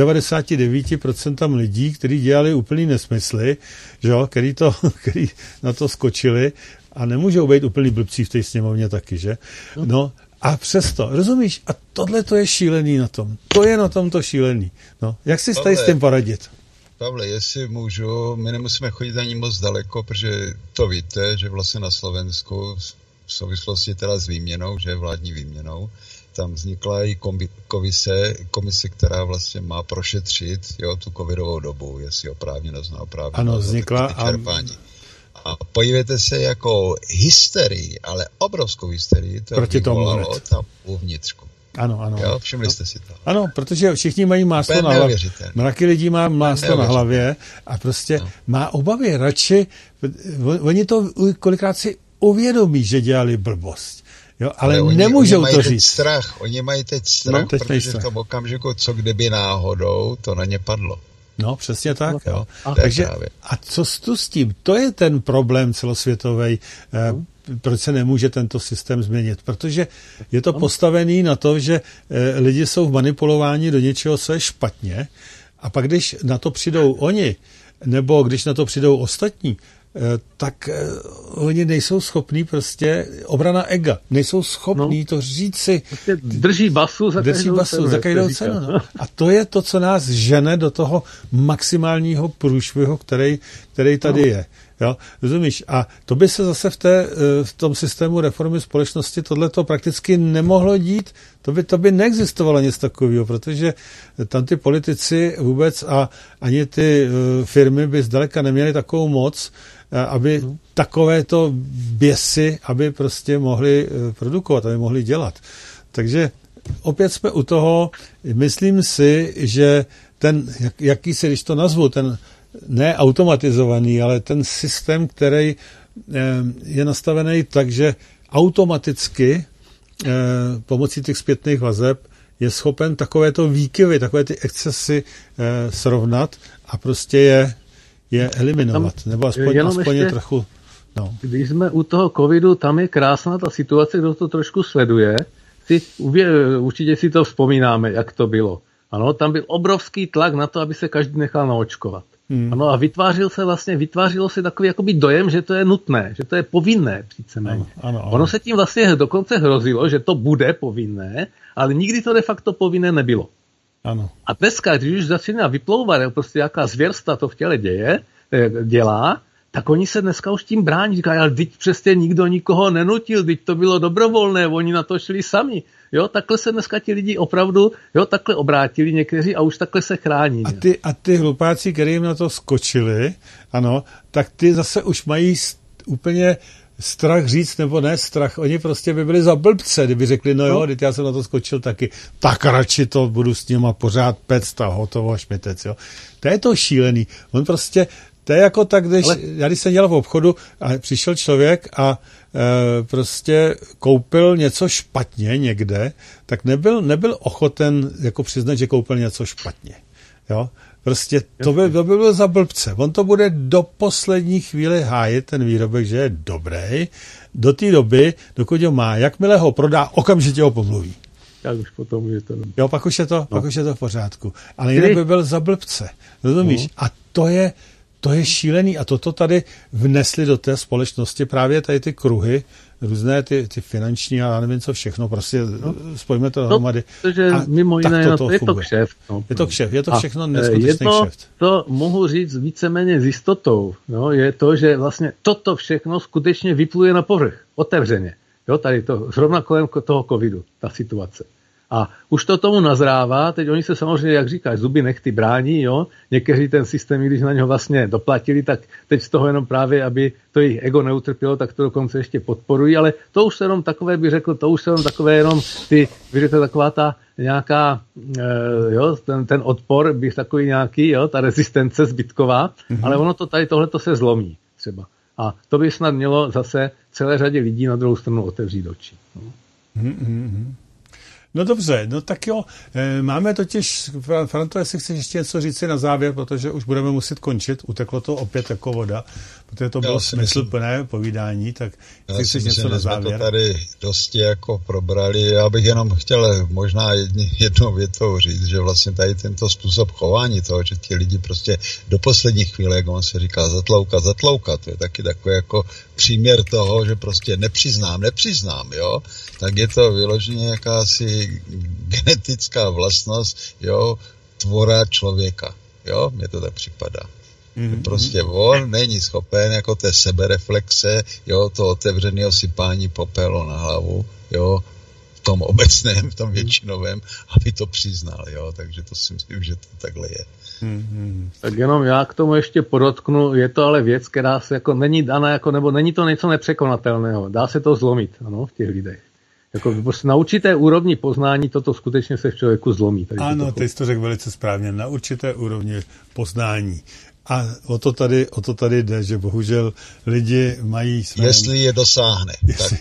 99% lidí, kteří dělali úplný nesmysly, že jo, který na to skočili a nemůžou být úplný blbcí v té sněmovně taky, že? No, a přesto, rozumíš? A tohle to je šílený na tom. To je na tom to šílený. No, jak si tady s tím poradit? Pavle, jestli můžu, my nemusíme chodit ani moc daleko, protože to víte, že vlastně na Slovensku v souvislosti teda s výměnou, že vládní výměnou, tam vznikla i komise, která vlastně má prošetřit tu covidovou dobu, jestli oprávněnost, neoprávněnost. Ano, vznikla. A podívejte se, jako hysterii, ale obrovskou hysterii, to vyvolalo tam uvnitřku. Ano. Jo, všimli jste si to. Ano, protože všichni mají máslo na hlavě. Mraky lidí má máslo na hlavě a prostě má obavy. Radši, oni to kolikrát si uvědomí, že dělali blbost. Jo, ale nemůžou to říct. Oni mají teď strach, protože v tom okamžiku, co kdyby náhodou, to na ně padlo. No, přesně tak. Jo. Takže, a co s tím? To je ten problém celosvětový, proč se nemůže tento systém změnit. Protože je to postavený na to, že lidi jsou manipulováni do něčeho, co je špatně, a pak když na to přijdou oni, nebo když na to přijdou ostatní, tak oni nejsou schopní prostě, obrana ega, nejsou schopní to říci. Drží basu za každou cenu. No. A to je to, co nás žene do toho maximálního průšvihu, který tady je. Jo? Rozumíš? A to by se zase v tom systému reformy společnosti tohleto prakticky nemohlo dít. To by neexistovalo nic takového, protože tam ty politici vůbec a ani ty firmy by zdaleka neměly takovou moc, aby takovéto běsy, aby prostě mohli produkovat, aby mohli dělat. Takže opět jsme u toho, myslím si, že ten, jaký se, když to nazvu, ten ne automatizovaný, ale ten systém, který je nastavený tak, že automaticky pomocí těch zpětných vazeb je schopen takovéto výkyvy, takové ty excesy srovnat a prostě je eliminovat, nebo aspoň je trochu. No. Když jsme u toho covidu, tam je krásná ta situace, kdo to trošku sleduje. Určitě si to vzpomínáme, jak to bylo. Ano, tam byl obrovský tlak na to, aby se každý nechal naočkovat. Ano, a vytvářilo se takový jakoby dojem, že to je nutné, že to je povinné víceméně. Ano. Ono se tím vlastně dokonce hrozilo, že to bude povinné, ale nikdy to de facto povinné nebylo. Ano. A dneska, když už začíná vyplouvat, prostě jaká zvěrstva to v těle děje, dělá, tak oni se dneska už tím brání. Říkají, ale teď přesně nikdo nikoho nenutil, teď to bylo dobrovolné, oni na to šli sami. Jo, takhle se dneska ti lidi opravdu, takhle obrátili někteří a už takhle se chrání. A ty hlupáci, který jim na to skočili, ano, tak ty zase už mají úplně strach říct, nebo ne strach, oni prostě by byli za blbce, kdyby řekli, no jo, já jsem na to skočil taky, tak radši to budu s nima pořád pect a hotovo, šmitec, jo. To je to šílený. On prostě, to je jako tak, když jsem dělal v obchodu a přišel člověk a prostě koupil něco špatně někde, tak nebyl ochoten jako přiznat, že koupil něco špatně, jo. Prostě to by bylo za blbce. On to bude do poslední chvíli hájit ten výrobek, že je dobrý, do té doby, dokud ho má. Jakmile ho prodá, okamžitě ho pomluví. Tak už potom je to... Jo, pak už je to v pořádku. Ale jinak by byl za blbce. Rozumíš? A to je šílený a toto tady vnesli do té společnosti právě tady ty kruhy, různé ty finanční a já nevím co všechno, prostě spojíme to dohromady. Protože mimo jiné, je to kšeft. Je to všechno neskutečný kšeft. To mohu říct víceméně s jistotou, je to, že vlastně toto všechno skutečně vypluje na povrch, otevřeně. Jo, tady to, zrovna kolem toho covidu, ta situace. A už to tomu nazrává, teď oni se samozřejmě, jak říkáš, zuby nechty brání, jo. Někteří ten systém, když na něho vlastně doplatili, tak teď z toho jenom právě, aby to jejich ego neutrpělo, tak to dokonce ještě podporují, ale to už se jenom takové, bych řekl, taková ta nějaká, ten odpor, bych takový nějaký, ta rezistence zbytková, ale ono to tady tohleto se zlomí třeba. A to by snad mělo zase celé řadě lidí na druhou stranu otevřít oči. No dobře, no tak jo, máme totiž, Franto, jestli chceš ještě něco říct si na závěr, protože už budeme muset končit, uteklo to opět jako voda, protože to bylo smysluplné povídání, tak jestli chceš něco na závěr. Jsme to tady dosti jako probrali, já bych jenom chtěl možná jednou větou říct, že vlastně tady tento způsob chování toho, že ti lidi prostě do poslední chvíle, jak on se říká, zatloukat, to je taky takový jako příměr toho, že prostě nepřiznám, jo, tak je to vyloženě jakási genetická vlastnost, jo, tvora člověka, jo, mně to tak připadá. Prostě on není schopen jako té sebereflexe, jo, to otevřeného sypání popelu na hlavu, jo, v tom obecném, v tom většinovém, aby to přiznal, jo, takže to si myslím, že to takhle je. Tak jenom já k tomu ještě podotknu, je to ale věc, která se jako není daná, jako, nebo není to něco nepřekonatelného, dá se to zlomit, ano, v těch lidech. Jako na určité úrovni poznání toto skutečně se v člověku zlomí. Ano, ty jsi to řekl velice správně, na určité úrovni poznání. A o to tady jde, že bohužel lidi mají své... Jestli je dosáhne.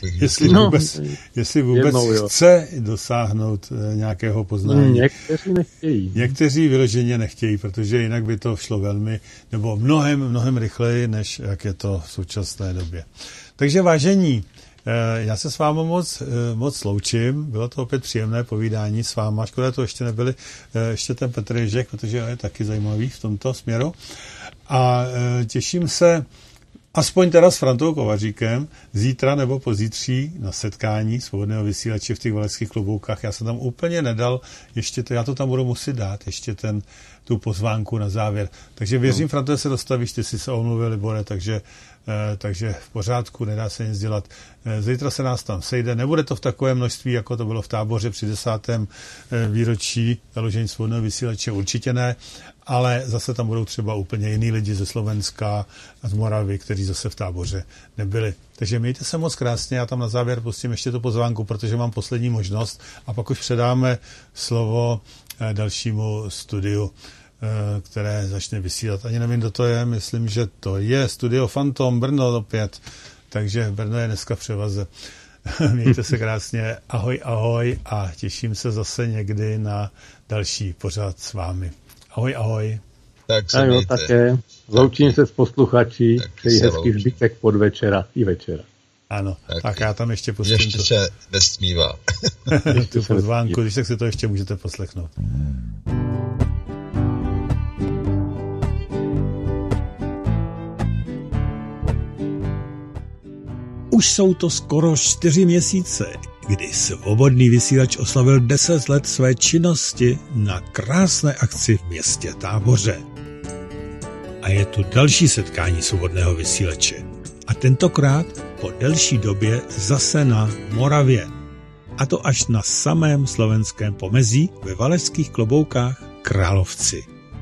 Jestli vůbec chce dosáhnout nějakého poznání. Někteří nechtějí. Někteří vyloženě nechtějí, protože jinak by to šlo velmi, nebo mnohem rychleji, než jak je to v současné době. Takže vážení, já se s vámi moc loučím, bylo to opět příjemné povídání s váma, škoda to ještě nebyli, ještě ten Petr Ježek, protože je taky zajímavý v tomto směru a těším se aspoň teda s Frantou Kovaříkem zítra nebo pozítří na setkání Svobodného vysílače v těch Valašských kloboukách. Já jsem tam úplně nedal, ještě to, já to tam budu muset dát, ještě tu pozvánku na závěr. Takže věřím, Franto, že se dostavíš, ty jsi se omluvil, Libore, takže v pořádku, nedá se nic dělat. Zítra se nás tam sejde, nebude to v takovém množství, jako to bylo v Táboře při 10. výročí založení Svobodného vysílače, určitě ne, ale zase tam budou třeba úplně jiný lidi ze Slovenska a z Moravy, kteří zase v Táboře nebyli. Takže mějte se moc krásně, já tam na závěr pustím ještě tu pozvánku, protože mám poslední možnost a pak už předáme slovo dalšímu studiu, které začne vysílat. Ani nevím, kdo to je, myslím, že to je Studio Fantom Brno opět, takže Brno je dneska v převaze. Mějte se krásně, ahoj a těším se zase někdy na další pořad s vámi. Ahoj. Tak se mějte. Také. Loučím se s posluchači, přeji hezký zbytek podvečera i večera. Ano, tak já tam ještě pustím. Ještě se nesmívá. Tu pozvánku, když tak si to ještě můžete poslechnout. Už jsou to skoro 4 měsíce, kdy Svobodný vysílač oslavil 10 let své činnosti na krásné akci v městě Táboře. A a je tu další setkání svobodného vysílače. A tentokrát po delší době zase na Moravě. A to až na samém slovenském pomezí ve Valašských Kloboukách Královci.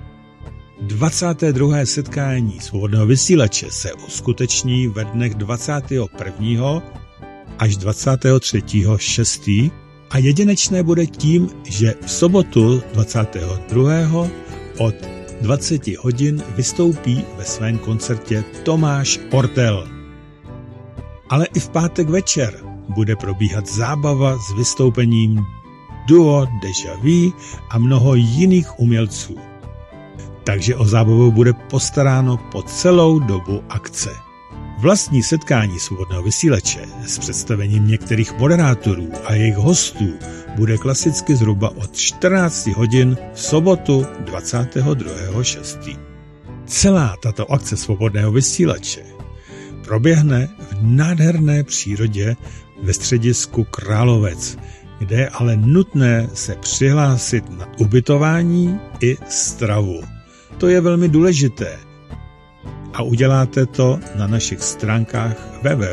22. setkání svobodného vysílače se uskuteční ve dnech 21. až 23.6. a jedinečné bude tím, že v sobotu 22. od 20 hodin vystoupí ve svém koncertě Tomáš Ortel. Ale i v pátek večer bude probíhat zábava s vystoupením duo Deja Vu a mnoho jiných umělců. Takže o zábavu bude postaráno po celou dobu akce. Vlastní setkání svobodného vysílače s představením některých moderátorů a jejich hostů bude klasicky zhruba od 14 hodin v sobotu 22.6. Celá tato akce svobodného vysílače proběhne v nádherné přírodě ve středisku Královec, kde je ale nutné se přihlásit na ubytování i stravu. To je velmi důležité. A uděláte to na našich stránkách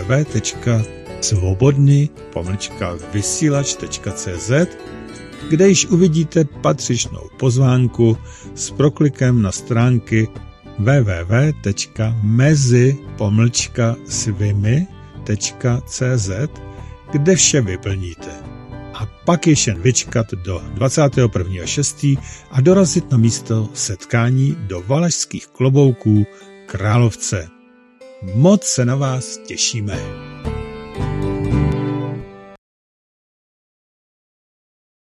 www.svobodny-vysílač.cz, kde již uvidíte patřičnou pozvánku s proklikem na stránky www.mezi-svimi.cz, kde vše vyplníte. A pak již jen vyčkat do 21.6. a dorazit na místo setkání do Valašských Klobouků Královce. Moc se na vás těšíme.